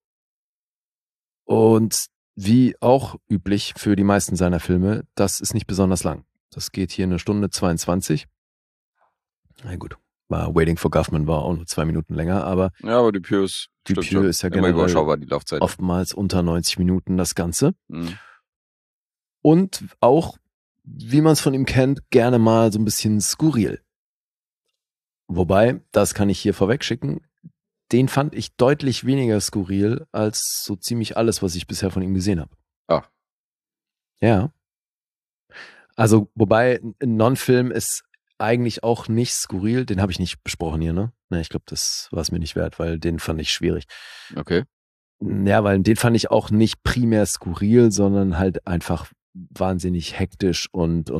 Und wie auch üblich für die meisten seiner Filme, das ist nicht besonders lang. Das geht hier 1:22. Na gut, Waiting for Guffman war auch nur 2 Minuten länger, aber ja, aber Dupieux ist ja generell die Laufzeit. Oftmals unter 90 Minuten das Ganze. Und auch, wie man es von ihm kennt, gerne mal so ein bisschen skurril. Wobei, das kann ich hier vorweg schicken, den fand ich deutlich weniger skurril als so ziemlich alles, was ich bisher von ihm gesehen habe. Ah. Ja. Also, wobei ein Non-Film ist eigentlich auch nicht skurril. Den habe ich nicht besprochen hier, ne? Ich glaube, das war es mir nicht wert, weil den fand ich schwierig. Okay. Ja, weil den fand ich auch nicht primär skurril, sondern halt einfach wahnsinnig hektisch und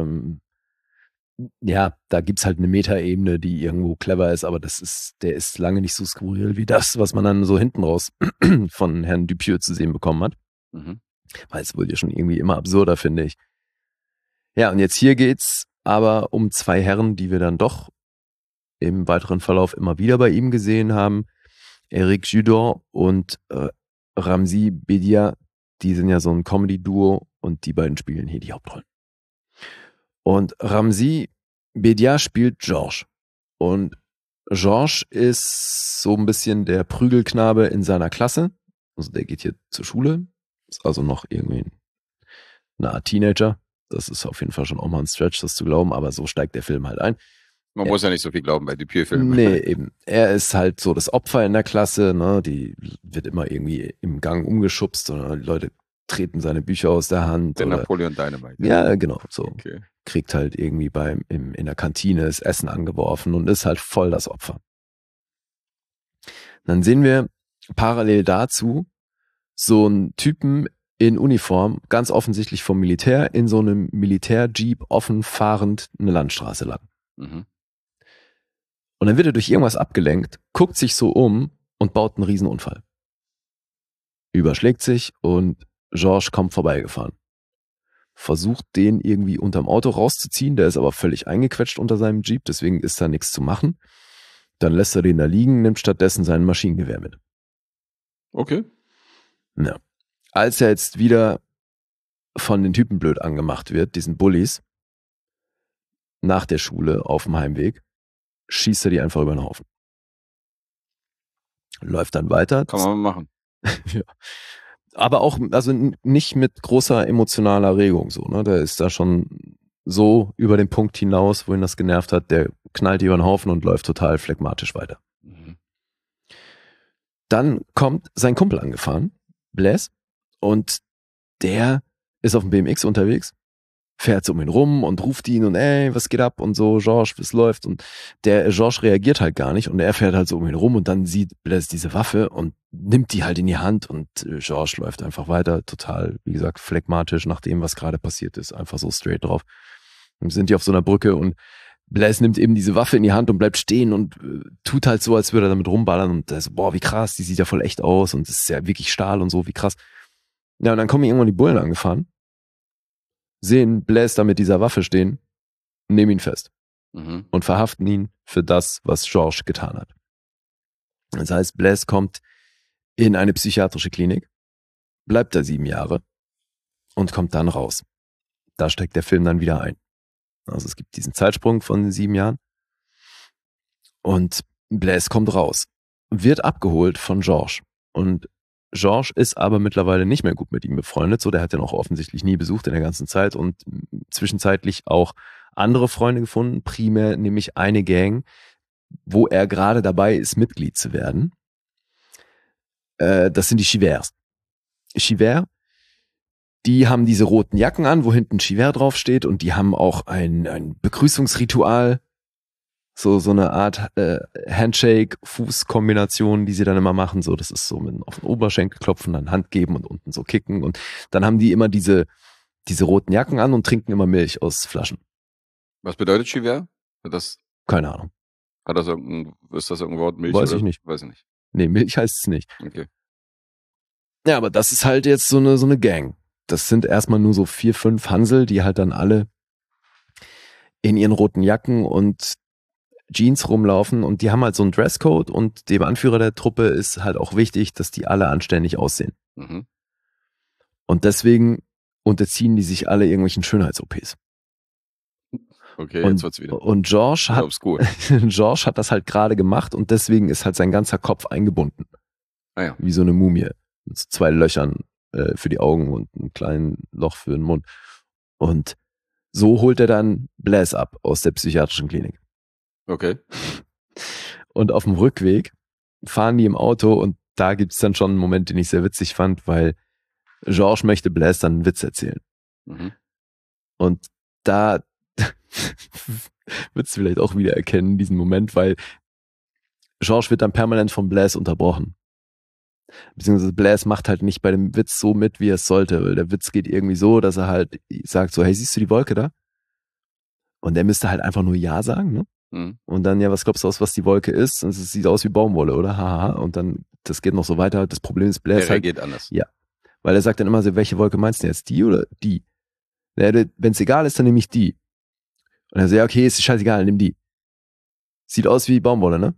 ja, da gibt's halt eine Metaebene, die irgendwo clever ist, aber der ist lange nicht so skurril wie das, was man dann so hinten raus von Herrn Dupieux zu sehen bekommen hat. Weil es wurde ja schon irgendwie immer absurder, finde ich. Ja, und jetzt hier geht's aber um 2 Herren, die wir dann doch im weiteren Verlauf immer wieder bei ihm gesehen haben. Eric Judor und Ramzy Bedia, die sind ja so ein Comedy-Duo und die beiden spielen hier die Hauptrollen. Und Ramzy Bedia spielt Georges. Und Georges ist so ein bisschen der Prügelknabe in seiner Klasse. Also der geht hier zur Schule, ist also noch irgendwie eine Art Teenager. Das ist auf jeden Fall schon auch mal ein Stretch, das zu glauben, aber so steigt der Film halt ein. Man muss ja nicht so viel glauben bei Dupieux-Filmen. Nee, eben. Er ist halt so das Opfer in der Klasse, ne? Die wird immer irgendwie im Gang umgeschubst und die Leute treten seine Bücher aus der Hand. Der Napoleon Dynamite. Ja, genau. So. Okay. Kriegt halt irgendwie in der Kantine das Essen angeworfen und ist halt voll das Opfer. Dann sehen wir parallel dazu so einen Typen in Uniform, ganz offensichtlich vom Militär, in so einem Militärjeep offen fahrend eine Landstraße lang. Und dann wird er durch irgendwas abgelenkt, guckt sich so um und baut einen Riesenunfall. überschlägt sich und George kommt vorbeigefahren. Versucht den irgendwie unterm Auto rauszuziehen, der ist aber völlig eingequetscht unter seinem Jeep, deswegen ist da nichts zu machen. Dann lässt er den da liegen, nimmt stattdessen sein Maschinengewehr mit. Okay. Ja. Als er jetzt wieder von den Typen blöd angemacht wird, diesen Bullies, nach der Schule auf dem Heimweg, schießt er die einfach über den Haufen. Läuft dann weiter. Kann man machen. Ja. Aber auch, also nicht mit großer emotionaler Regung so, ne? Der ist da schon so über den Punkt hinaus, wo ihn das genervt hat, der knallt über den Haufen und läuft total phlegmatisch weiter. Mhm. Dann kommt sein Kumpel angefahren, Blaise, und der ist auf dem BMX unterwegs, fährt so um ihn rum und ruft ihn und ey, was geht ab und so, George, was läuft? Und der George reagiert halt gar nicht und er fährt halt so um ihn rum und dann sieht Blaise diese Waffe und nimmt die halt in die Hand und George läuft einfach weiter, total, wie gesagt, phlegmatisch nach dem, was gerade passiert ist, einfach so straight drauf. Dann sind die auf so einer Brücke und Blaise nimmt eben diese Waffe in die Hand und bleibt stehen und tut halt so, als würde er damit rumballern und das, boah, wie krass, die sieht ja voll echt aus und das ist ja wirklich Stahl und so, wie krass. Ja, und dann kommen irgendwann die Bullen angefahren, sehen Blaise da mit dieser Waffe stehen, nehmen ihn fest und verhaften ihn für das, was George getan hat. Das heißt, Blaise kommt in eine psychiatrische Klinik, bleibt da 7 Jahre und kommt dann raus. Da steckt der Film dann wieder ein. Also es gibt diesen Zeitsprung von 7 Jahren und Blaise kommt raus, wird abgeholt von George und George ist aber mittlerweile nicht mehr gut mit ihm befreundet, so der hat ihn auch offensichtlich nie besucht in der ganzen Zeit und zwischenzeitlich auch andere Freunde gefunden, primär nämlich eine Gang, wo er gerade dabei ist, Mitglied zu werden. Das sind die Chivers. Chivers, die haben diese roten Jacken an, wo hinten Chiver draufsteht und die haben auch ein Begrüßungsritual, so eine Art Handshake-Fuß-Kombination, die sie dann immer machen. So, das ist so mit auf den Oberschenkel klopfen, dann Hand geben und unten so kicken. Und dann haben die immer diese roten Jacken an und trinken immer Milch aus Flaschen. Was bedeutet Chiver? Keine Ahnung. Ist das irgendein Wort? Milch? Weiß ich nicht. Weiß ich nicht. Nee, Milch heißt es nicht. Okay. Ja, aber das ist halt jetzt so eine Gang. Das sind erstmal nur so 4, 5 Hansel, die halt dann alle in ihren roten Jacken und Jeans rumlaufen und die haben halt so einen Dresscode und dem Anführer der Truppe ist halt auch wichtig, dass die alle anständig aussehen. Mhm. Und deswegen unterziehen die sich alle irgendwelchen Schönheits-OPs. Okay, jetzt wird's wieder. Und George hat das halt gerade gemacht und deswegen ist halt sein ganzer Kopf eingebunden. Ah ja. Wie so eine Mumie. Mit so 2 Löchern für die Augen und einem kleinen Loch für den Mund. Und so holt er dann Blaise ab aus der psychiatrischen Klinik. Okay. Und auf dem Rückweg fahren die im Auto und da gibt's dann schon einen Moment, den ich sehr witzig fand, weil George möchte Blaise dann einen Witz erzählen. Mhm. Und da würdest du vielleicht auch wieder erkennen, diesen Moment, weil George wird dann permanent von Blaise unterbrochen. Beziehungsweise Blaise macht halt nicht bei dem Witz so mit, wie er es sollte, weil der Witz geht irgendwie so, dass er halt sagt so, hey, siehst du die Wolke da? Und er müsste halt einfach nur Ja sagen, ne? Mhm. Und dann, ja, was glaubst du aus, was die Wolke ist? Und es sieht aus wie Baumwolle, oder? Haha. Und dann, das geht noch so weiter. Das Problem ist, Blaise Der geht anders. Ja. Weil er sagt dann immer so, welche Wolke meinst du jetzt? Die oder die? Ja, wenn es egal ist, dann nehme ich die. Und er so, ja, okay, ist scheißegal, nimm die. Sieht aus wie Baumwolle, ne?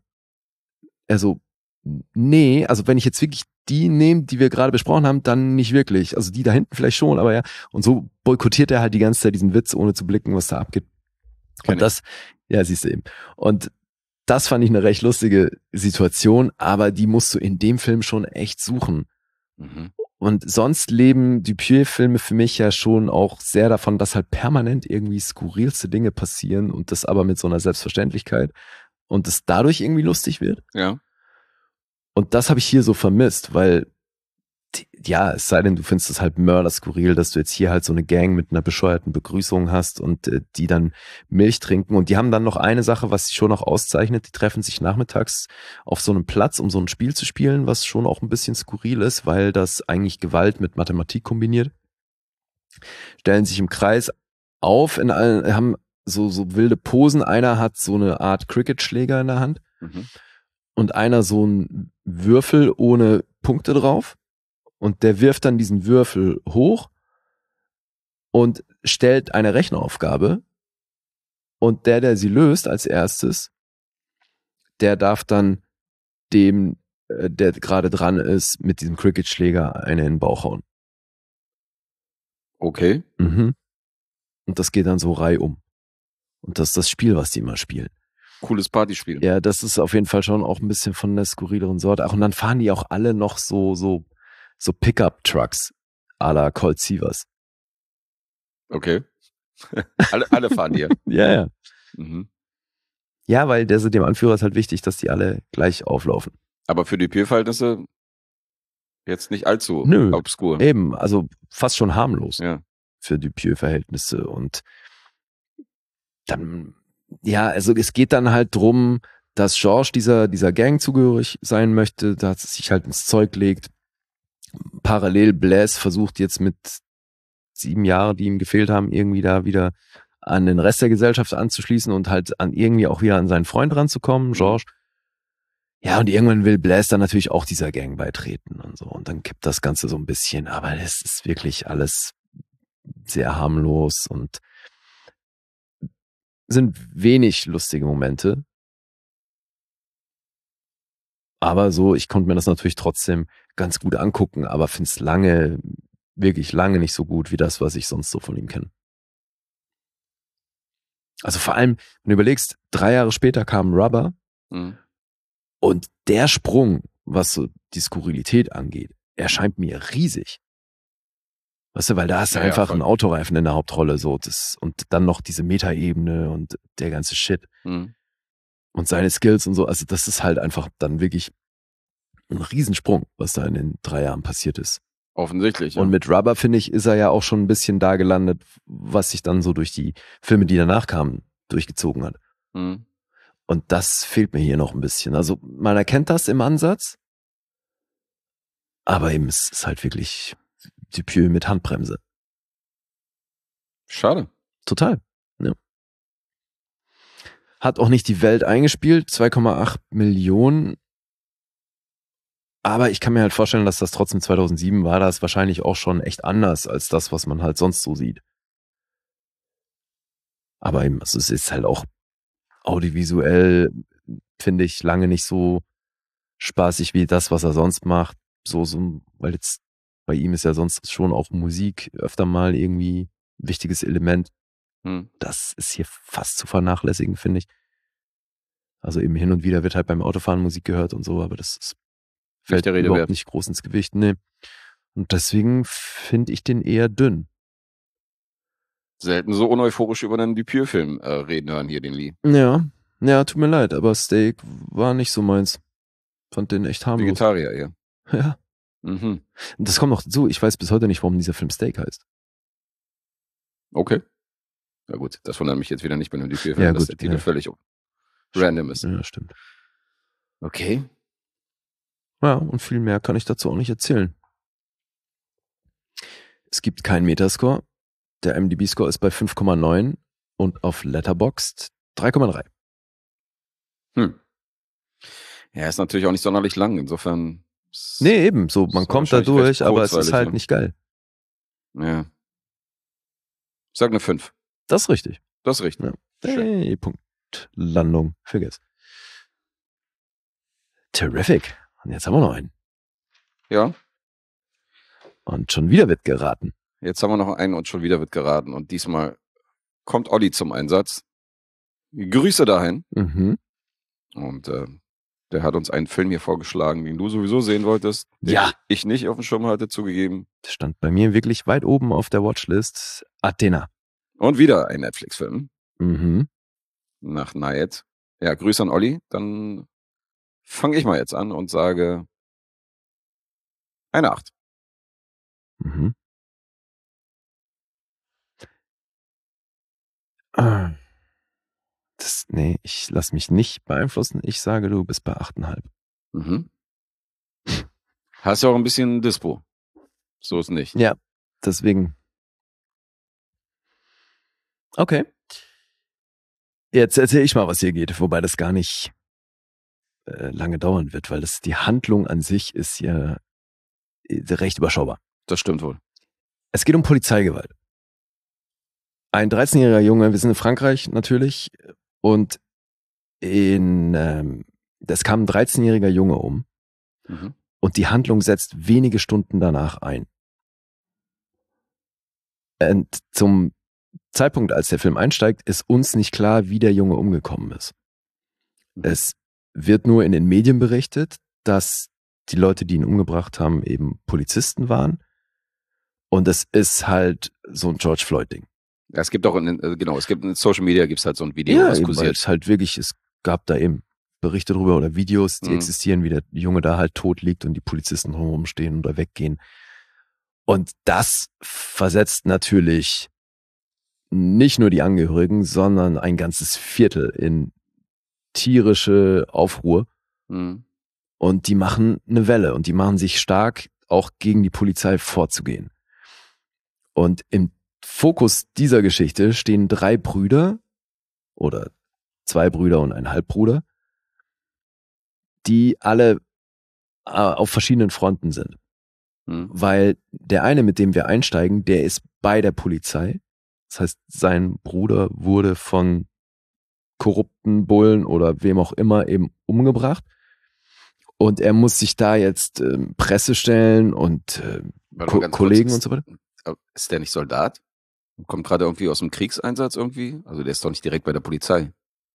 Er so, nee, also wenn ich jetzt wirklich die nehme, die wir gerade besprochen haben, dann nicht wirklich. Also die da hinten vielleicht schon, aber ja. Und so boykottiert er halt die ganze Zeit diesen Witz, ohne zu blicken, was da abgeht. Und das, ja, siehst du eben. Und das fand ich eine recht lustige Situation, aber die musst du in dem Film schon echt suchen. Mhm. Und sonst leben Dupieux-Filme für mich ja schon auch sehr davon, dass halt permanent irgendwie skurrilste Dinge passieren und das aber mit so einer Selbstverständlichkeit und es dadurch irgendwie lustig wird. Ja. Und das habe ich hier so vermisst, weil ja, es sei denn, du findest es halt mörderskurril, dass du jetzt hier halt so eine Gang mit einer bescheuerten Begrüßung hast und die dann Milch trinken. Und die haben dann noch eine Sache, was sich schon auch auszeichnet. Die treffen sich nachmittags auf so einem Platz, um so ein Spiel zu spielen, was schon auch ein bisschen skurril ist, weil das eigentlich Gewalt mit Mathematik kombiniert. Stellen sich im Kreis auf, haben so wilde Posen. Einer hat so eine Art Cricket-Schläger in der Hand und einer so einen Würfel ohne Punkte drauf. und der wirft dann diesen Würfel hoch und stellt eine Rechenaufgabe und der sie löst als erstes, der darf dann dem, der gerade dran ist, mit diesem Cricket-Schläger eine in den Bauch hauen. Okay. Mhm. Und das geht dann so reihum. Und das ist das Spiel, was die immer spielen. Cooles Partyspiel. Ja, das ist auf jeden Fall schon auch ein bisschen von der skurrileren Sorte. Ach, und dann fahren die auch alle noch so Pickup-Trucks à la Colt Sievers. Okay. alle fahren hier. Ja. Mhm. Ja, weil dem Anführer ist halt wichtig, dass die alle gleich auflaufen. Aber für die Peer-Verhältnisse jetzt nicht allzu obskur. Eben, also fast schon harmlos für die Peer-Verhältnisse. Und dann, ja, also es geht dann halt drum, dass George dieser Gang zugehörig sein möchte, dass es sich halt ins Zeug legt. Parallel Blaise versucht jetzt mit 7 Jahren, die ihm gefehlt haben, irgendwie da wieder an den Rest der Gesellschaft anzuschließen und halt irgendwie auch wieder an seinen Freund ranzukommen, George. Ja, und irgendwann will Blaise dann natürlich auch dieser Gang beitreten und so. Und dann kippt das Ganze so ein bisschen. Aber es ist wirklich alles sehr harmlos und sind wenig lustige Momente. Aber so, ich konnte mir das natürlich trotzdem ganz gut angucken, aber finde es wirklich lange nicht so gut wie das, was ich sonst so von ihm kenne. Also vor allem, wenn du überlegst, 3 Jahre später kam Rubber und der Sprung, was so die Skurrilität angeht, erscheint mir riesig. Weißt du, weil da hast du einfach einen Autoreifen in der Hauptrolle so und dann noch diese Metaebene und der ganze Shit. Und seine Skills und so, also das ist halt einfach dann wirklich ein Riesensprung, was da in den 3 Jahren passiert ist. Offensichtlich. Ja. Und mit Rubber, finde ich, ist er ja auch schon ein bisschen da gelandet, was sich dann so durch die Filme, die danach kamen, durchgezogen hat. Und das fehlt mir hier noch ein bisschen. Also man erkennt das im Ansatz, aber eben es ist halt wirklich Dupieux mit Handbremse. Schade. Total. Ja. Hat auch nicht die Welt eingespielt, 2,8 Millionen. Aber ich kann mir halt vorstellen, dass das trotzdem 2007 war, das wahrscheinlich auch schon echt anders als das, was man halt sonst so sieht. Aber eben, es ist halt auch audiovisuell, finde ich, lange nicht so spaßig wie das, was er sonst macht. So, weil jetzt bei ihm ist ja sonst schon auch Musik öfter mal irgendwie ein wichtiges Element. Das ist hier fast zu vernachlässigen, finde ich. Also eben hin und wieder wird halt beim Autofahren Musik gehört und so, aber das fällt überhaupt nicht groß ins Gewicht. Nee. Und deswegen finde ich den eher dünn. Selten so uneuphorisch über einen Dupieux-Film reden hören hier, den Lee. Ja, tut mir leid, aber Steak war nicht so meins. Fand den echt harmlos. Vegetarier, ja. Ja. Und das kommt noch dazu, ich weiß bis heute nicht, warum dieser Film Steak heißt. Okay. Na gut, das wundert mich jetzt wieder nicht bei einem Dupieux-Film, dass der Titel völlig random ist. Ja, stimmt. Okay. Ja, und viel mehr kann ich dazu auch nicht erzählen. Es gibt keinen Metascore. Der IMDb-Score ist bei 5,9 und auf Letterboxd 3,3. Ja, ist natürlich auch nicht sonderlich lang, insofern. Nee, eben, so, man kommt da durch, aber es ist halt nicht geil. Ja. Ich sag eine 5. Das ist richtig. Das ist richtig. Ja. Hey, Punkt. Landung. Vergiss. Terrific. Und jetzt haben wir noch einen. Ja. Und schon wieder wird geraten. Jetzt haben wir noch einen und schon wieder wird geraten. Und diesmal kommt Olli zum Einsatz. Grüße dahin. Und der hat uns einen Film hier vorgeschlagen, den du sowieso sehen wolltest. Den ich nicht auf dem Schirm hatte, zugegeben. Das stand bei mir wirklich weit oben auf der Watchlist. Athena. Und wieder ein Netflix-Film. Mhm. Nach Nayed. Ja, Grüße an Olli. Dann fange ich mal jetzt an und sage eine 8. Mhm. Nee, ich lasse mich nicht beeinflussen. Ich sage, du bist bei 8,5. Mhm. Hast ja auch ein bisschen Dispo. So ist nicht. Ja, deswegen. Okay. Jetzt erzähle ich mal, was hier geht, wobei das gar nicht lange dauern wird, weil die Handlung an sich ist ja recht überschaubar. Das stimmt wohl. Es geht um Polizeigewalt. Ein 13-jähriger Junge, wir sind in Frankreich natürlich, und es kam ein 13-jähriger Junge um und die Handlung setzt wenige Stunden danach ein. Und zum Zeitpunkt, als der Film einsteigt, ist uns nicht klar, wie der Junge umgekommen ist. Es wird nur in den Medien berichtet, dass die Leute, die ihn umgebracht haben, eben Polizisten waren. Und es ist halt so ein George Floyd-Ding. Ja, es gibt auch es gibt in Social Media gibt's halt so ein Video, ja, was eben, kursiert. es halt wirklich, es gab da eben Berichte drüber oder Videos, die existieren, wie der Junge da halt tot liegt und die Polizisten rumstehen oder weggehen. Und das versetzt natürlich nicht nur die Angehörigen, sondern ein ganzes Viertel in tierische Aufruhr. Und die machen eine Welle und die machen sich stark, auch gegen die Polizei vorzugehen. Und im Fokus dieser Geschichte stehen 3 Brüder oder 2 Brüder und ein Halbbruder, die alle auf verschiedenen Fronten sind. Weil der eine, mit dem wir einsteigen, der ist bei der Polizei. Das heißt, sein Bruder wurde von korrupten Bullen oder wem auch immer eben umgebracht. Und er muss sich da jetzt Presse stellen und Kollegen und so weiter. Ist der nicht Soldat? Kommt gerade irgendwie aus dem Kriegseinsatz irgendwie? Also der ist doch nicht direkt bei der Polizei.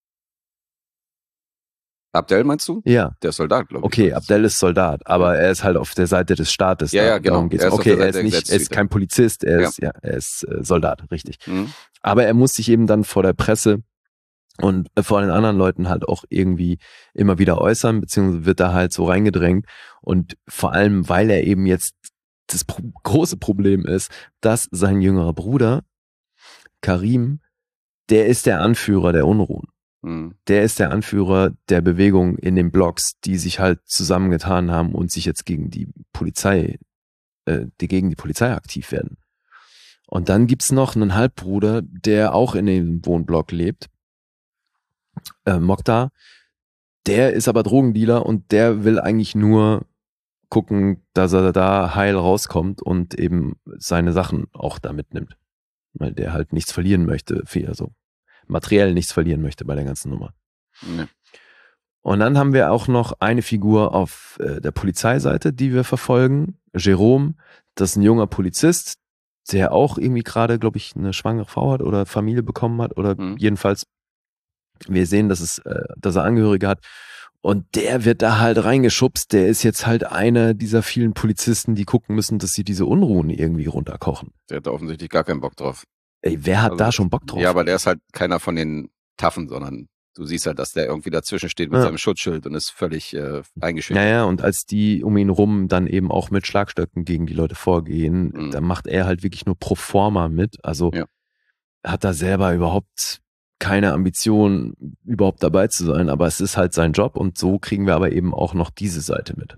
Abdel meinst du? Ja. Der ist Soldat, glaube ich. Okay, Abdel ist Soldat, aber er ist halt auf der Seite des Staates. Ja, genau. Er ist kein Polizist, er ist Soldat, richtig. Aber er muss sich eben dann vor der Presse und vor den anderen Leuten halt auch irgendwie immer wieder äußern, beziehungsweise wird da halt so reingedrängt. Und vor allem, weil er eben jetzt das große Problem ist, dass sein jüngerer Bruder, Karim, der ist der Anführer der Unruhen. Der ist der Anführer der Bewegung in den Blocks, die sich halt zusammengetan haben und sich jetzt gegen die Polizei aktiv werden. Und dann gibt's noch einen Halbbruder, der auch in dem Wohnblock lebt, Mokhtar. Der ist aber Drogendealer und der will eigentlich nur gucken, dass er da heil rauskommt und eben seine Sachen auch da mitnimmt. Weil der halt nichts verlieren möchte, also materiell nichts verlieren möchte bei der ganzen Nummer. Nee. Und dann haben wir auch noch eine Figur auf der Polizeiseite, die wir verfolgen. Jerome, das ist ein junger Polizist, der auch irgendwie gerade, glaube ich, eine schwangere Frau hat oder Familie bekommen hat oder jedenfalls wir sehen, dass er Angehörige hat. Und der wird da halt reingeschubst. Der ist jetzt halt einer dieser vielen Polizisten, die gucken müssen, dass sie diese Unruhen irgendwie runterkochen. Der hat da offensichtlich gar keinen Bock drauf. Ey, wer hat da schon Bock drauf? Ja, aber der ist halt keiner von den Taffen, sondern du siehst halt, dass der irgendwie dazwischen steht mit seinem Schutzschild und ist völlig eingeschüchtert. Ja, und als die um ihn rum dann eben auch mit Schlagstöcken gegen die Leute vorgehen, dann macht er halt wirklich nur pro forma mit. Also hat da selber überhaupt keine Ambition, überhaupt dabei zu sein, aber es ist halt sein Job und so kriegen wir aber eben auch noch diese Seite mit.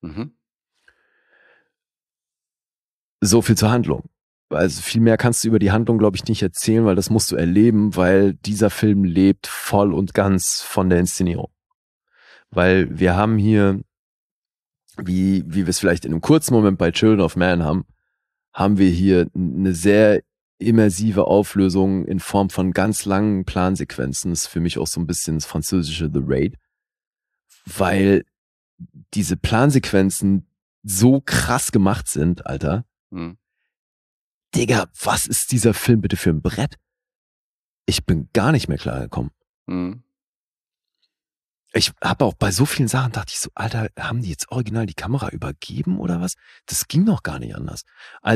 So viel zur Handlung. Also viel mehr kannst du über die Handlung, glaube ich, nicht erzählen, weil das musst du erleben, weil dieser Film lebt voll und ganz von der Inszenierung. Weil wir haben hier, wie wir es vielleicht in einem kurzen Moment bei Children of Man haben wir hier eine sehr immersive Auflösung in Form von ganz langen Plansequenzen. Das ist für mich auch so ein bisschen das französische The Raid, weil diese Plansequenzen so krass gemacht sind, Alter. Digga, was ist dieser Film bitte für ein Brett? Ich bin gar nicht mehr klargekommen. Ich habe auch bei so vielen Sachen dachte ich so, Alter, haben die jetzt original die Kamera übergeben oder was? Das ging doch gar nicht anders.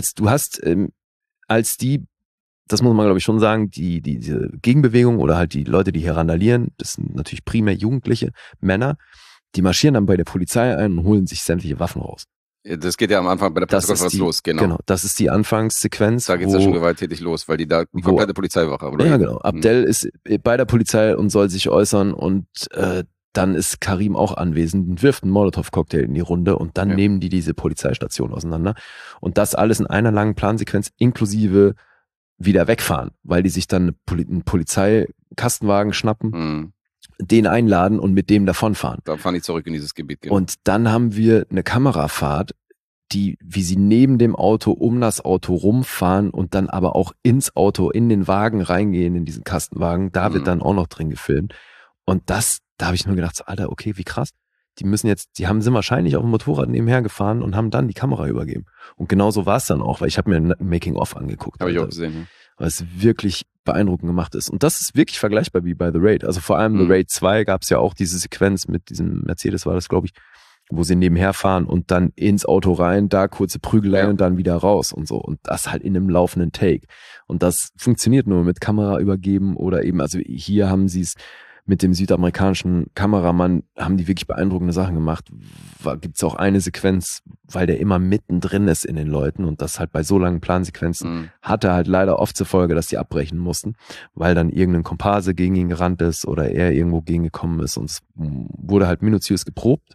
Das muss man glaube ich schon sagen, diese Gegenbewegung oder halt die Leute, die hier randalieren, das sind natürlich primär jugendliche Männer, die marschieren dann bei der Polizei ein und holen sich sämtliche Waffen raus. Das geht ja am Anfang bei der Pressekonferenz los, genau. Genau, das ist die Anfangssequenz. Da geht's ja schon gewalttätig los, weil die komplette Polizeiwache haben. Ja, genau. Abdel ist bei der Polizei und soll sich äußern und dann ist Karim auch anwesend und wirft einen Molotow-Cocktail in die Runde und dann nehmen die diese Polizeistation auseinander. Und das alles in einer langen Plansequenz inklusive wieder wegfahren, weil die sich dann einen Polizeikastenwagen schnappen, den einladen und mit dem davonfahren. Dann fahren die zurück in dieses Gebiet. Genau. Und dann haben wir eine Kamerafahrt, wie sie neben dem Auto um das Auto rumfahren und dann aber auch ins Auto, in den Wagen reingehen, in diesen Kastenwagen, da wird dann auch noch drin gefilmt. Und da habe ich nur gedacht, so, Alter, okay, wie krass. Die sind wahrscheinlich auf dem Motorrad nebenher gefahren und haben dann die Kamera übergeben. Und genau so war es dann auch, weil ich habe mir ein Making-of angeguckt. Habe ich auch gesehen, ja. Weil es wirklich beeindruckend gemacht ist. Und das ist wirklich vergleichbar wie bei The Raid. Also vor allem The Raid 2 gab es ja auch diese Sequenz mit diesem Mercedes, war das, glaube ich, wo sie nebenher fahren und dann ins Auto rein, da kurze Prügelei und dann wieder raus und so. Und das halt in einem laufenden Take. Und das funktioniert nur mit Kamera übergeben oder eben, also hier haben sie es mit dem südamerikanischen Kameramann, haben die wirklich beeindruckende Sachen gemacht. Gibt es auch eine Sequenz, weil der immer mittendrin ist in den Leuten und das halt bei so langen Plansequenzen hatte halt leider oft zur Folge, dass die abbrechen mussten, weil dann irgendein Komparse gegen ihn gerannt ist oder er irgendwo gegengekommen ist und es wurde halt minutiös geprobt.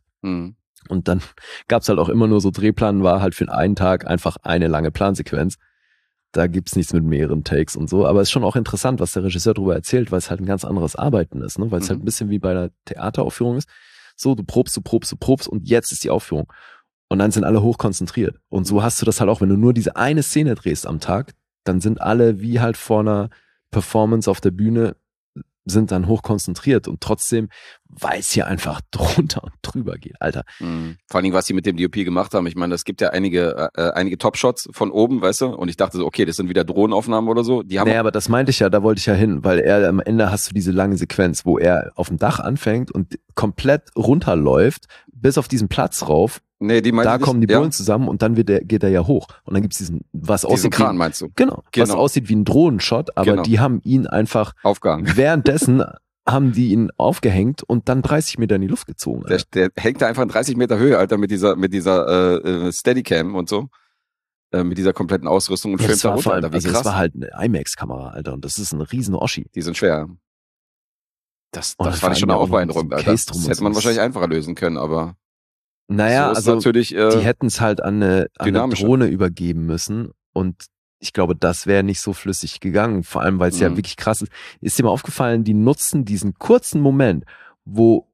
Und dann gab es halt auch immer nur so Drehplan, war halt für einen Tag einfach eine lange Plansequenz. Da gibt's nichts mit mehreren Takes und so. Aber es ist schon auch interessant, was der Regisseur darüber erzählt, weil es halt ein ganz anderes Arbeiten ist, ne? Weil es halt ein bisschen wie bei der Theateraufführung ist. So, du probst und jetzt ist die Aufführung. Und dann sind alle hoch konzentriert. Und so hast du das halt auch, wenn du nur diese eine Szene drehst am Tag, dann sind alle wie halt vor einer Performance auf der Bühne, sind dann hoch konzentriert und trotzdem, weil es hier einfach drunter und drüber geht, Alter. Vor allen Dingen, was sie mit dem DOP gemacht haben. Ich meine, es gibt ja einige Top-Shots von oben, weißt du? Und ich dachte so, okay, das sind wieder Drohnenaufnahmen oder so. Die haben aber das meinte ich ja, da wollte ich ja hin, weil am Ende hast du diese lange Sequenz, wo er auf dem Dach anfängt und komplett runterläuft, bis auf diesen Platz rauf. Nee, da kommen die Bullen zusammen und dann geht er ja hoch. Und dann gibt's diesen Kran, meinst du? Genau. Was aussieht wie ein Drohnenshot, aber die haben ihn einfach aufgehangen. Währenddessen haben die ihn aufgehängt und dann 30 Meter in die Luft gezogen. Der hängt da einfach in 30 Meter Höhe, Alter, mit dieser Steadicam und so. Mit dieser kompletten Ausrüstung und filmt da runter, Alter. Wie krass. Das war halt eine IMAX-Kamera, Alter, und das ist ein riesen Oschi. Die sind schwer. Das fand ich schon auch beeindruckend, Alter. Das hätte man wahrscheinlich einfacher lösen können, aber naja, so also natürlich, die hätten es halt an eine Drohne übergeben müssen und ich glaube, das wäre nicht so flüssig gegangen, vor allem, weil es ja wirklich krass ist. Ist dir mal aufgefallen, die nutzen diesen kurzen Moment, wo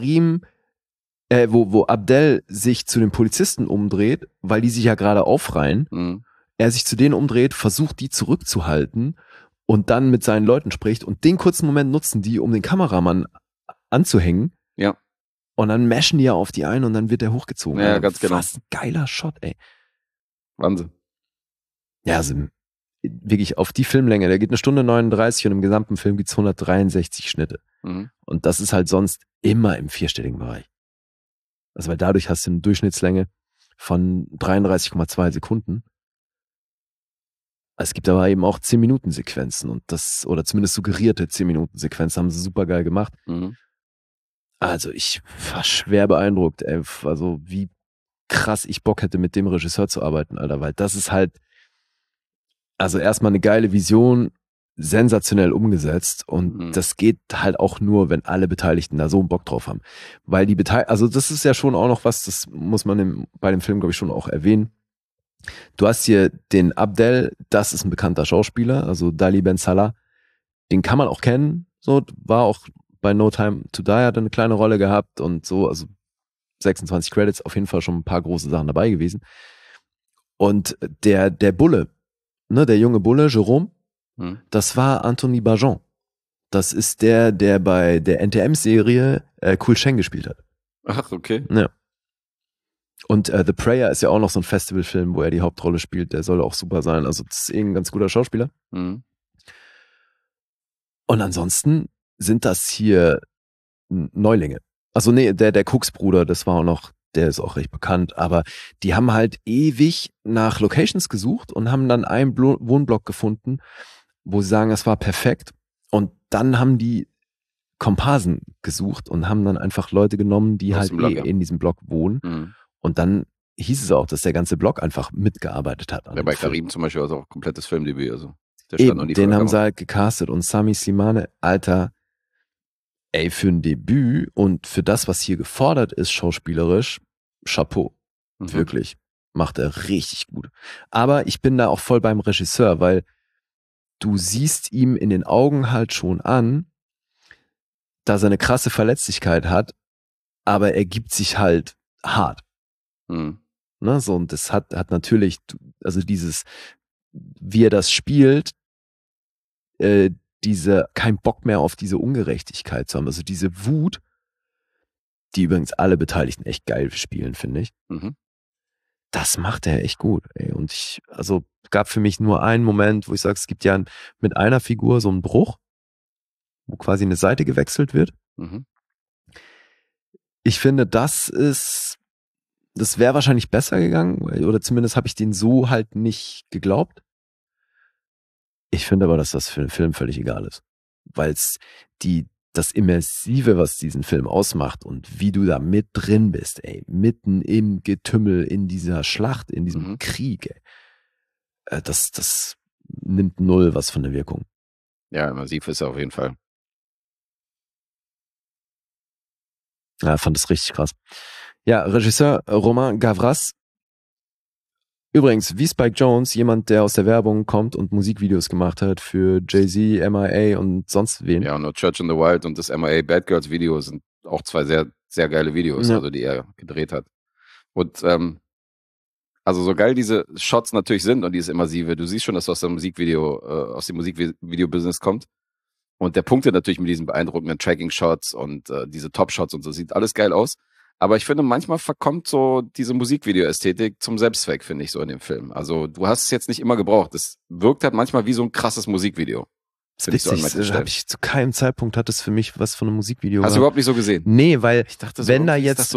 wo Abdel sich zu den Polizisten umdreht, weil die sich ja gerade aufreihen, er sich zu denen umdreht, versucht die zurückzuhalten und dann mit seinen Leuten spricht und den kurzen Moment nutzen die, um den Kameramann anzuhängen. Ja. Und dann mashen die ja auf die ein und dann wird der hochgezogen. Ja, ganz genau. Was ein geiler Shot, ey. Wahnsinn. Ja, also wirklich auf die Filmlänge, der geht 1 Stunde 39 und im gesamten Film gibt's 163 Schnitte. Und das ist halt sonst immer im 4-stelligen Bereich. Also weil dadurch hast du eine Durchschnittslänge von 33,2 Sekunden. Es gibt aber eben auch 10-Minuten-Sequenzen und oder zumindest suggerierte 10-Minuten-Sequenzen haben sie super geil gemacht. Also ich war schwer beeindruckt, ey. Also wie krass ich Bock hätte, mit dem Regisseur zu arbeiten, Alter, weil das ist halt, also erstmal eine geile Vision, sensationell umgesetzt und das geht halt auch nur, wenn alle Beteiligten da so einen Bock drauf haben. Weil also das ist ja schon auch noch was, das muss man bei dem Film, glaube ich, schon auch erwähnen. Du hast hier den Abdel, das ist ein bekannter Schauspieler, also Dali Ben Salah, den kann man auch kennen, so, war auch bei No Time to Die, hat eine kleine Rolle gehabt und so, also 26 Credits, auf jeden Fall schon ein paar große Sachen dabei gewesen. Und der Bulle, ne, der junge Bulle, Jerome, das war Anthony Bajon. Das ist der bei der NTM-Serie Cool Sheng gespielt hat. Ach, okay. Ja. Und The Prayer ist ja auch noch so ein Festivalfilm, wo er die Hauptrolle spielt. Der soll auch super sein. Also das ist ein ganz guter Schauspieler. Und ansonsten sind das hier Neulinge. Also nee, der Cooks-Bruder, das war auch noch, der ist auch recht bekannt, aber die haben halt ewig nach Locations gesucht und haben dann einen Wohnblock gefunden, wo sie sagen, das war perfekt. Und dann haben die Komparsen gesucht und haben dann einfach Leute genommen, die halt in diesem Block wohnen. Und dann hieß es auch, dass der ganze Block einfach mitgearbeitet hat. Ja, bei Karim zum Beispiel, also auch komplettes Filmdebüt. Also der stand noch nie den haben sie halt gecastet und Sami Slimane, Alter, ey, für ein Debüt und für das, was hier gefordert ist, schauspielerisch, Chapeau. Wirklich. Macht er richtig gut. Aber ich bin da auch voll beim Regisseur, weil du siehst ihm in den Augen halt schon an, dass er eine krasse Verletzlichkeit hat, aber er gibt sich halt hart. Ne, so, und das hat natürlich, also dieses, wie er das spielt, kein Bock mehr auf diese Ungerechtigkeit zu haben. Also diese Wut, die übrigens alle Beteiligten echt geil spielen, finde ich. Mhm. Das macht er echt gut. Ey. Und gab für mich nur einen Moment, wo ich sage, es gibt ja mit einer Figur so einen Bruch, wo quasi eine Seite gewechselt wird. Mhm. Ich finde, das wäre wahrscheinlich besser gegangen, oder zumindest habe ich den so halt nicht geglaubt. Ich finde aber, dass das für den Film völlig egal ist. Weil es das Immersive, was diesen Film ausmacht und wie du da mit drin bist, ey, mitten im Getümmel, in dieser Schlacht, in diesem Krieg, ey, das nimmt null was von der Wirkung. Ja, immersiv ist er auf jeden Fall. Ja, fand das richtig krass. Ja, Regisseur Romain Gavras. Übrigens, wie Spike Jonze, jemand, der aus der Werbung kommt und Musikvideos gemacht hat für Jay-Z, MIA und sonst wen. Ja, No Church in the Wild und das MIA Bad Girls Video sind auch zwei sehr, sehr geile Videos, also die er gedreht hat. Und also so geil diese Shots natürlich sind und dieses Immersive, du siehst schon, dass aus dem Musikvideo-Business kommt. Und der punktet natürlich mit diesen beeindruckenden Tracking-Shots und diese Top-Shots und so, sieht alles geil aus. Aber ich finde, manchmal verkommt so diese Musikvideo-Ästhetik zum Selbstzweck, finde ich, so in dem Film. Also du hast es jetzt nicht immer gebraucht. Es wirkt halt manchmal wie so ein krasses Musikvideo. Das ist witzig, habe ich zu keinem Zeitpunkt hat es für mich was von einem Musikvideo. Hast du überhaupt nicht so gesehen? Nee, weil ich dachte so, wenn da jetzt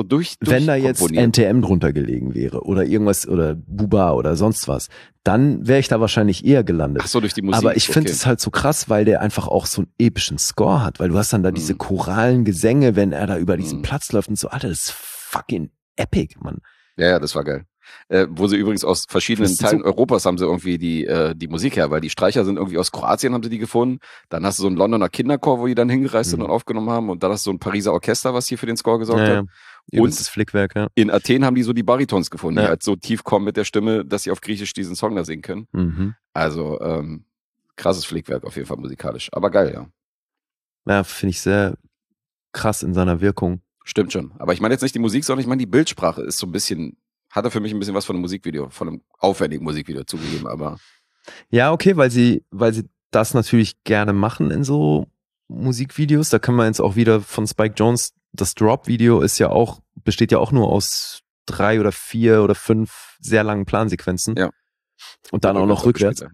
NTM drunter gelegen wäre oder irgendwas oder Buba oder sonst was, dann wäre ich da wahrscheinlich eher gelandet. Ach so, durch die Musik. Aber ich finde es halt so krass, weil der einfach auch so einen epischen Score hat, weil du hast dann da diese choralen Gesänge, wenn er da über diesen Platz läuft und so, Alter, das ist fucking epic, Mann. Ja, das war geil. Wo sie übrigens aus verschiedenen Teilen Europas haben sie irgendwie die Musik her, weil die Streicher sind irgendwie aus Kroatien, haben sie die gefunden. Dann hast du so einen Londoner Kinderchor, wo die dann hingereist sind und aufgenommen haben. Und dann hast du so ein Pariser Orchester, was hier für den Score gesorgt hat. Und das Flickwerk, ja. In Athen haben die so die Baritons gefunden, die halt so tief kommen mit der Stimme, dass sie auf Griechisch diesen Song da singen können. Mhm. Also krasses Flickwerk auf jeden Fall musikalisch. Aber geil, ja. Ja, finde ich sehr krass in seiner Wirkung. Stimmt schon. Aber ich meine jetzt nicht die Musik, sondern ich meine die Bildsprache ist so ein bisschen... Hat er für mich ein bisschen was von einem Musikvideo, von einem aufwendigen Musikvideo zugegeben, aber. Ja, okay, weil sie das natürlich gerne machen in so Musikvideos. Da kann man jetzt auch wieder von Spike Jonze, das Drop-Video besteht ja auch nur aus 3 oder 4 oder 5 sehr langen Plansequenzen. Ja. Und dann auch noch rückwärts.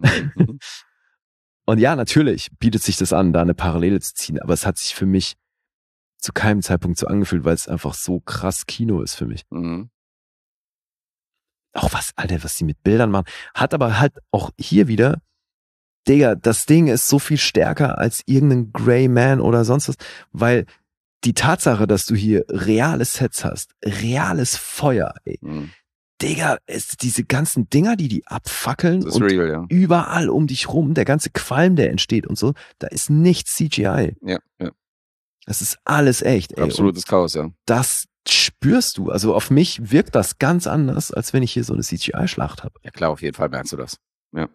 Und ja, natürlich bietet sich das an, da eine Parallele zu ziehen, aber es hat sich für mich zu keinem Zeitpunkt so angefühlt, weil es einfach so krass Kino ist für mich. Mhm. Auch was die mit Bildern machen. Hat aber halt auch hier wieder, Digga, das Ding ist so viel stärker als irgendein Grey Man oder sonst was, weil die Tatsache, dass du hier reale Sets hast, reales Feuer, ey. Digga, diese ganzen Dinger, die abfackeln und real, ja. Überall um dich rum, der ganze Qualm, der entsteht und so, da ist nichts CGI. Ja. Das ist alles echt, ey. Absolutes Chaos, ja. Das spürst du. Also auf mich wirkt das ganz anders, als wenn ich hier so eine CGI-Schlacht habe. Ja klar, auf jeden Fall merkst du das. Ja.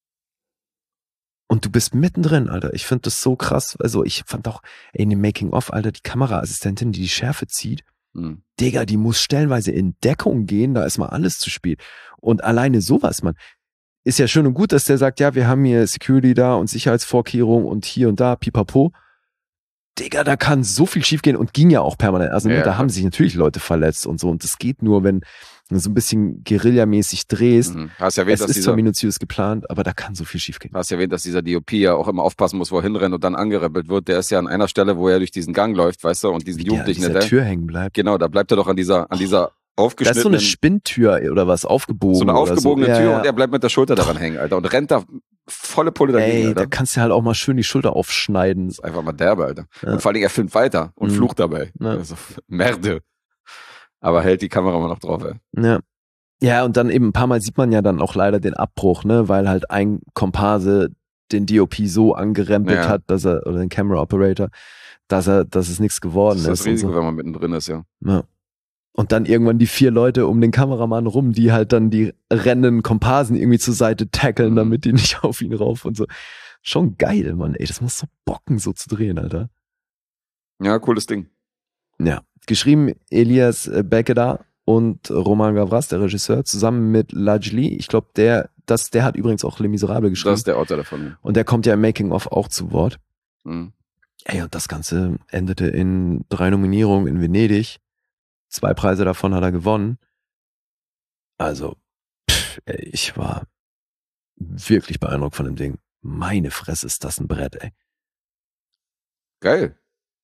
Und du bist mittendrin, Alter. Ich finde das so krass. Also ich fand auch, in dem Making-of, Alter, die Kameraassistentin, die Schärfe zieht, Digga, die muss stellenweise in Deckung gehen, da ist mal alles zu spät. Und alleine sowas, man, ist ja schön und gut, dass der sagt, ja, wir haben hier Security da und Sicherheitsvorkehrungen und hier und da, pipapo. Digga, da kann so viel schiefgehen und ging ja auch permanent. Also da haben sich natürlich Leute verletzt und so. Und das geht nur, wenn du so ein bisschen guerillamäßig drehst. Hast ja erwähnt, es ist zwar minutiös geplant, aber da kann so viel schiefgehen. Hast ja erwähnt, dass dieser DOP ja auch immer aufpassen muss, wo er hinrennt und dann angerempelt wird. Der ist ja an einer Stelle, wo er durch diesen Gang läuft, weißt du, und diesen Jugendlichen. An dieser Tür hängen bleibt. Genau, da bleibt er doch an dieser aufgeschnittenen... Das ist so eine Spinntür oder was, aufgebogen. So eine aufgebogene Tür ja. Und er bleibt mit der Schulter daran hängen, Alter. Und rennt da volle Pulle dagegen, Alter. Da kannst du halt auch mal schön die Schulter aufschneiden. Das ist einfach mal derbe, Alter. Ja. Und vor allen Dingen, er filmt weiter und flucht dabei. Ja. Also, Merde. Aber hält die Kamera mal noch drauf, ey. Ja. Ja, und dann eben ein paar Mal sieht man ja dann auch leider den Abbruch, ne, weil halt ein Komparse den DOP so angerempelt hat, dass er, oder den Camera Operator, dass es nichts geworden ist. Das ist das Risiko, wenn man mittendrin ist, ja. Und dann irgendwann die 4 Leute um den Kameramann rum, die halt dann die rennenden Komparsen irgendwie zur Seite tackeln, damit die nicht auf ihn rauf und so. Schon geil, Mann, ey, das muss so bocken, so zu drehen, Alter. Ja, cooles Ding. Ja, geschrieben Elias Bekeda, und Roman Gavras, der Regisseur, zusammen mit Lajli. Ich glaube, der hat übrigens auch Les Miserables geschrieben. Das ist der Autor davon. Und der kommt ja im Making-of auch zu Wort. Mhm. Ey, und das Ganze endete in 3 Nominierungen in Venedig. 2 Preise davon hat er gewonnen. Also, ich war wirklich beeindruckt von dem Ding. Meine Fresse, ist das ein Brett, ey. Geil.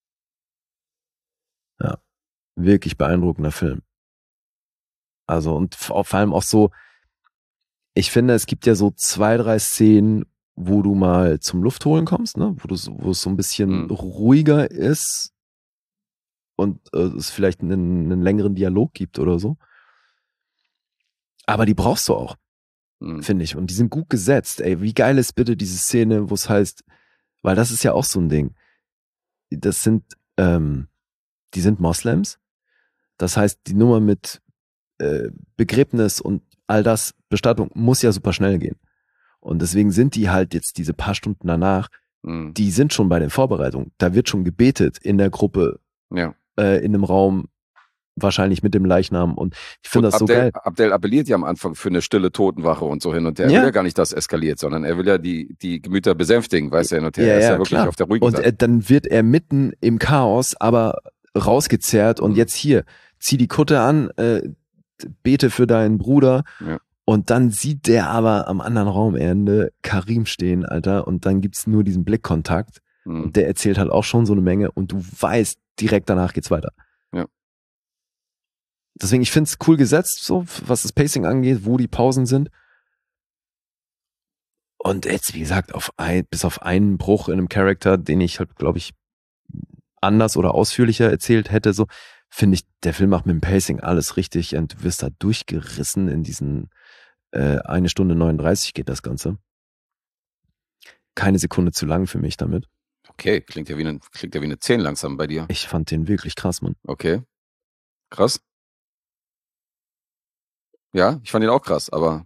Ja, wirklich beeindruckender Film. Also, und vor allem auch so, ich finde, es gibt ja so 2, 3 Szenen, wo du mal zum Luftholen kommst, ne? Wo es so ein bisschen ruhiger ist und es vielleicht einen längeren Dialog gibt oder so. Aber die brauchst du auch, finde ich. Und die sind gut gesetzt. Ey, wie geil ist bitte diese Szene, wo es heißt, weil das ist ja auch so ein Ding. Das sind, die sind Moslems. Das heißt, die Nummer mit Begräbnis und all das, Bestattung, muss ja super schnell gehen. Und deswegen sind die halt jetzt diese paar Stunden danach, die sind schon bei den Vorbereitungen. Da wird schon gebetet in der Gruppe, in einem Raum, wahrscheinlich mit dem Leichnam. Und ich finde das so geil. Abdel appelliert ja am Anfang für eine stille Totenwache und so hin und her. Er will ja gar nicht, dass eskaliert, sondern er will ja die Gemüter besänftigen, weiß er hin und her. Er ist ja wirklich klar. Auf der ruhigen Seite. Und dann wird er mitten im Chaos aber rausgezerrt und jetzt hier, zieh die Kutte an, bete für deinen Bruder. Ja. Und dann sieht der aber am anderen Raumende Karim stehen, Alter, und dann gibt's nur diesen Blickkontakt und der erzählt halt auch schon so eine Menge und du weißt, direkt danach geht's weiter. Ja. Deswegen, ich find's cool gesetzt, so, was das Pacing angeht, wo die Pausen sind. Und jetzt, wie gesagt, bis auf einen Bruch in einem Charakter, den ich halt, glaube ich, anders oder ausführlicher erzählt hätte, so, finde ich, der Film macht mit dem Pacing alles richtig und du wirst da durchgerissen in diesen 1 Stunde 39 geht das Ganze. Keine Sekunde zu lang für mich damit. Okay, klingt ja wie eine 10 langsam bei dir. Ich fand den wirklich krass, Mann. Okay. Krass. Ja, ich fand ihn auch krass, aber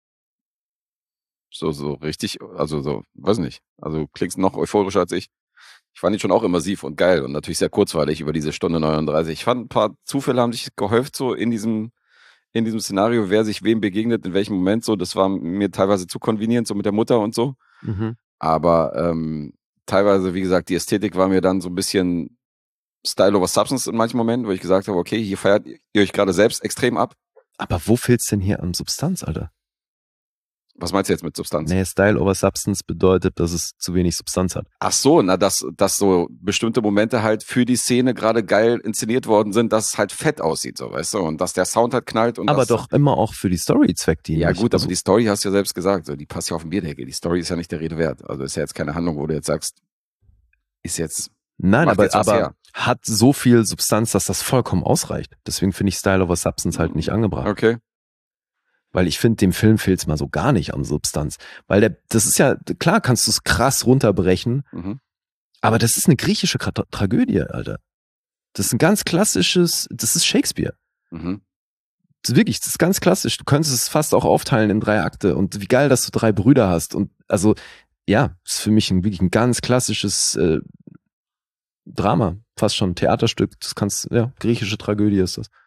so richtig, also so, weiß nicht. Also klingst noch euphorischer als ich. Ich fand ihn schon auch immersiv und geil und natürlich sehr kurzweilig über diese Stunde 39. Ich fand, ein paar Zufälle haben sich gehäuft so in diesem Szenario, wer sich wem begegnet, in welchem Moment so. Das war mir teilweise zu konvenient, so mit der Mutter und so. Aber teilweise, wie gesagt, die Ästhetik war mir dann so ein bisschen Style over Substance in manchen Momenten, wo ich gesagt habe, okay, hier feiert ihr euch gerade selbst extrem ab. Aber wo fehlt's denn hier an Substanz, Alter? Was meinst du jetzt mit Substanz? Nee, Style over Substance bedeutet, dass es zu wenig Substanz hat. Ach so, dass so bestimmte Momente halt für die Szene gerade geil inszeniert worden sind, dass es halt fett aussieht, so, weißt du, und dass der Sound halt knallt. Und aber doch immer auch für die Story zweckdienlich. Ja gut, aber die Story hast du ja selbst gesagt, so, die passt ja auf den Bierdeckel. Die Story ist ja nicht der Rede wert. Also ist ja jetzt keine Handlung, wo du jetzt sagst, ist jetzt... Nein, aber hat so viel Substanz, dass das vollkommen ausreicht. Deswegen finde ich Style over Substance halt nicht angebracht. Okay. Weil ich finde, dem Film fehlt's mal so gar nicht an Substanz. Weil das ist ja, klar kannst du es krass runterbrechen, aber das ist eine griechische Tragödie, Alter. Das ist ein ganz klassisches, das ist Shakespeare. Das ist wirklich, das ist ganz klassisch. Du könntest es fast auch aufteilen in 3 Akte und wie geil, dass du 3 Brüder hast. Und also, ja, ist für mich wirklich ein ganz klassisches Drama, fast schon ein Theaterstück. Das kannst, ja, griechische Tragödie ist das.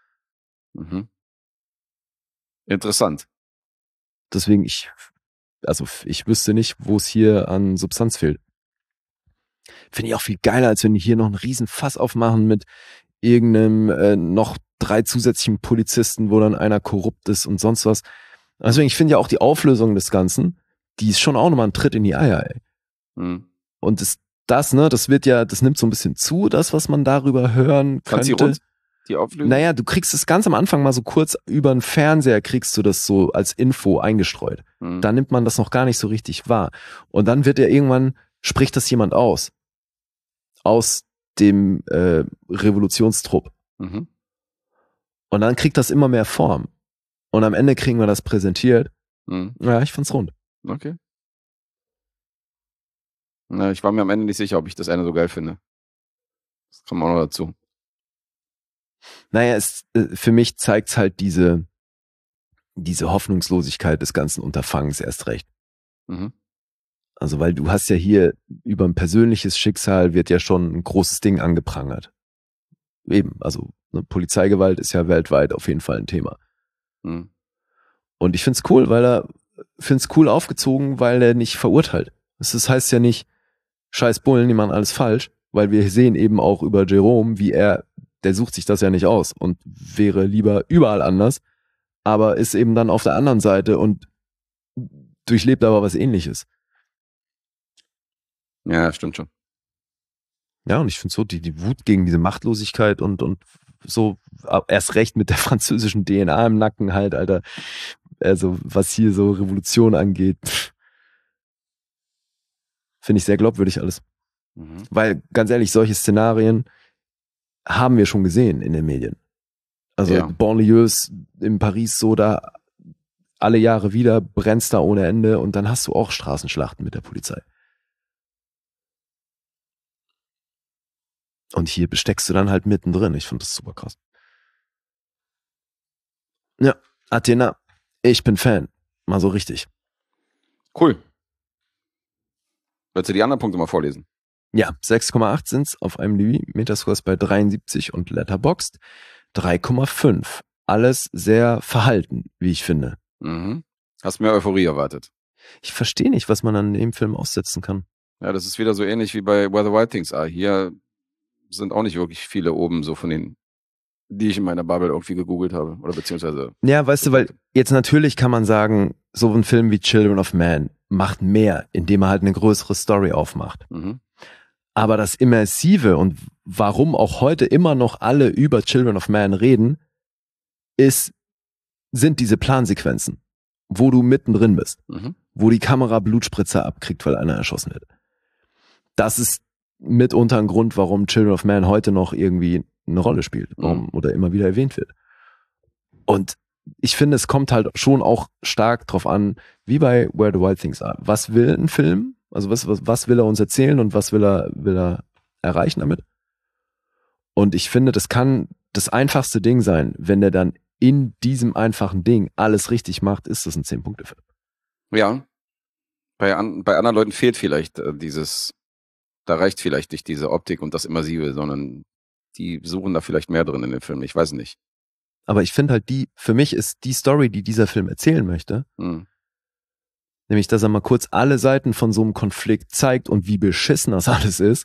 Interessant. Deswegen, ich wüsste nicht, wo es hier an Substanz fehlt. Finde ich auch viel geiler, als wenn die hier noch einen riesen Fass aufmachen mit irgendeinem noch 3 zusätzlichen Polizisten, wo dann einer korrupt ist und sonst was. Also ich finde ja auch die Auflösung des Ganzen, die ist schon auch nochmal ein Tritt in die Eier, ey. Und das nimmt so ein bisschen zu, das, was man darüber hören könnte. Die Auflösung? Naja, du kriegst es ganz am Anfang mal so kurz über den Fernseher, kriegst du das so als Info eingestreut. Da nimmt man das noch gar nicht so richtig wahr. Und dann wird ja irgendwann, spricht das jemand aus dem Revolutionstrupp. Und dann kriegt das immer mehr Form. Und am Ende kriegen wir das präsentiert. Ja, ich fand's rund. Okay. Na, ich war mir am Ende nicht sicher, ob ich das Ende so geil finde. Das kommt auch noch dazu. Naja, für mich zeigt's halt diese Hoffnungslosigkeit des ganzen Unterfangens erst recht. Also, weil du hast ja hier über ein persönliches Schicksal wird ja schon ein großes Ding angeprangert. eben, also ne, Polizeigewalt ist ja weltweit auf jeden Fall ein Thema. Mhm. Und ich find's cool, cool aufgezogen, weil er nicht verurteilt. Das heißt ja nicht, scheiß Bullen, die machen alles falsch, weil wir sehen eben auch über Jerome, wie der sucht sich das ja nicht aus und wäre lieber überall anders, aber ist eben dann auf der anderen Seite und durchlebt aber was Ähnliches. Ja, stimmt schon. Ja, und ich finde so, die Wut gegen diese Machtlosigkeit und so, erst recht mit der französischen DNA im Nacken halt, Alter, also was hier so Revolution angeht, finde ich sehr glaubwürdig alles. Mhm. Weil, ganz ehrlich, solche Szenarien haben wir schon gesehen in den Medien. Also Ja. Banlieues in Paris so, da alle Jahre wieder brennst da ohne Ende und dann hast du auch Straßenschlachten mit der Polizei. Und hier besteckst du dann halt mittendrin. Ich finde das super krass. Ja, Athena, ich bin Fan. Mal so richtig. Cool. Willst du die anderen Punkte mal vorlesen? Ja, 6,8 sind's auf IMDb, Metascore ist bei 73 und Letterboxd 3,5. Alles sehr verhalten, wie ich finde. Mhm. Hast mehr Euphorie erwartet. Ich verstehe nicht, was man an dem Film aussetzen kann. Ja, das ist wieder so ähnlich wie bei Where the Wild Things Are. Hier sind auch nicht wirklich viele oben, so von denen, die ich in meiner Bubble irgendwie gegoogelt habe. Oder beziehungsweise. Ja, weißt du, weil jetzt natürlich kann man sagen, so ein Film wie Children of Man macht mehr, indem er halt eine größere Story aufmacht. Mhm. Aber das Immersive und warum auch heute immer noch alle über Children of Man reden, sind diese Plansequenzen, wo du mittendrin bist, wo die Kamera Blutspritzer abkriegt, weil einer erschossen wird. Das ist mitunter ein Grund, warum Children of Man heute noch irgendwie eine Rolle spielt, oder immer wieder erwähnt wird. Und ich finde, es kommt halt schon auch stark drauf an, wie bei Where the Wild Things Are. Was will ein Film? Also was will er uns erzählen und was will er erreichen damit? Und ich finde, das kann das einfachste Ding sein, wenn der dann in diesem einfachen Ding alles richtig macht, ist das ein 10-Punkte-Film. Ja. Bei anderen Leuten fehlt vielleicht da reicht vielleicht nicht diese Optik und das Immersive, sondern die suchen da vielleicht mehr drin in den Film. Ich weiß nicht. Aber ich finde halt für mich ist die Story, die dieser Film erzählen möchte, nämlich, dass er mal kurz alle Seiten von so einem Konflikt zeigt und wie beschissen das alles ist,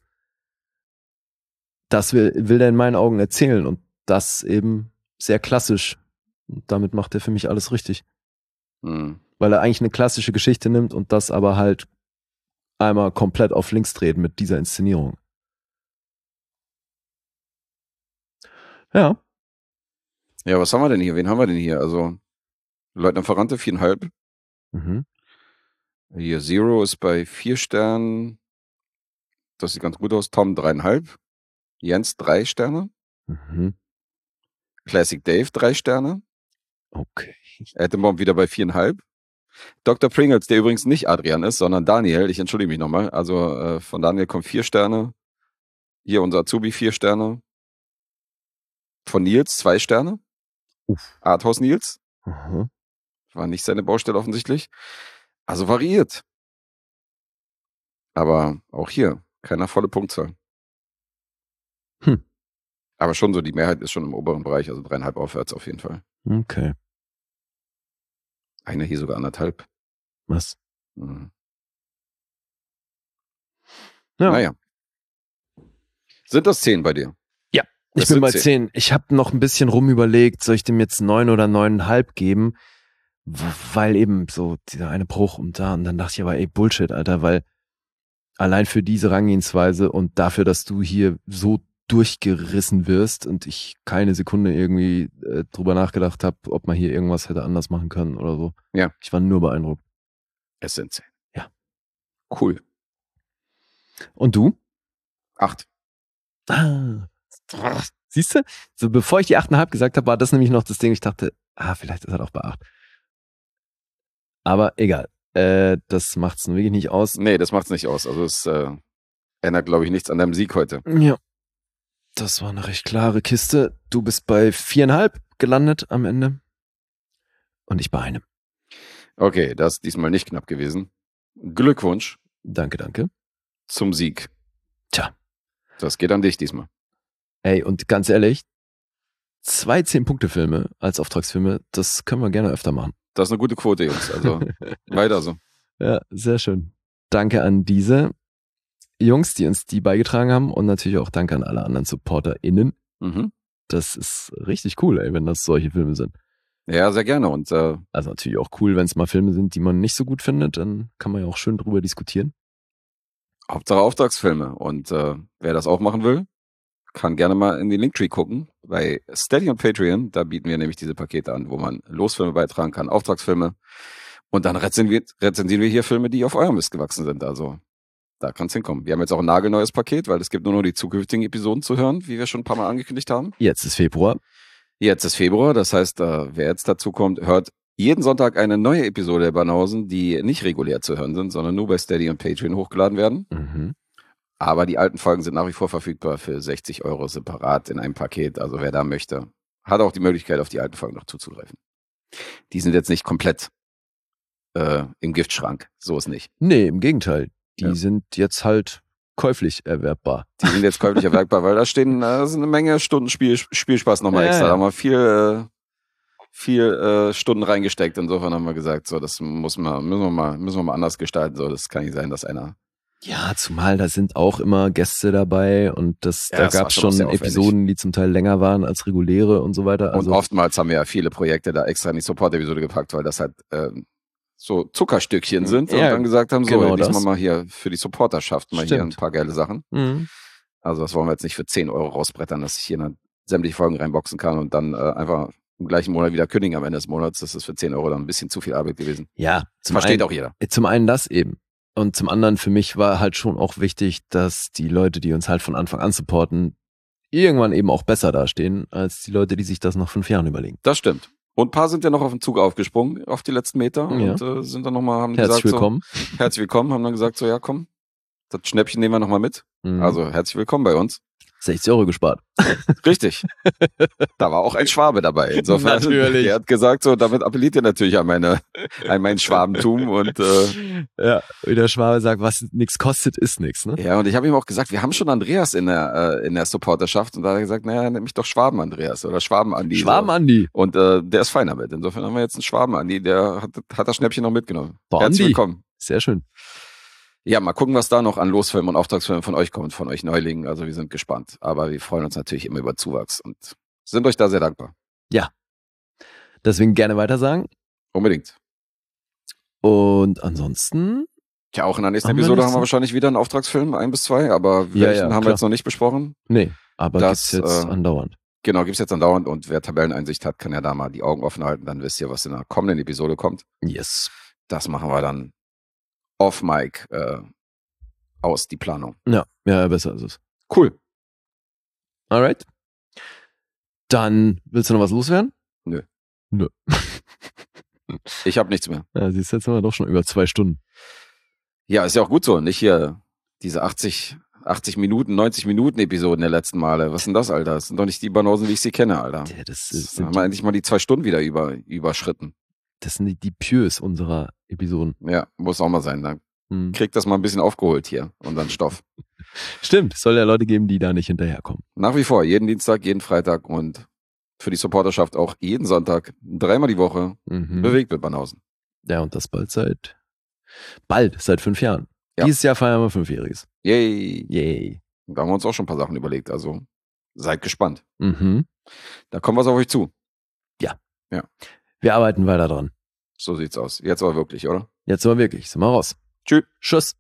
das will er in meinen Augen erzählen und das eben sehr klassisch. Und damit macht er für mich alles richtig. Weil er eigentlich eine klassische Geschichte nimmt und das aber halt einmal komplett auf links dreht mit dieser Inszenierung. Ja. Ja, was haben wir denn hier? Wen haben wir denn hier? Also, Leutnant Ferrante 4,5. Hier Zero ist bei 4 Sternen. Das sieht ganz gut aus. Tom 3,5. Jens 3 Sterne. Classic Dave 3 Sterne. Okay. Attenbomb wieder bei 4,5. Dr. Pringles, der übrigens nicht Adrian ist, sondern Daniel. Ich entschuldige mich nochmal. Also von Daniel kommt 4 Sterne. Hier unser Azubi 4 Sterne. Von Nils 2 Sterne. Arthouse Nils. War nicht seine Baustelle offensichtlich. Also variiert. Aber auch hier keiner volle Punktzahl. Aber schon so, die Mehrheit ist schon im oberen Bereich, also 3,5 aufwärts auf jeden Fall. Okay. Einer hier sogar 1,5. Was? Ja. Naja. Sind das 10 bei dir? Ja, ich bin bei 10. Ich habe noch ein bisschen rumüberlegt, soll ich dem jetzt 9 oder 9,5 geben? Weil eben so dieser eine Bruch und dann dachte ich aber, ey, Bullshit, Alter, weil allein für diese Herangehensweise und dafür, dass du hier so durchgerissen wirst und ich keine Sekunde irgendwie drüber nachgedacht habe, ob man hier irgendwas hätte anders machen können oder so. Ja. Ich war nur beeindruckt. Es sind 10. Ja. Cool. Und du? 8. Siehst du? So, bevor ich die 8,5 gesagt habe, war das nämlich noch das Ding, ich dachte, vielleicht ist er doch bei 8. Aber egal. Das macht's wirklich nicht aus. Nee, das macht's nicht aus. Also es ändert, glaube ich, nichts an deinem Sieg heute. Ja. Das war eine recht klare Kiste. Du bist bei 4,5 gelandet am Ende. Und ich bei einem. Okay, das ist diesmal nicht knapp gewesen. Glückwunsch. Danke. Zum Sieg. Tja. Das geht an dich diesmal. Ey, und ganz ehrlich, 2 10-Punkte-Filme als Auftragsfilme, das können wir gerne öfter machen. Das ist eine gute Quote, Jungs. Also weiter so. Ja, sehr schön. Danke an diese Jungs, die uns die beigetragen haben und natürlich auch danke an alle anderen SupporterInnen. Mhm. Das ist richtig cool, ey, wenn das solche Filme sind. Ja, sehr gerne. Und also natürlich auch cool, wenn es mal Filme sind, die man nicht so gut findet, dann kann man ja auch schön drüber diskutieren. Hauptsache Auftragsfilme. Und wer das auch machen will, kann gerne mal in den Linktree gucken. Bei Steady und Patreon, da bieten wir nämlich diese Pakete an, wo man Losfilme beitragen kann, Auftragsfilme. Und dann rezensieren wir hier Filme, die auf eurem Mist gewachsen sind. Also da kann es hinkommen. Wir haben jetzt auch ein nagelneues Paket, weil es gibt nur noch die zukünftigen Episoden zu hören, wie wir schon ein paar Mal angekündigt haben. Jetzt ist Februar. Das heißt, wer jetzt dazu kommt, hört jeden Sonntag eine neue Episode der Banausen, die nicht regulär zu hören sind, sondern nur bei Steady und Patreon hochgeladen werden. Mhm. Aber die alten Folgen sind nach wie vor verfügbar für 60 € separat in einem Paket. Also wer da möchte, hat auch die Möglichkeit, auf die alten Folgen noch zuzugreifen. Die sind jetzt nicht komplett im Giftschrank. So ist nicht. Nee, im Gegenteil. Die sind jetzt halt käuflich erwerbbar. Die sind jetzt käuflich erwerbbar, weil da stehen ist eine Menge Stunden Spielspaß nochmal extra. Da haben wir viel Stunden reingesteckt. Insofern haben wir gesagt, so das müssen wir mal anders gestalten. So, das kann nicht sein, dass einer. Ja, zumal da sind auch immer Gäste dabei und da gab es schon Episoden, die zum Teil länger waren als reguläre und so weiter. Also und oftmals haben wir ja viele Projekte da extra in die Support-Episode gepackt, weil das halt so Zuckerstückchen sind und dann gesagt haben, so, genau diesmal mal hier für die Supporterschaft mal hier ein paar geile Sachen. Mhm. Also das wollen wir jetzt nicht für 10 € rausbrettern, dass ich hier sämtliche Folgen reinboxen kann und dann einfach im gleichen Monat wieder kündigen am Ende des Monats. Das ist für 10 € dann ein bisschen zu viel Arbeit gewesen. Ja. Versteht auch jeder. Zum einen das eben. Und zum anderen für mich war halt schon auch wichtig, dass die Leute, die uns halt von Anfang an supporten, irgendwann eben auch besser dastehen, als die Leute, die sich das nach 5 Jahren überlegen. Das stimmt. Und ein paar sind ja noch auf den Zug aufgesprungen, auf die letzten Meter und sind dann nochmal, haben herzlich gesagt willkommen. So, herzlich willkommen, haben dann gesagt so, ja komm, das Schnäppchen nehmen wir nochmal mit. Mhm. Also herzlich willkommen bei uns. 60 € gespart. Richtig. Da war auch ein Schwabe dabei. Insofern, natürlich. Der hat gesagt, so, damit appelliert er natürlich an mein Schwabentum und ja, wie der Schwabe sagt, was nichts kostet, ist nichts, ne? Ja, und ich habe ihm auch gesagt, wir haben schon Andreas in der Supporterschaft und da hat er gesagt, naja, nenn mich doch Schwaben-Andreas oder Schwaben-Andi. Schwaben-Andi. So. Und der ist fein damit. Insofern haben wir jetzt einen Schwaben-Andi, der hat das Schnäppchen noch mitgenommen. Boah, herzlich Andi. willkommen. Sehr schön. Ja, mal gucken, was da noch an Losfilmen und Auftragsfilmen von euch kommt, von euch Neulingen. Also wir sind gespannt. Aber wir freuen uns natürlich immer über Zuwachs und sind euch da sehr dankbar. Ja. Deswegen gerne weiter sagen. Unbedingt. Und ansonsten? Ja, auch in der nächsten Episode haben wir wahrscheinlich wieder einen Auftragsfilm, 1 bis 2, aber welchen haben wir jetzt noch nicht besprochen? Nee, aber das gibt's jetzt andauernd. Genau, gibt's jetzt andauernd und wer Tabelleneinsicht hat, kann ja da mal die Augen offen halten, dann wisst ihr, was in der kommenden Episode kommt. Yes. Das machen wir dann off-Mic aus, die Planung. Ja, besser ist es. Cool. Alright. Dann, willst du noch was loswerden? Nö. Ich habe nichts mehr. Ja, siehst du, jetzt haben wir doch schon über 2 Stunden. Ja, ist ja auch gut so. Nicht hier diese 80 Minuten, 90 Minuten Episoden der letzten Male. Was ist denn das, Alter? Das sind doch nicht die Banausen, wie ich sie kenne, Alter. Ja, das haben wir endlich mal die 2 Stunden wieder überschritten. Das sind die Pieux unserer Episoden. Ja, muss auch mal sein. Dann kriegt das mal ein bisschen aufgeholt hier, unseren Stoff. Stimmt, es soll ja Leute geben, die da nicht hinterherkommen. Nach wie vor, jeden Dienstag, jeden Freitag und für die Supporterschaft auch jeden Sonntag, 3-mal die Woche, bewegt mit Banausen. Ja, und das seit 5 Jahren. Ja. Dieses Jahr feiern wir 5-Jähriges. Yay. Da haben wir uns auch schon ein paar Sachen überlegt, also seid gespannt. Mhm. Da kommen wir auf euch zu. Ja. Wir arbeiten weiter dran. So sieht's aus. Jetzt aber wirklich, oder? Jetzt aber wirklich. Sind wir raus. Tschüss.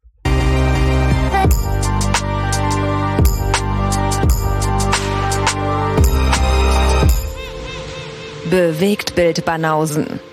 Bewegt Bild Banausen.